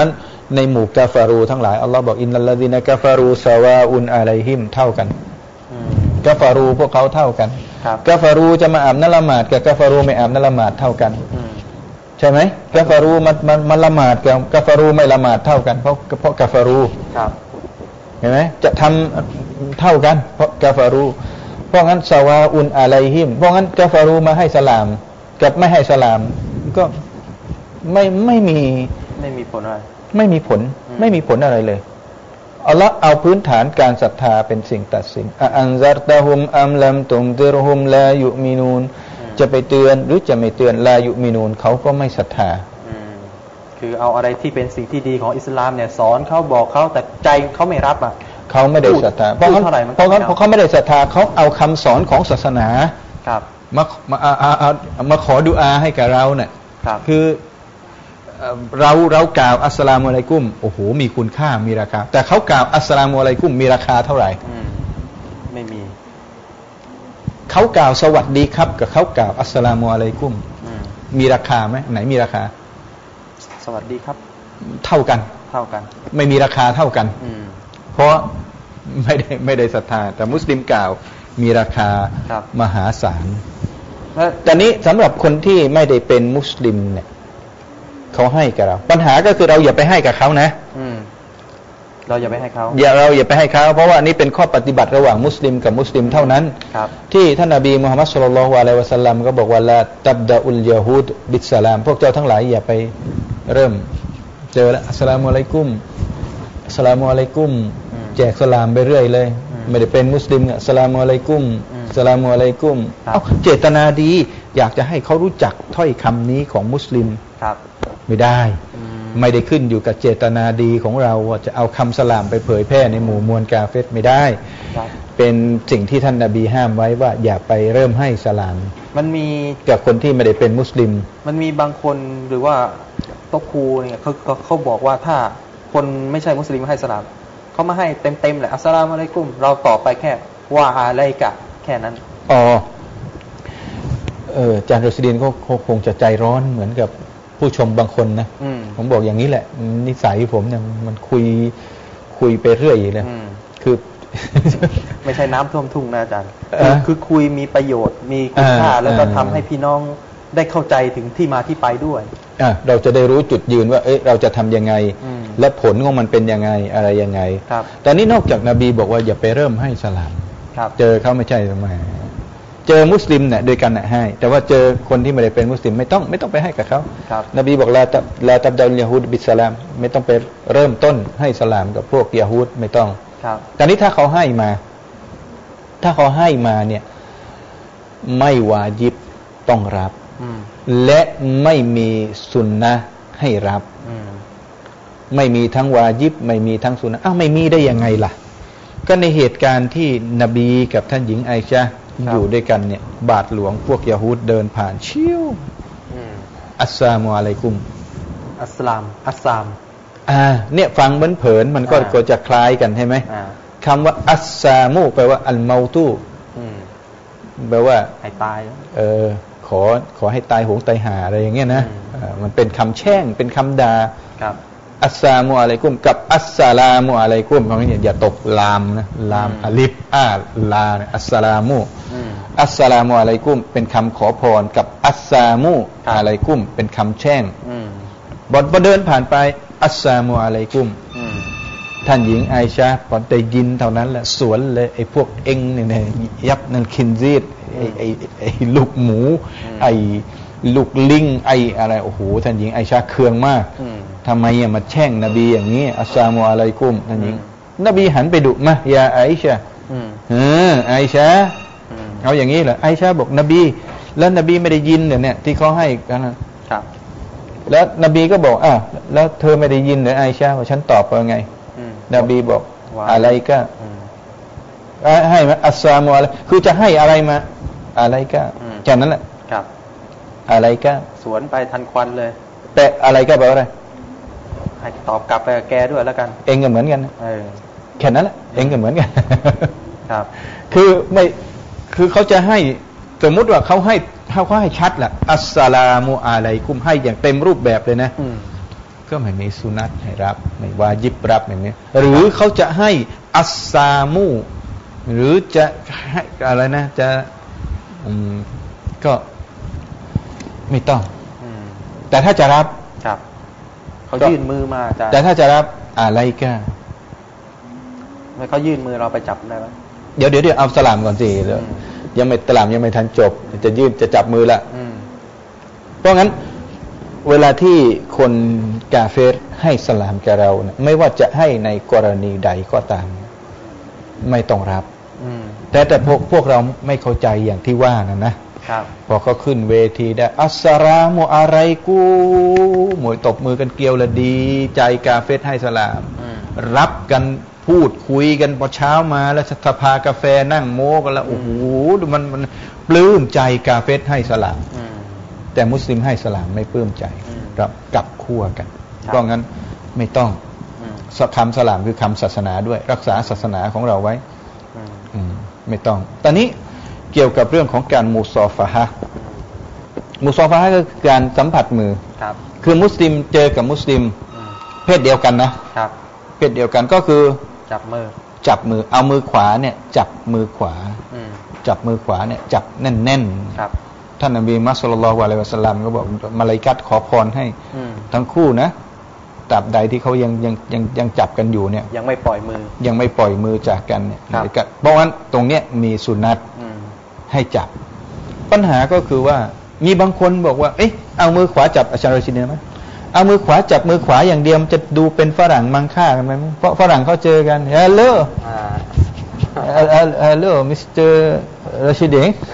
ในหมู่กาฟารูทั้งหลายอัลลอฮ์บอกอินนัลลซีนะกาฟารูซาวาอุนอะลัยฮิมเท่ากันกาฟารูพวกเขาเท่ากันกาฟารูจะมาอาบน้ำละหมาดกับกาฟารูไม่อาบน้ำละหมาดเท่ากันใช่ไหมกาฟารูมันมันมันละหมาดกับกาฟารูไม่ละหมาดเท่ากันเพราะเพราะกาฟารูเห็นไหมจะทำเท่ากันเพราะกาฟารูเพราะงั้นซาวาอุนอะลัยฮิมเพราะงั้นกาฟารูมาให้สลามกับไม่ให้สลามก็ไม่ไม่มีไม่มีผลอะไรไม่มีผลไม่มีผลอะไรเลยอัลลอฮ์เอาพื้นฐานการศรัทธาเป็นสิ่งตัดสินอันซัรตะฮุมอัมลัมตุมติรฮุมลายุมินูนจะไปเตือนหรือจะไม่เตือนลายุมินูนเขาก็ไม่ศรัทธาคือเอาอะไรที่เป็นสิ่งที่ดีของอิสลามเนี่ยสอนเขาบอกเขาแต่ใจเขาไม่รับอ่ะเขาไม่ได้ศรัทธาเพราะเขาเพราะเขาเขาไม่ได้ศรัทธาเขาเอาคำสอนของศาสนาครับมามาเอามาขอดุอาให้กับเราเนี่ยคือเราเรากล่าวอัสสลามุอะลัยกุมโอ้โหมีคุณค่ามีราคาแต่เขากล่าวอัสสลามุอะลัยกุมมีราคาเท่าไหร่ไม่มีเขากล่าวสวัสดีครับกับเขากล่าวอัสสลามุอะลัยกุมมีราคาไหมไหนมีราคาสวัสดีครับเท่ากันเท่ากันไม่มีราคาเท่ากันเพราะไม่ได้ไม่ได้ศรัทธาแต่มุสลิมกล่าวมีราคามหาศาลแต่นี้สำหรับคนที่ไม่ได้เป็นมุสลิมเนี่ยเขาให้กับเราปัญหาก็คือเราอย่าไปให้กับเขานะเราอย่าไปให้เขาอย่าเราอย่าไปให้เขาเพราะว่านี่เป็นข้อปฏิบัติระหว่างมุสลิมกับมุสลิมเท่านั้นที่ท่านนบีมุฮัมมัดศ็อลลัลลอฮุอะลัยฮิวะซัลลัมก็บอกว่าละตับดะอุลยะฮูดบิสสลามพวกเจ้าทั้งหลายอย่าไปเริ่มเจอแล้วอัสสลามุอะลัยกุมอัสสลามุอะลัยกุมแจกสลามไปเรื่อยเลยไม่ได้เป็นมุสลิมอัสสลามุอะลัยกุมอัสสลามุอะลัยกุมเอ้าเจตนาดีอยากจะให้เขารู้จักถ้อยคำนี้ของมุสลิมไม่ได้ไม่ได้ขึ้นอยู่กับเจตนาดีของเราว่าจะเอาคำสลามไปเผยแพร่ในหมู่มวลกาเฟรไม่ได้เป็นสิ่งที่ท่านนบีห้ามไว้ว่าอย่าไปเริ่มให้สลามมันมีกับคนที่ไม่ได้เป็นมุสลิมมันมีบางคนหรือว่าโต๊ะครูเนี่ยเขาเขาบอกว่าถ้าคนไม่ใช่มุสลิมให้สลามเขามาให้เต็มๆแหละอัสสลามุอะลัยกุมเราตอบไปแค่ว่าอะไรกะแค่นั้นอ๋อเอออาจารย์รศิดินเขาคงจะใจร้อนเหมือนกับผู้ชมบางคนนะผมบอกอย่างนี้แหละนิสัยผมเนี่ยมันคุยคุยไปเรื่อยเลยคือไม่ใช่น้ำท่วมทุ่งนะอาจารย์คือคุยมีประโยชน์มีคุณค่าแล้วก็ทำให้พี่น้องได้เข้าใจถึงที่มาที่ไปด้วยอ่ะเราจะได้รู้จุดยืนว่าเอ้ยเราจะทำยังไงและผลของมันเป็นยังไงอะไรยังไงแต่นี่นอกจากนบีบอกว่าอย่าไปเริ่มให้สลามเจอเขาไม่ใช่ทำไมเจอมุสลิมเนี่ยโดยกันน่ะให้แต่ว่าเจอคนที่ไม่ได้เป็นมุสลิมไม่ต้องไม่ต้องไปให้กับเขานบีบอกลาตับลาตับดาลยะฮูดบิสสลามไม่ต้องไปเริ่มต้นให้สลามกับพวกยะฮูดไม่ต้องแต่นี้ถ้าเขาให้มาถ้าเขาให้มาเนี่ยไม่วาญิบต้องรับและไม่มีสุนนะให้รับไม่มีทั้งวาญิบไม่มีทั้งสุนนะอ้าวไม่มีได้ยังไงล่ะก็ในเหตุการณ์ที่นบีกับท่านหญิงไอชะห์อยู่ด้วยกันเนี่ยบาทหลวงพวกยะฮูดเดินผ่านชิวอัสสลามุอะลัยกุมอัสสลามอัสซามอ่าเนี่ยฟังเหมือนเผินมันก็ก็จะคล้ายกันใช่ไหมคำว่าอัสซามุแปลว่าอัลเมาตูแปลว่าให้ตายเออขอขอให้ตายโหงตายหาอะไรอย่างเงี้ยนะมันเป็นคำแช่งเป็นคำด่าอัสสลามุอะลัยกุมกับอัสสลามุอะลัยกุมเพราะงั้นอย่าตกลามนะลามอลิฟอาลาอัสสลามุอัสสลามุอะลัยกุมเป็นคำขอพรกับอัสซามุอะลัยกุมเป็นคำแช่งบอดเดินผ่านไปอัสสลามุอะลัยกุมท่านหญิงไอชาพอได้ยินเท่านั้นแหละสวนเลยไอ้พวกเอ็งเนี่ยยับนั่นคินซีดไอ้ไอ้ไอ้ลูกหมูไอ้ลูกลิงไอ้อะไรโอ้โหท่านหญิงไอชาเคืองมากทำไมอ่ะมาแช่งนบีอย่างนี้อัสสลามุอะลัยกุมท่านหญิงนบีหันไปดุมะยาไอชาเออไอชาเอาอย่างนี้เหรอไอชาบอกนบีแล้วนบีไม่ได้ยินเนี่ยที่เขาให้กันนะครับแล้วนบีก็บอกอ้าวแล้วเธอไม่ได้ยินเหรอไอชาว่าฉันตอบว่าไงนบีบอกอะไรก็ให้มาอัสสลามุอะลัยคือจะให้อะไรมาอะไรก็แค่นั้นแหละอะไรก็สวนไปทันควันเลยแต่อะไรก็แปลว่าอะไรให้ตอบกลับไปกับแกด้วยแล้วกันเองก็เหมือนกันเออแค่นั้นแหละเองก็เหมือนกันครับคือไม่คือเขาจะให้สมมุติว่าเขาให้เขาให้ชัดแหละอัสสลามุอะลัยกุมให้อย่างเต็มรูปแบบเลยนะก็ไม่มีสุนัตให้รับไม่วาญิบรับไม่มีหรือเขาจะให้อัสซามูหรือจะให้อะไรนะจะอืมก็ไม่ต้องแต่ถ้าจะรับครับเขายื่นมือมาจ้ะแต่ถ้าจะรับอะไรก็ไม่เขายื่นมือเราไปจับได้ไหมเดี๋ยวเดี๋ยวเดี๋ยวเอาสลามก่อนสิยังไม่สลามยังไม่ทันจบจะยื่นจะจับมือละเพราะงั้นเวลาที่คนกาเฟรให้สลามแกเราเนี่ยไม่ว่าจะให้ในกรณีใดก็ตามไม่ต้องรับแต่แต่พวกพวกเราไม่เข้าใจอย่างที่ว่านะนะครับพอเขาขึ้นเวทีได้อัสสลามุอะลัยกุมวยตบมือกันเกลียวละดีใจกาเฟรให้สลามรับกันพูดคุยกันพอเช้ามาแล้วสภากาแฟนั่งโม้กันแล้วโอ้โหดูมันมันปลื้มใจกาเฟรให้สลามแต่มุสลิมให้สลามไม่ปลื้มใจกับกับขั้วกันเพราะงั้นไม่ต้องคำสลามคือคำศาสนาด้วยรักษาศาสนาของเราไว้ไม่ต้องตอนนี้เกี่ยวกับเรื่องของการมุซอฟะฮะมุซอฟะฮะคือการสัมผัสมือคือมุสลิมเจอกับมุสลิมเพศเดียวกันนะเพศเดียวกันก็คือจับมือจับมือเอามือขวาเนี่ยจับมือขวาจับมือขวาเนี่ยจับแน่นๆท่านนบีมุฮัมมัดศ็อลลัลลอฮุอะลัยฮิวะซัลลัมก็บอกมลาอิกะฮ์ขอพรให้ทั้งคู่นะตราบใดที่เขายังยังยังยังจับกันอยู่เนี่ยยังไม่ปล่อยมือยังไม่ปล่อยมือจากกันเนี่ยเพราะงั้นตรงเนี้ยมีสุนัตให้จับปัญหาก็คือว่ามีบางคนบอกว่าเอ๊ะเอามือขวาจับอาจารย์รชิดีไหมเอามือขวาจับมือขวาอย่างเดียวจะดูเป็นฝรั่งมังค่ากันไหมเพราะฝรั่งเขาเจอกัน Hello Hello มิสเตอร์รชิดี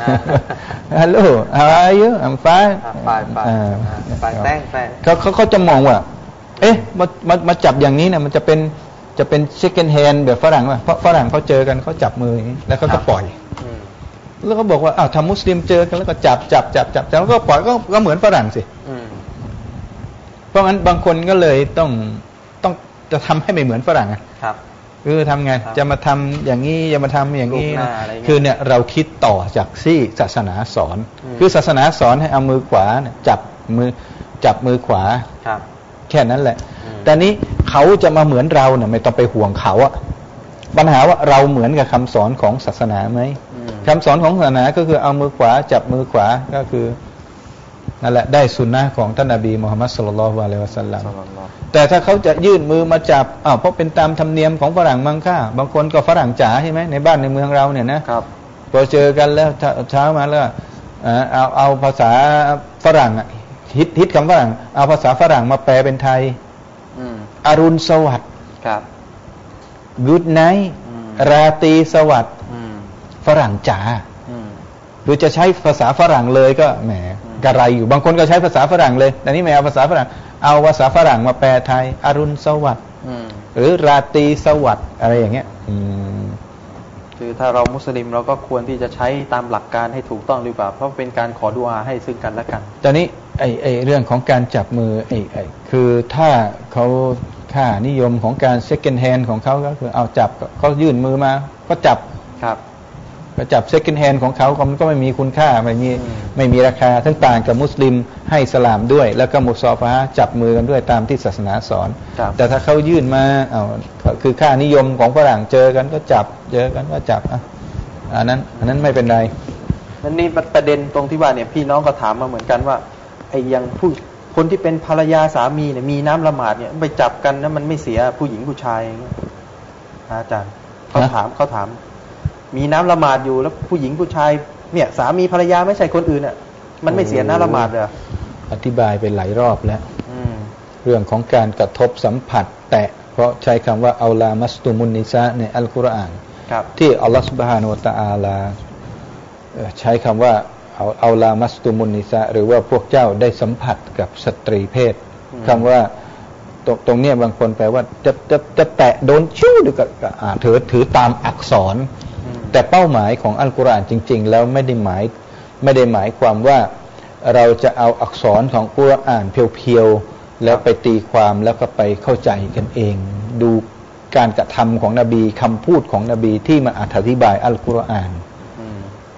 Hello How are you I'm fine fine fine thank thank เขาเขาเขาจะมองว่าเอ๊ะมามามาจับอย่างนี้เนี่ยมันจะเป็นจะเป็น second hand แบบฝรั่งป่ะเพราะฝรั่งเขาเจอกันเขาจับมืออย่างนี้แล้วเขาก็ปล่อยแล้วเขาบอกว่าอ้าวทำมุสลิมเจอกันแล้วก็จับจับจับจับแล้วก็ปล่อยก็ก็เหมือนฝรั่งสิเพราะงั้นบางคนก็เลยต้องต้องจะทำให้ไม่เหมือนฝรั่งอ่ะคือทำไงจะมาทำอย่างนี้จะมาทำอย่างนี้คือเนี่ยเราคิดต่อจากที่ศาสนาสอนคือศาสนาสอนให้เอามือขวาจับมือจับมือขวาแค่นั้นแหละแต่นี้เขาจะมาเหมือนเราเนี่ยไม่ต้องไปห่วงเขาอะปัญหาว่าเราเหมือนกับคำสอนของศาสนาไหมคำสอนของศาสนาก็คือเอามือขวาจับมือขวาก็คือนั่นแหละได้สุนนะของท่านนบีมุฮัมมัดศ็อลลัลลอฮุอะลัยฮิวะซัลลัมแต่ถ้าเขาจะยื่นมือมาจับอ้าวเพราะเป็นตามธรรมเนียมของฝรั่งมังค่าบางคนก็ฝรั่งจ๋าใช่ไหมในบ้านในเมืองเราเนี่ยนะครับพอเจอกันแล้วเช้ามาแล้วเอาเอาภาษาฝรั่งฮิตฮิตคำฝรั่งเอาภาษาฝรั่งมาแปลเป็นไทยอรุณสวัสดิ์ครับ Good night ราตรีสวัสดิ์ฝรั่งจ๋าหรือจะใช้ภาษาฝรั่งเลยก็แหมกระไรอยู่บางคนก็ใช้ภาษาฝรั่งเลยแต่นี่ไม่เอาภาษาฝรั่งเอาภาษาฝรั่งมาแปลไทยอรุณสวัสดิ์หรือราตรีสวัสดิ์อะไรอย่างเงี้ยคือถ้าเรามุสลิมเราก็ควรที่จะใช้ตามหลักการให้ถูกต้องดีกว่าเพราะเป็นการขอดุอาให้ซึ่งกันและกันตอนนี้ไอ้ไอ้เรื่องของการจับมือไอ้ไอ้คือถ้าเขาค่านิยมของการ second hand ของเขาก็คือเอาจับเขายื่นมือมาก็จับครับก็จับ second hand ของเขามันก็ไม่มีคุณค่าไม่มีไม่มีราคาทั้งต่างกับมุสลิมให้สลามด้วยแล้วก็มุซอฟะฮะจับมือกันด้วยตามที่ศาสนาสอนแต่ถ้าเขายื่นมาเอาคือค่านิยมของฝรั่งเจอกันก็จับเจอกันก็จับอ่ะอันนั้นอันนั้นไม่เป็นไรนั่นนี่ประเด็นตรงที่ว่าเนี่ยพี่น้องก็ถามมาเหมือนกันว่าไอ้ยังผู้คนที่เป็นภรรยาสามีเนี่ยมีน้ำละหมาดเนี่ยไปจับกันนะมันไม่เสียผู้หญิงผู้ชายอย่างเงี้ยอาจารย์เขาถามเขาถามมีน้ำละหมาดอยู่แล้วผู้หญิงผู้ชายเนี่ยสามีภรรยาไม่ใช่คนอื่นอ่ะมันไม่เสียน้ำละหมาดเลยอธิบายไปหลายรอบแล้วเรื่องของการกระทบสัมผัสแตะเพราะใช้คำว่าอัลลามัสตุมุนนิซะในอัลกุรอานที่อัลลอฮฺซุบฮานะฮูวะตะอาลาใช้คำว่าเอาเอาลามัสตุมุนนิซะหรือว่าพวกเจ้าได้สัมผัสกับสตรีเพศคำว่าตรงตรงนี้บางคนแปลว่าจะจะจะแตะโดนชิ้วหรือก็ถือถือตามอักษรแต่เป้าหมายของอัลกุรอานจริงๆแล้วไม่ได้หมายไม่ได้หมายความว่าเราจะเอาอักษรของกุรอานเพียวๆแล้วไปตีความแล้วก็ไปเข้าใจกันเองดูการกระทำของนบีคำพูดของนบีที่มาอธิบายอัลกุรอาน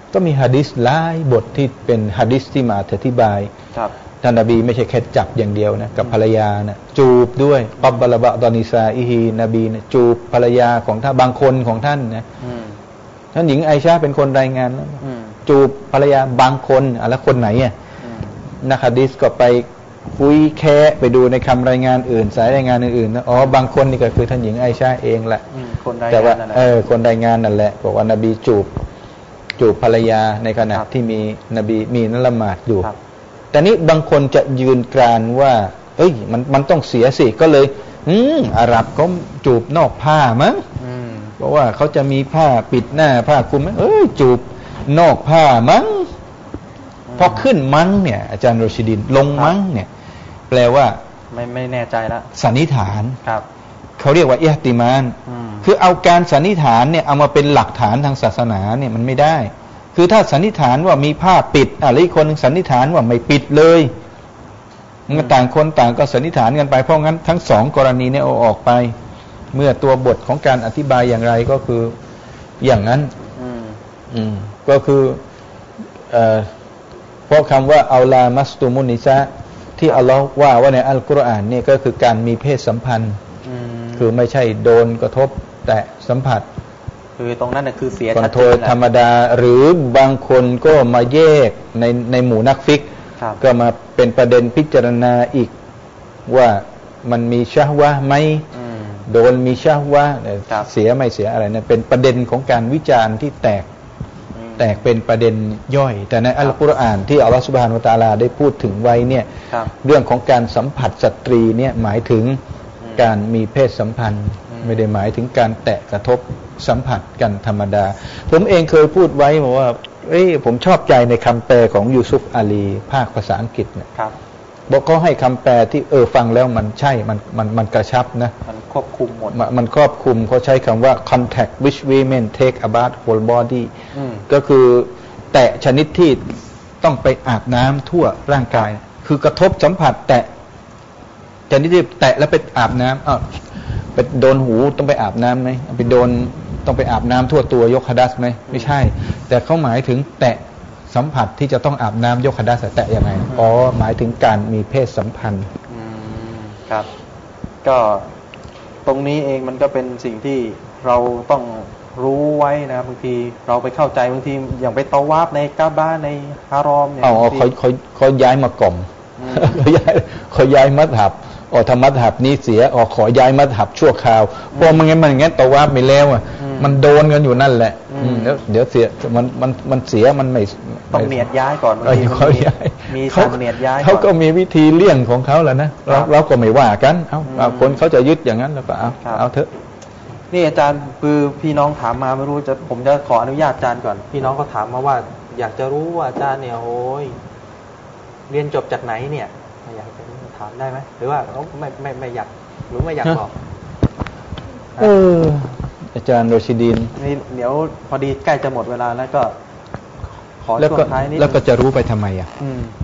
ก็มีหะดีษหลายบทที่เป็นหะดีษที่มาอธิบายครับท่านนบีไม่ใช่แค่จับอย่างเดียวนะกับภรรยานะจูบด้วยกับบะละบะดอนิซาอิฮีนบีนะจูบภรรยาของท่านบางคนของท่านนะท่านหญิงไอชาเป็นคนรายงานนะจูบภรรยาบางคนอ่ะแล้วคนไหนอ่ะนักหะดีษก็ไปคุยแค่ไปดูในคำรายงานอื่นสายรายงานอื่นๆนะอ๋อบางคนนี่ก็คือท่านหญิงไอชาเองแหละแต่ว่าเออคนรายงานนั่นแหละบอกว่านบีจูบจูบภรรยาในขณะที่มีนบีมีนั่นละหมาดอยู่แต่นี้บางคนจะยืนกรานว่าเอ้ยมันมันต้องเสียสิก็เลยอืมอาหรับเขาจูบนอกผ้ามั้งเพราะว่าเขาจะมีผ้าปิดหน้าผ้าคลุมมั้งเอ้ยจูบนอกผ้ามั้งพอขึ้นมั้งเนี่ยอาจารย์โรชิดินลงมั้งเนี่ยแปลว่าไม่ไม่แน่ใจละสันนิษฐานครับเขาเรียกว่าอิหติมานคือเอาการสันนิษฐานเนี่ยเอามาเป็นหลักฐานทางศาสนาเนี่ยมันไม่ได้คือถ้าสันนิษฐานว่ามีผ้าปิดอะไรอีกคนนึงสันนิษฐานว่าไม่ปิดเลยมันต่างคนต่างก็สันนิษฐานกันไปเพราะงั้นทั้งสองกรณีเนี่ยเอาออกไปเมื่อตัวบทของการอธิบายอย่างไรก็คืออย่างนั้นอืมก็คือเอ่อเพราะคำว่าอัลลามัสตุมุนิซะที่อัลลอฮ์ว่าว่าในอัลกุรอานเนี่ยก็คือการมีเพศสัมพันธ์คือไม่ใช่โดนกระทบแต่สัมผัสคือตรงนั้นน่ะคือเสียชัดเจนธรรมดาหรือบางคนก็มาแยกในในหมู่นักฟิกก็มาเป็นประเด็นพิจารณาอีกว่ามันมีชะฮวะไหมโดนมีชะฮวะเสียไม่เสียอะไรนะเป็นประเด็นของการวิจารณ์ที่แตกแตกเป็นประเด็นย่อยแต่ในอัลกุรอานที่อัลลอฮฺซุบฮานะฮูวะตะอาลาได้พูดถึงไว้เนี่ยเรื่องของการสัมผัสสตรีเนี่ยหมายถึงการมีเพศสัมพันธ์ไม่ได้หมายถึงการแตะกระทบสัมผัสกันธรรมดาผมเองเคยพูดไว้บอกว่าเอ้ยผมชอบใจในคำแปลของยูซุฟอาลีภาคภาษาอังกฤษเนี่ยบอกเขาให้คำแปลที่เออฟังแล้วมันใช่มันมันมันกระชับนะมันครอบคลุมหมดมันครอบคลุมเขาใช้คำว่า contact which women take about whole body ก็คือแตะชนิดที่ต้องไปอาบน้ำทั่วร่างกายคือกระทบสัมผัสแตะชนิดที่แตะแล้วไปอาบน้ำอ้าวไปโดนหูต้องไปอาบน้ำไหมไปโดนต้องไปอาบน้ำทั่วตัวยกฮะดัสไหมไม่ใช่แต่เขาหมายถึงแตะสัมผัสที่จะต้องอาบน้ำยกฮะดัสแตะยังไงอ๋อหมายถึงการมีเพศสัมพันธ์ครับก็ตรงนี้เองมันก็เป็นสิ่งที่เราต้องรู้ไว้นะบางทีเราไปเข้าใจบางทีอย่างไปตะวาฟในกาบะในฮารอมเนี่ยอ๋อเขาเขาเขาย้ายมากล่อมเขาย้ายเขาย้ายมัธยับอ๋อธรรมะหับนี้เสียอ๋อขอย้ายมัธยับชั่วคราวเพราะมันงั้นมันงั้นตะวาฟไปแล้วอ่ะมันโดนกันอยู่นั่นแหละแล้วเดี๋ยวเสียมันมันมันเสียมันไม่ต้องเนียดย้ายก่อนบางทีเขาย้ายมีเขาเนียดย้ายเขาก็มีวิธีเลี่ยงของเขาแหละนะเราเราก็ไม่ว่ากันเอาคนเขาจะยึดอย่างนั้นแล้วก็เอาเอาเถอะนี่อาจารย์คือพี่น้องถามมาไม่รู้จะผมจะขออนุญาตอาจารย์ก่อนพี่น้องก็ถามมาว่าอยากจะรู้ว่าอาจารย์เนี่ยโอ้ยเรียนจบจากไหนเนี่ยอยากจะถามได้ไหมหรือว่าเขาไม่ไม่ไม่อยากหรือไม่อยากบอกเอออาจารย์โรชิดินนี่เดี๋ยวพอดีใกล้จะหมดเวลาแล้วก็ขอช่วงท้ายนี้แล้วก็จะรู้ไปทำไมอ่ะ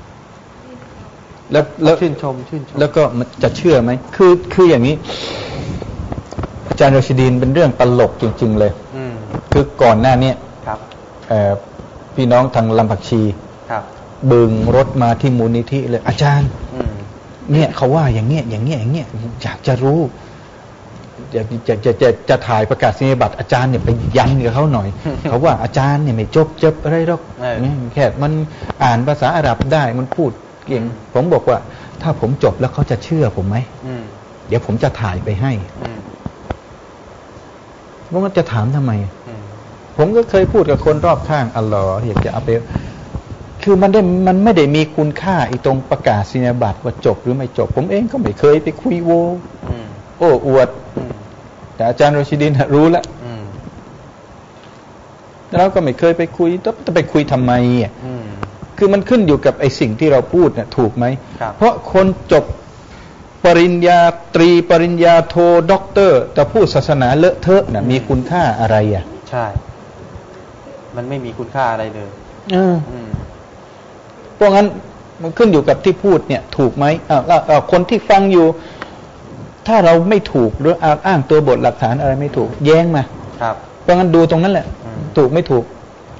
แล้วแล้วชื่นชมชื่นชมแล้วก็มันจะเชื่อไหมคือคืออย่างนี้อาจารย์โรชิดินเป็นเรื่องตลกจริงๆเลยคือก่อนหน้านี้ครับพี่น้องทางลำผักชีบึงรถมาที่มูลนิธิเลยอาจารย์เนี่ยเขาว่าอย่างเงี้ยอย่างเงี้ยอย่างเงี้ยอยากจะรู้จะจะจะจะจะถ่ายประกาศนียบัตรอาจารย์เนี่ยไปยันกับเขาหน่อยเขาว่าอาจารย์เนี่ยไม่จบจบอะไรหรอกแค่มันอ่านภาษาอาหรับได้มันพูดเก่งผมบอกว่าถ้าผมจบแล้วเขาจะเชื่อผมไหมเดี๋ยวผมจะถ่ายไปให้ว่ามันจะถามทำไมผมก็เคยพูดกับคนรอบข้างอัลลอฮ์อยากจะเอาไปคือมันได้มันไม่ได้มีคุณค่าอีตรงประกาศนียบัตรว่าจบหรือไม่จบผมเองก็ไม่เคยไปคุยโวโอ้อวดแต่อาจารย์โรชิดินรู้แล้วเราก็ไม่เคยไปคุยจะไปคุยทำไมอ่ะคือมันขึ้นอยู่กับไอ้สิ่งที่เราพูดน่ะถูกไหมเพราะคนจบปริญญาตรีปริญญาโทด็อกเตอร์แต่พูดศาสนาเลอะเทอะน่ะมีคุณค่าอะไรอ่ะใช่มันไม่มีคุณค่าอะไรเลยเออเพราะงั้นมันขึ้นอยู่กับที่พูดเนี่ยถูกไหมอ่าคนที่ฟังอยู่ถ้าเราไม่ถูกหรืออ้างตัวบทหลักฐานอะไรไม่ถูกแย้งมาครับเพราะงั้นดูตรงนั้นแหละถูกไม่ถูก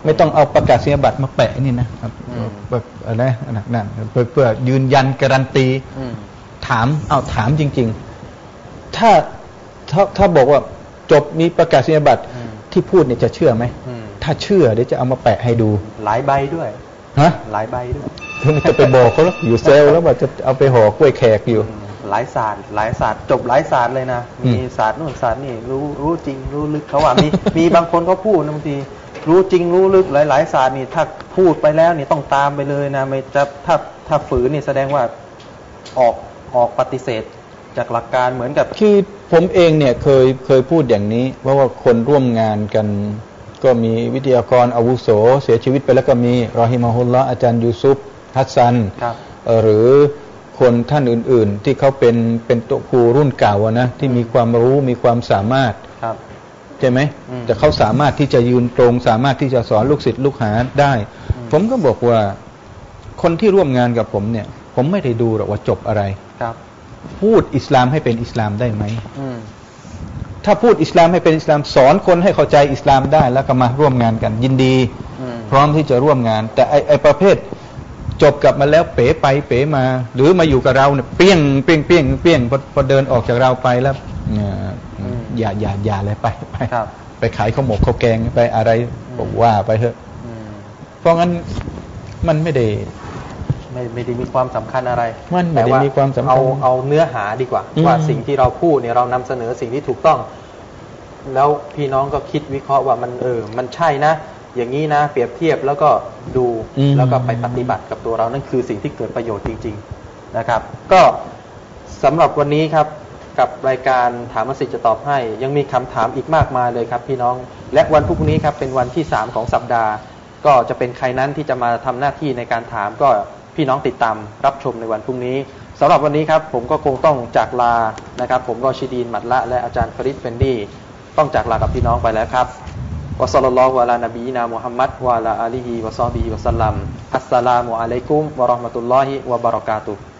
ไม่ต้องเอาประกาศนียบัตรมาแปะนี่นะแบบอะไรนั่นเพื่อเพื่อยืนยันการันตีถามเอาถามจริงๆถ้าถ้าถ้าบอกว่าจบมีประกาศนียบัตรที่พูดเนี่ยจะเชื่อไหมถ้าเชื่อเดี๋ยวจะเอามาแปะให้ดูหลายใบด้วยฮะหลายใบด้วยคุณจะไปบอกเขาแล้วอยู่เซลแล้วว่าจะเอาไปห่อกล้วยแขกอยู่หลายศาสตร์หลายศาสตร์จบหลายศาสตร์เลยนะมีศาสตร์นู่นศาสตร์นี่รู้รู้จริงรู้ลึกเขาว่ามีมีบางคนเขาพูดบางทีรู้จริงรู้ลึกหลายๆศาสตร์นี่ถ้าพูดไปแล้วนี่ต้องตามไปเลยนะไม่จะถ้าถ้าฝืนนี่แสดงว่าออกออกปฏิเสธจากหลักการเหมือนกับคือผมเองเนี่ยเคยเคยพูดอย่างนี้เพราะว่าคนร่วมงานกันก็มีวิทยากรอาวุโสเสียชีวิตไปแล้วก็มีรอฮิมะฮุลลอฮ์อาจารย์ยูซุฟฮัสซันหรือคนท่านอื่นๆที่เขาเป็นเป็นตัวครูรุ่นเก่านะที่มีความรู้มีความสามารถใช่ไหมแต่เขาสามารถที่จะยืนตรงสามารถที่จะสอนลูกศิษย์ลูกหาได้ผมก็บอกว่าคนที่ร่วมงานกับผมเนี่ยผมไม่ได้ดูหรอกว่าจบอะไรพูดอิสลามให้เป็นอิสลามได้ไหมถ้าพูดอิสลามให้เป็นอิสลามสอนคนให้เข้าใจอิสลามได้แล้วก็มาร่วมงานกันยินดีพร้อมที่จะร่วมงานแต่ไอไอประเภทจบกลับมาแล้วเป๋ไปเป๋มาหรือมาอยู่กับเราเนี่ยเปี้ยงเปี้ยงเปี้ยงเปี้ยงพอพอเดินออกจากเราไปแล้วอย่าอย่าอย่าเลยไปไปไปขายข้าวหมกข้าวแกงไปอะไรบอกว่าไปเถอะเพราะงั้นมันไม่ได้ไม่ไม่ได้มีความสำคัญอะไรมันไม่ได้มีความสำคัญเอาเอาเนื้อหาดีกว่าว่าสิ่งที่เราพูดเนี่ยเรานำเสนอสิ่งที่ถูกต้องแล้วพี่น้องก็คิดวิเคราะห์ว่ามันเออมันใช่นะอย่างนี้นะเปรียบเทียบแล้วก็ดูแล้วก็ไปปฏิบัติกับตัวเรานั่นคือสิ่งที่เกิดประโยชน์จริงๆนะครับก็สำหรับวันนี้ครับกับรายการถามมัสยิดจะตอบให้ยังมีคำถามอีกมากมายเลยครับพี่น้องและวันพรุ่งนี้ครับเป็นวันที่สามของสัปดาห์ก็จะเป็นใครนั้นที่จะมาทำหน้าที่ในการถามก็พี่น้องติดตามรับชมในวันพรุ่งนี้สำหรับวันนี้ครับผมก็คงต้องจากลานะครับผมก็ชิดีนหมัดละและอาจารย์ฟริดเฟนดี้ต้องจากลากับพี่น้องไปแล้วครับวะศ็อลลัลลอฮุอะลานบีนามุฮัมมัดวะอะลาอาลีฮิวะซอฮบิฮิวะซัลลัมอัสสลามุอะลัยกุมวะเราะห์มะตุลลอฮิวะบะเราะกาตุฮ์